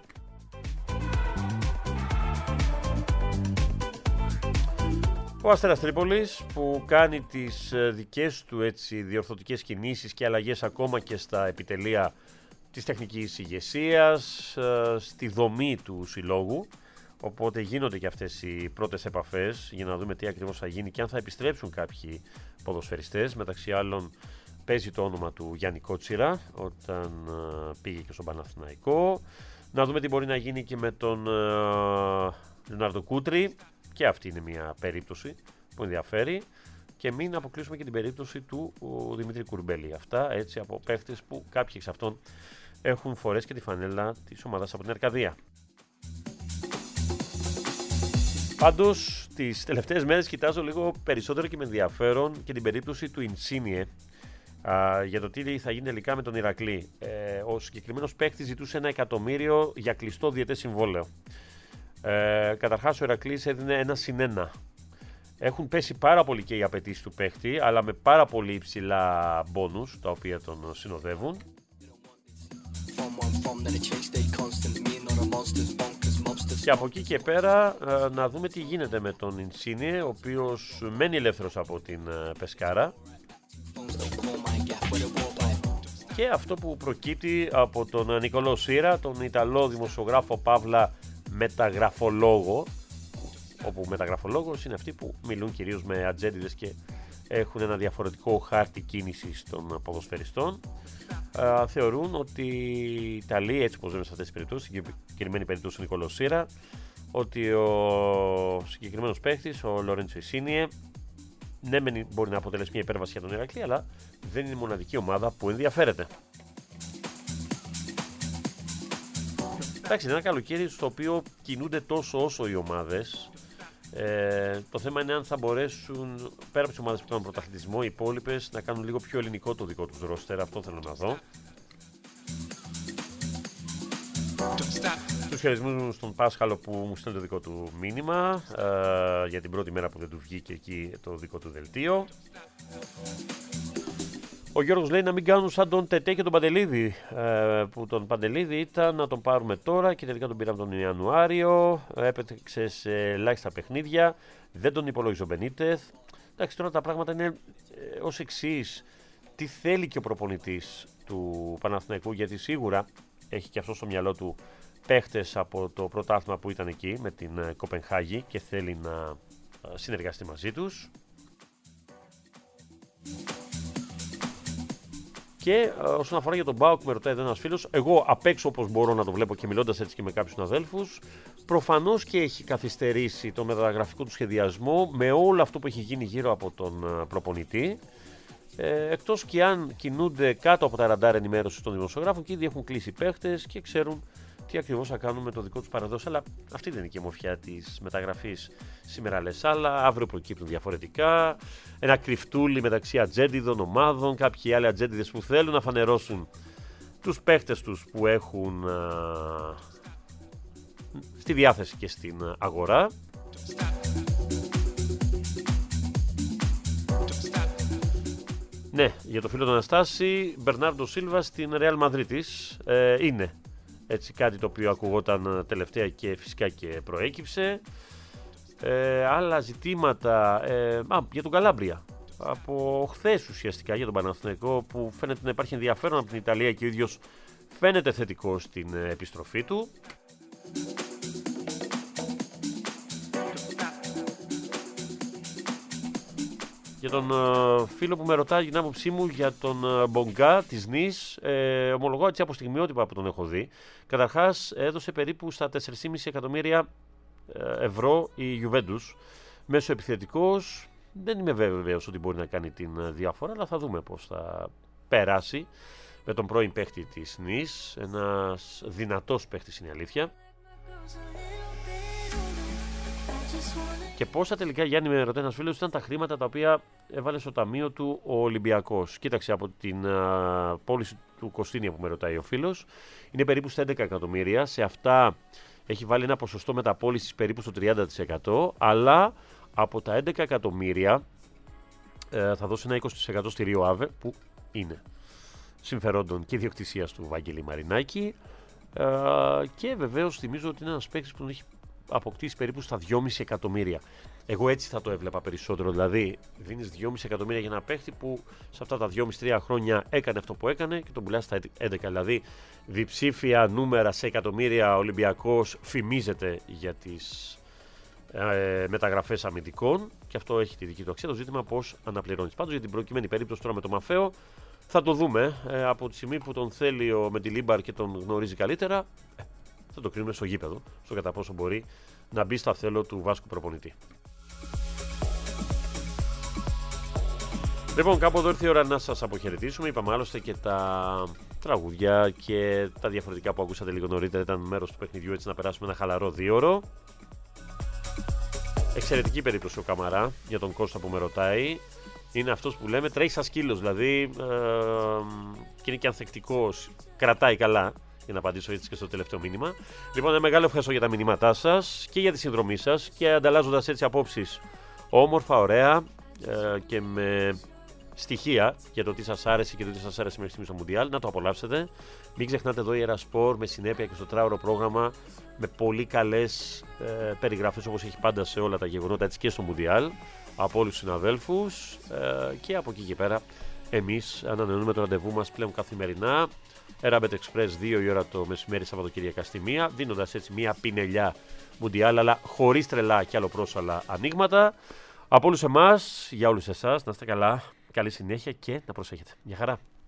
Speaker 2: Ο Αστέρας Τρίπολης που κάνει τις δικές του έτσι διορθωτικές κινήσεις και αλλαγές ακόμα και στα επιτελεία της τεχνικής ηγεσίας, στη δομή του συλλόγου, οπότε γίνονται και αυτές οι πρώτες επαφές για να δούμε τι ακριβώς θα γίνει και αν θα επιστρέψουν κάποιοι ποδοσφαιριστές. Μεταξύ άλλων παίζει το όνομα του Γιάννη Κότσιρα όταν πήγε και στον Παναθηναϊκό. Να δούμε τι μπορεί να γίνει και με τον Λεωνάρντο Κούτρι. Και αυτή είναι μια περίπτωση που ενδιαφέρει, και μην αποκλείσουμε και την περίπτωση του Δημήτρη Κουρμπέλη. Αυτά έτσι από παίχτες που κάποιοι εξ αυτών έχουν φορέσει και τη φανέλα της ομάδας από την Αρκαδία. Πάντως τις τελευταίες μέρες κοιτάζω λίγο περισσότερο και με ενδιαφέρον και την περίπτωση του Ινσίνιε α, για το τι θα γίνει τελικά με τον Ηρακλή. Ε, ο συγκεκριμένος παίχτης ζητούσε ένα εκατομμύριο για κλειστό διετές συμβόλαιο. Ε, καταρχάς ο Ηρακλής έδινε ένα συν ένα. Έχουν πέσει πάρα πολύ και οι απαιτήσεις του παίχτη, αλλά με πάρα πολύ υψηλά μπόνους τα οποία τον συνοδεύουν. Και από εκεί και πέρα ε, να δούμε τι γίνεται με τον Ινσίνιε, ο οποίος μένει ελεύθερος από την ε, Πεσκάρα. και αυτό που προκύπτει από τον Νικολό Σύρα, τον Ιταλό δημοσιογράφο παύλα μεταγραφολόγο, όπου μεταγραφολόγος είναι αυτοί που μιλούν κυρίως με ατζέντιδες και έχουν ένα διαφορετικό χάρτη κίνησης των ποδοσφαιριστών. Uh, θεωρούν ότι οι Ιταλοί, έτσι όπως λέμε σε αυτές τις περιπτώσεις, στην συγκεκριμένη περίπτωση του Νικολό Σύρα, ότι ο συγκεκριμένος παίχτης, ο Λορέντσο Ινσίνιε, ναι, μπορεί να αποτελέσει μια υπέρβαση για τον Ηρακλή, αλλά δεν είναι η μοναδική ομάδα που ενδιαφέρεται. Εντάξει, είναι ένα καλοκαίρι στο οποίο κινούνται τόσο όσο οι ομάδες. Ε, το θέμα είναι αν θα μπορέσουν, πέρα από τις ομάδες που κάνουν πρωταθλητισμό, οι υπόλοιπες να κάνουν λίγο πιο ελληνικό το δικό τους ρόστερ. Αυτό θέλω να δω. Τους χαιρετισμούς στον Πάσχαλο που μου στέλνει το δικό του μήνυμα ε, για την πρώτη μέρα που δεν του βγήκε εκεί το δικό του δελτίο. Ο Γιώργος λέει να μην κάνουν σαν τον Τετέ και τον Παντελίδη, ε, που τον Παντελίδη ήταν να τον πάρουμε τώρα και τελικά τον πήραμε τον Ιανουάριο, έπαιξε σε ελάχιστα παιχνίδια, δεν τον υπολόγιζε ο Μπενίτεθ. Εντάξει, τώρα τα πράγματα είναι ε, ως εξής. Τι θέλει και ο προπονητής του Παναθηναϊκού, γιατί σίγουρα έχει και αυτό στο μυαλό του παίχτες από το πρωτάθλημα που ήταν εκεί με την Κοπενχάγη και θέλει να συνεργαστεί μαζί τους. Και όσον αφορά για τον ΠΑΟΚ, με ρωτάει εδώ ένας φίλος, εγώ απ' έξω όπως μπορώ να το βλέπω και μιλώντας έτσι και με κάποιους συναδέλφους, προφανώς και έχει καθυστερήσει το μεταγραφικό του σχεδιασμό με όλο αυτό που έχει γίνει γύρω από τον προπονητή. Ε, εκτός και αν κινούνται κάτω από τα ραντάρ ενημέρωση των δημοσιογράφων και ήδη έχουν κλείσει παίχτες και ξέρουν τι ακριβώς θα κάνουν με το δικό τους παραδόση. Αλλά αυτή δεν είναι και η ομορφιά της μεταγραφής. Σήμερα λες άλλα, αύριο προκύπτουν διαφορετικά. Ένα κρυφτούλι μεταξύ ατζέντιδων ομάδων, κάποιοι άλλοι ατζέντιδες που θέλουν να φανερώσουν τους παίχτες τους που έχουν α, στη διάθεση και στην αγορά. Ναι, για το φίλο του Αναστάση, Μπερνάρντο Σίλβα στην Ρεάλ Μαδρίτης ε, είναι έτσι κάτι το οποίο ακουγόταν τελευταία και φυσικά και προέκυψε. Ε, άλλα ζητήματα ε, α, για τον Καλάμπρια. Από χθες ουσιαστικά για τον Παναθηναϊκό που φαίνεται να υπάρχει ενδιαφέρον από την Ιταλία και ο ίδιος φαίνεται θετικό στην επιστροφή του. Για τον uh, φίλο που με ρωτάει την άποψή μου για τον uh, Μπογκά της Νις, ε, ομολογώ έτσι από στιγμιότυπα που τον έχω δει. Καταρχάς έδωσε περίπου στα τέσσερα κόμμα πέντε εκατομμύρια ευρώ η Γιουβέντους. Μέσω επιθετικός, δεν είμαι βέβαιος ότι μπορεί να κάνει την διαφορά, αλλά θα δούμε πώς θα περάσει με τον πρώην παίχτη της Νις. Ένας δυνατός παίχτης είναι η αλήθεια. Και πόσα τελικά, Γιάννη, με ρωτάει ένας φίλος, ήταν τα χρήματα τα οποία έβαλε στο ταμείο του ο Ολυμπιακός. Κοίταξε, από την α, πώληση του Κωστίνια που με ρωτάει ο φίλος, είναι περίπου στα έντεκα εκατομμύρια. Σε αυτά έχει βάλει ένα ποσοστό μεταπώλησης περίπου στο τριάντα τοις εκατό, αλλά από τα έντεκα εκατομμύρια ε, θα δώσει ένα είκοσι τοις εκατό στη Ρίο Άβε, που είναι συμφερόντων και ιδιοκτησίας του Βαγγέλη Μαρινάκη. Ε, και βεβαίως θυμίζω ότι είναι ένας παίκτης που τον έχει αποκτήσει περίπου στα δυόμισι εκατομμύρια. Εγώ έτσι θα το έβλεπα περισσότερο. Δηλαδή, δίνεις δυόμισι εκατομμύρια για ένα παίχτη που σε αυτά τα δυόμισι τρία χρόνια έκανε αυτό που έκανε και τον πουλάς στα έντεκα. Δηλαδή, διψήφια νούμερα σε εκατομμύρια. Ο Ολυμπιακός φημίζεται για τις ε, μεταγραφές αμυντικών και αυτό έχει τη δική του αξία. Το ζήτημα πώς αναπληρώνεις. Πάντως, για την προκειμένη περίπτωση τώρα με τον Μαφαίο, θα το δούμε. Ε, από τη στιγμή που τον θέλει ο Μεντιλίμπαρ και τον γνωρίζει καλύτερα, θα το κρίνουμε στο γήπεδο, στο κατά πόσο μπορεί να μπει στα θέλω του Βάσκου προπονητή. Λοιπόν, κάπου εδώ ήρθε η ώρα να σας αποχαιρετήσουμε. Είπαμε άλλωστε και τα τραγούδια και τα διαφορετικά που ακούσατε λίγο νωρίτερα ήταν μέρος του παιχνιδιού, έτσι να περάσουμε ένα χαλαρό δίωρο. Εξαιρετική περίπτωση ο Καμαρά για τον Κώστα που με ρωτάει. Είναι αυτός που λέμε τρέχει σαν σκύλος, δηλαδή ε, και είναι και ανθεκτικός, κρατάει καλά. Για να απαντήσω έτσι και στο τελευταίο μήνυμα. Λοιπόν, ένα μεγάλο ευχαριστώ για τα μηνύματά σας και για τη συνδρομή σας και ανταλλάζοντας έτσι απόψεις όμορφα, ωραία ε, και με στοιχεία για το τι σας άρεσε και το τι σας άρεσε μέχρι στιγμής στο Μουντιάλ. Να το απολαύσετε. Μην ξεχνάτε εδώ η Ερασπορ με συνέπεια και στο τράωρο πρόγραμμα με πολύ καλές ε, περιγραφές όπως έχει πάντα σε όλα τα γεγονότα, έτσι και στο Μουντιάλ, από όλους τους συναδέλφους ε, και από εκεί και πέρα εμείς ανανεώνουμε το ραντεβού μας πλέον καθημερινά. Erabbet Express δύο η ώρα το μεσημέρι Σαββατοκύριακα στη μία, δίνοντας έτσι μια πινελιά Μουντιάλ, αλλά χωρίς τρελά και αλλοπρόσαλα ανοίγματα. Από όλους εμάς, για όλους εσάς, να είστε καλά, καλή συνέχεια και να προσέχετε. Γεια χαρά.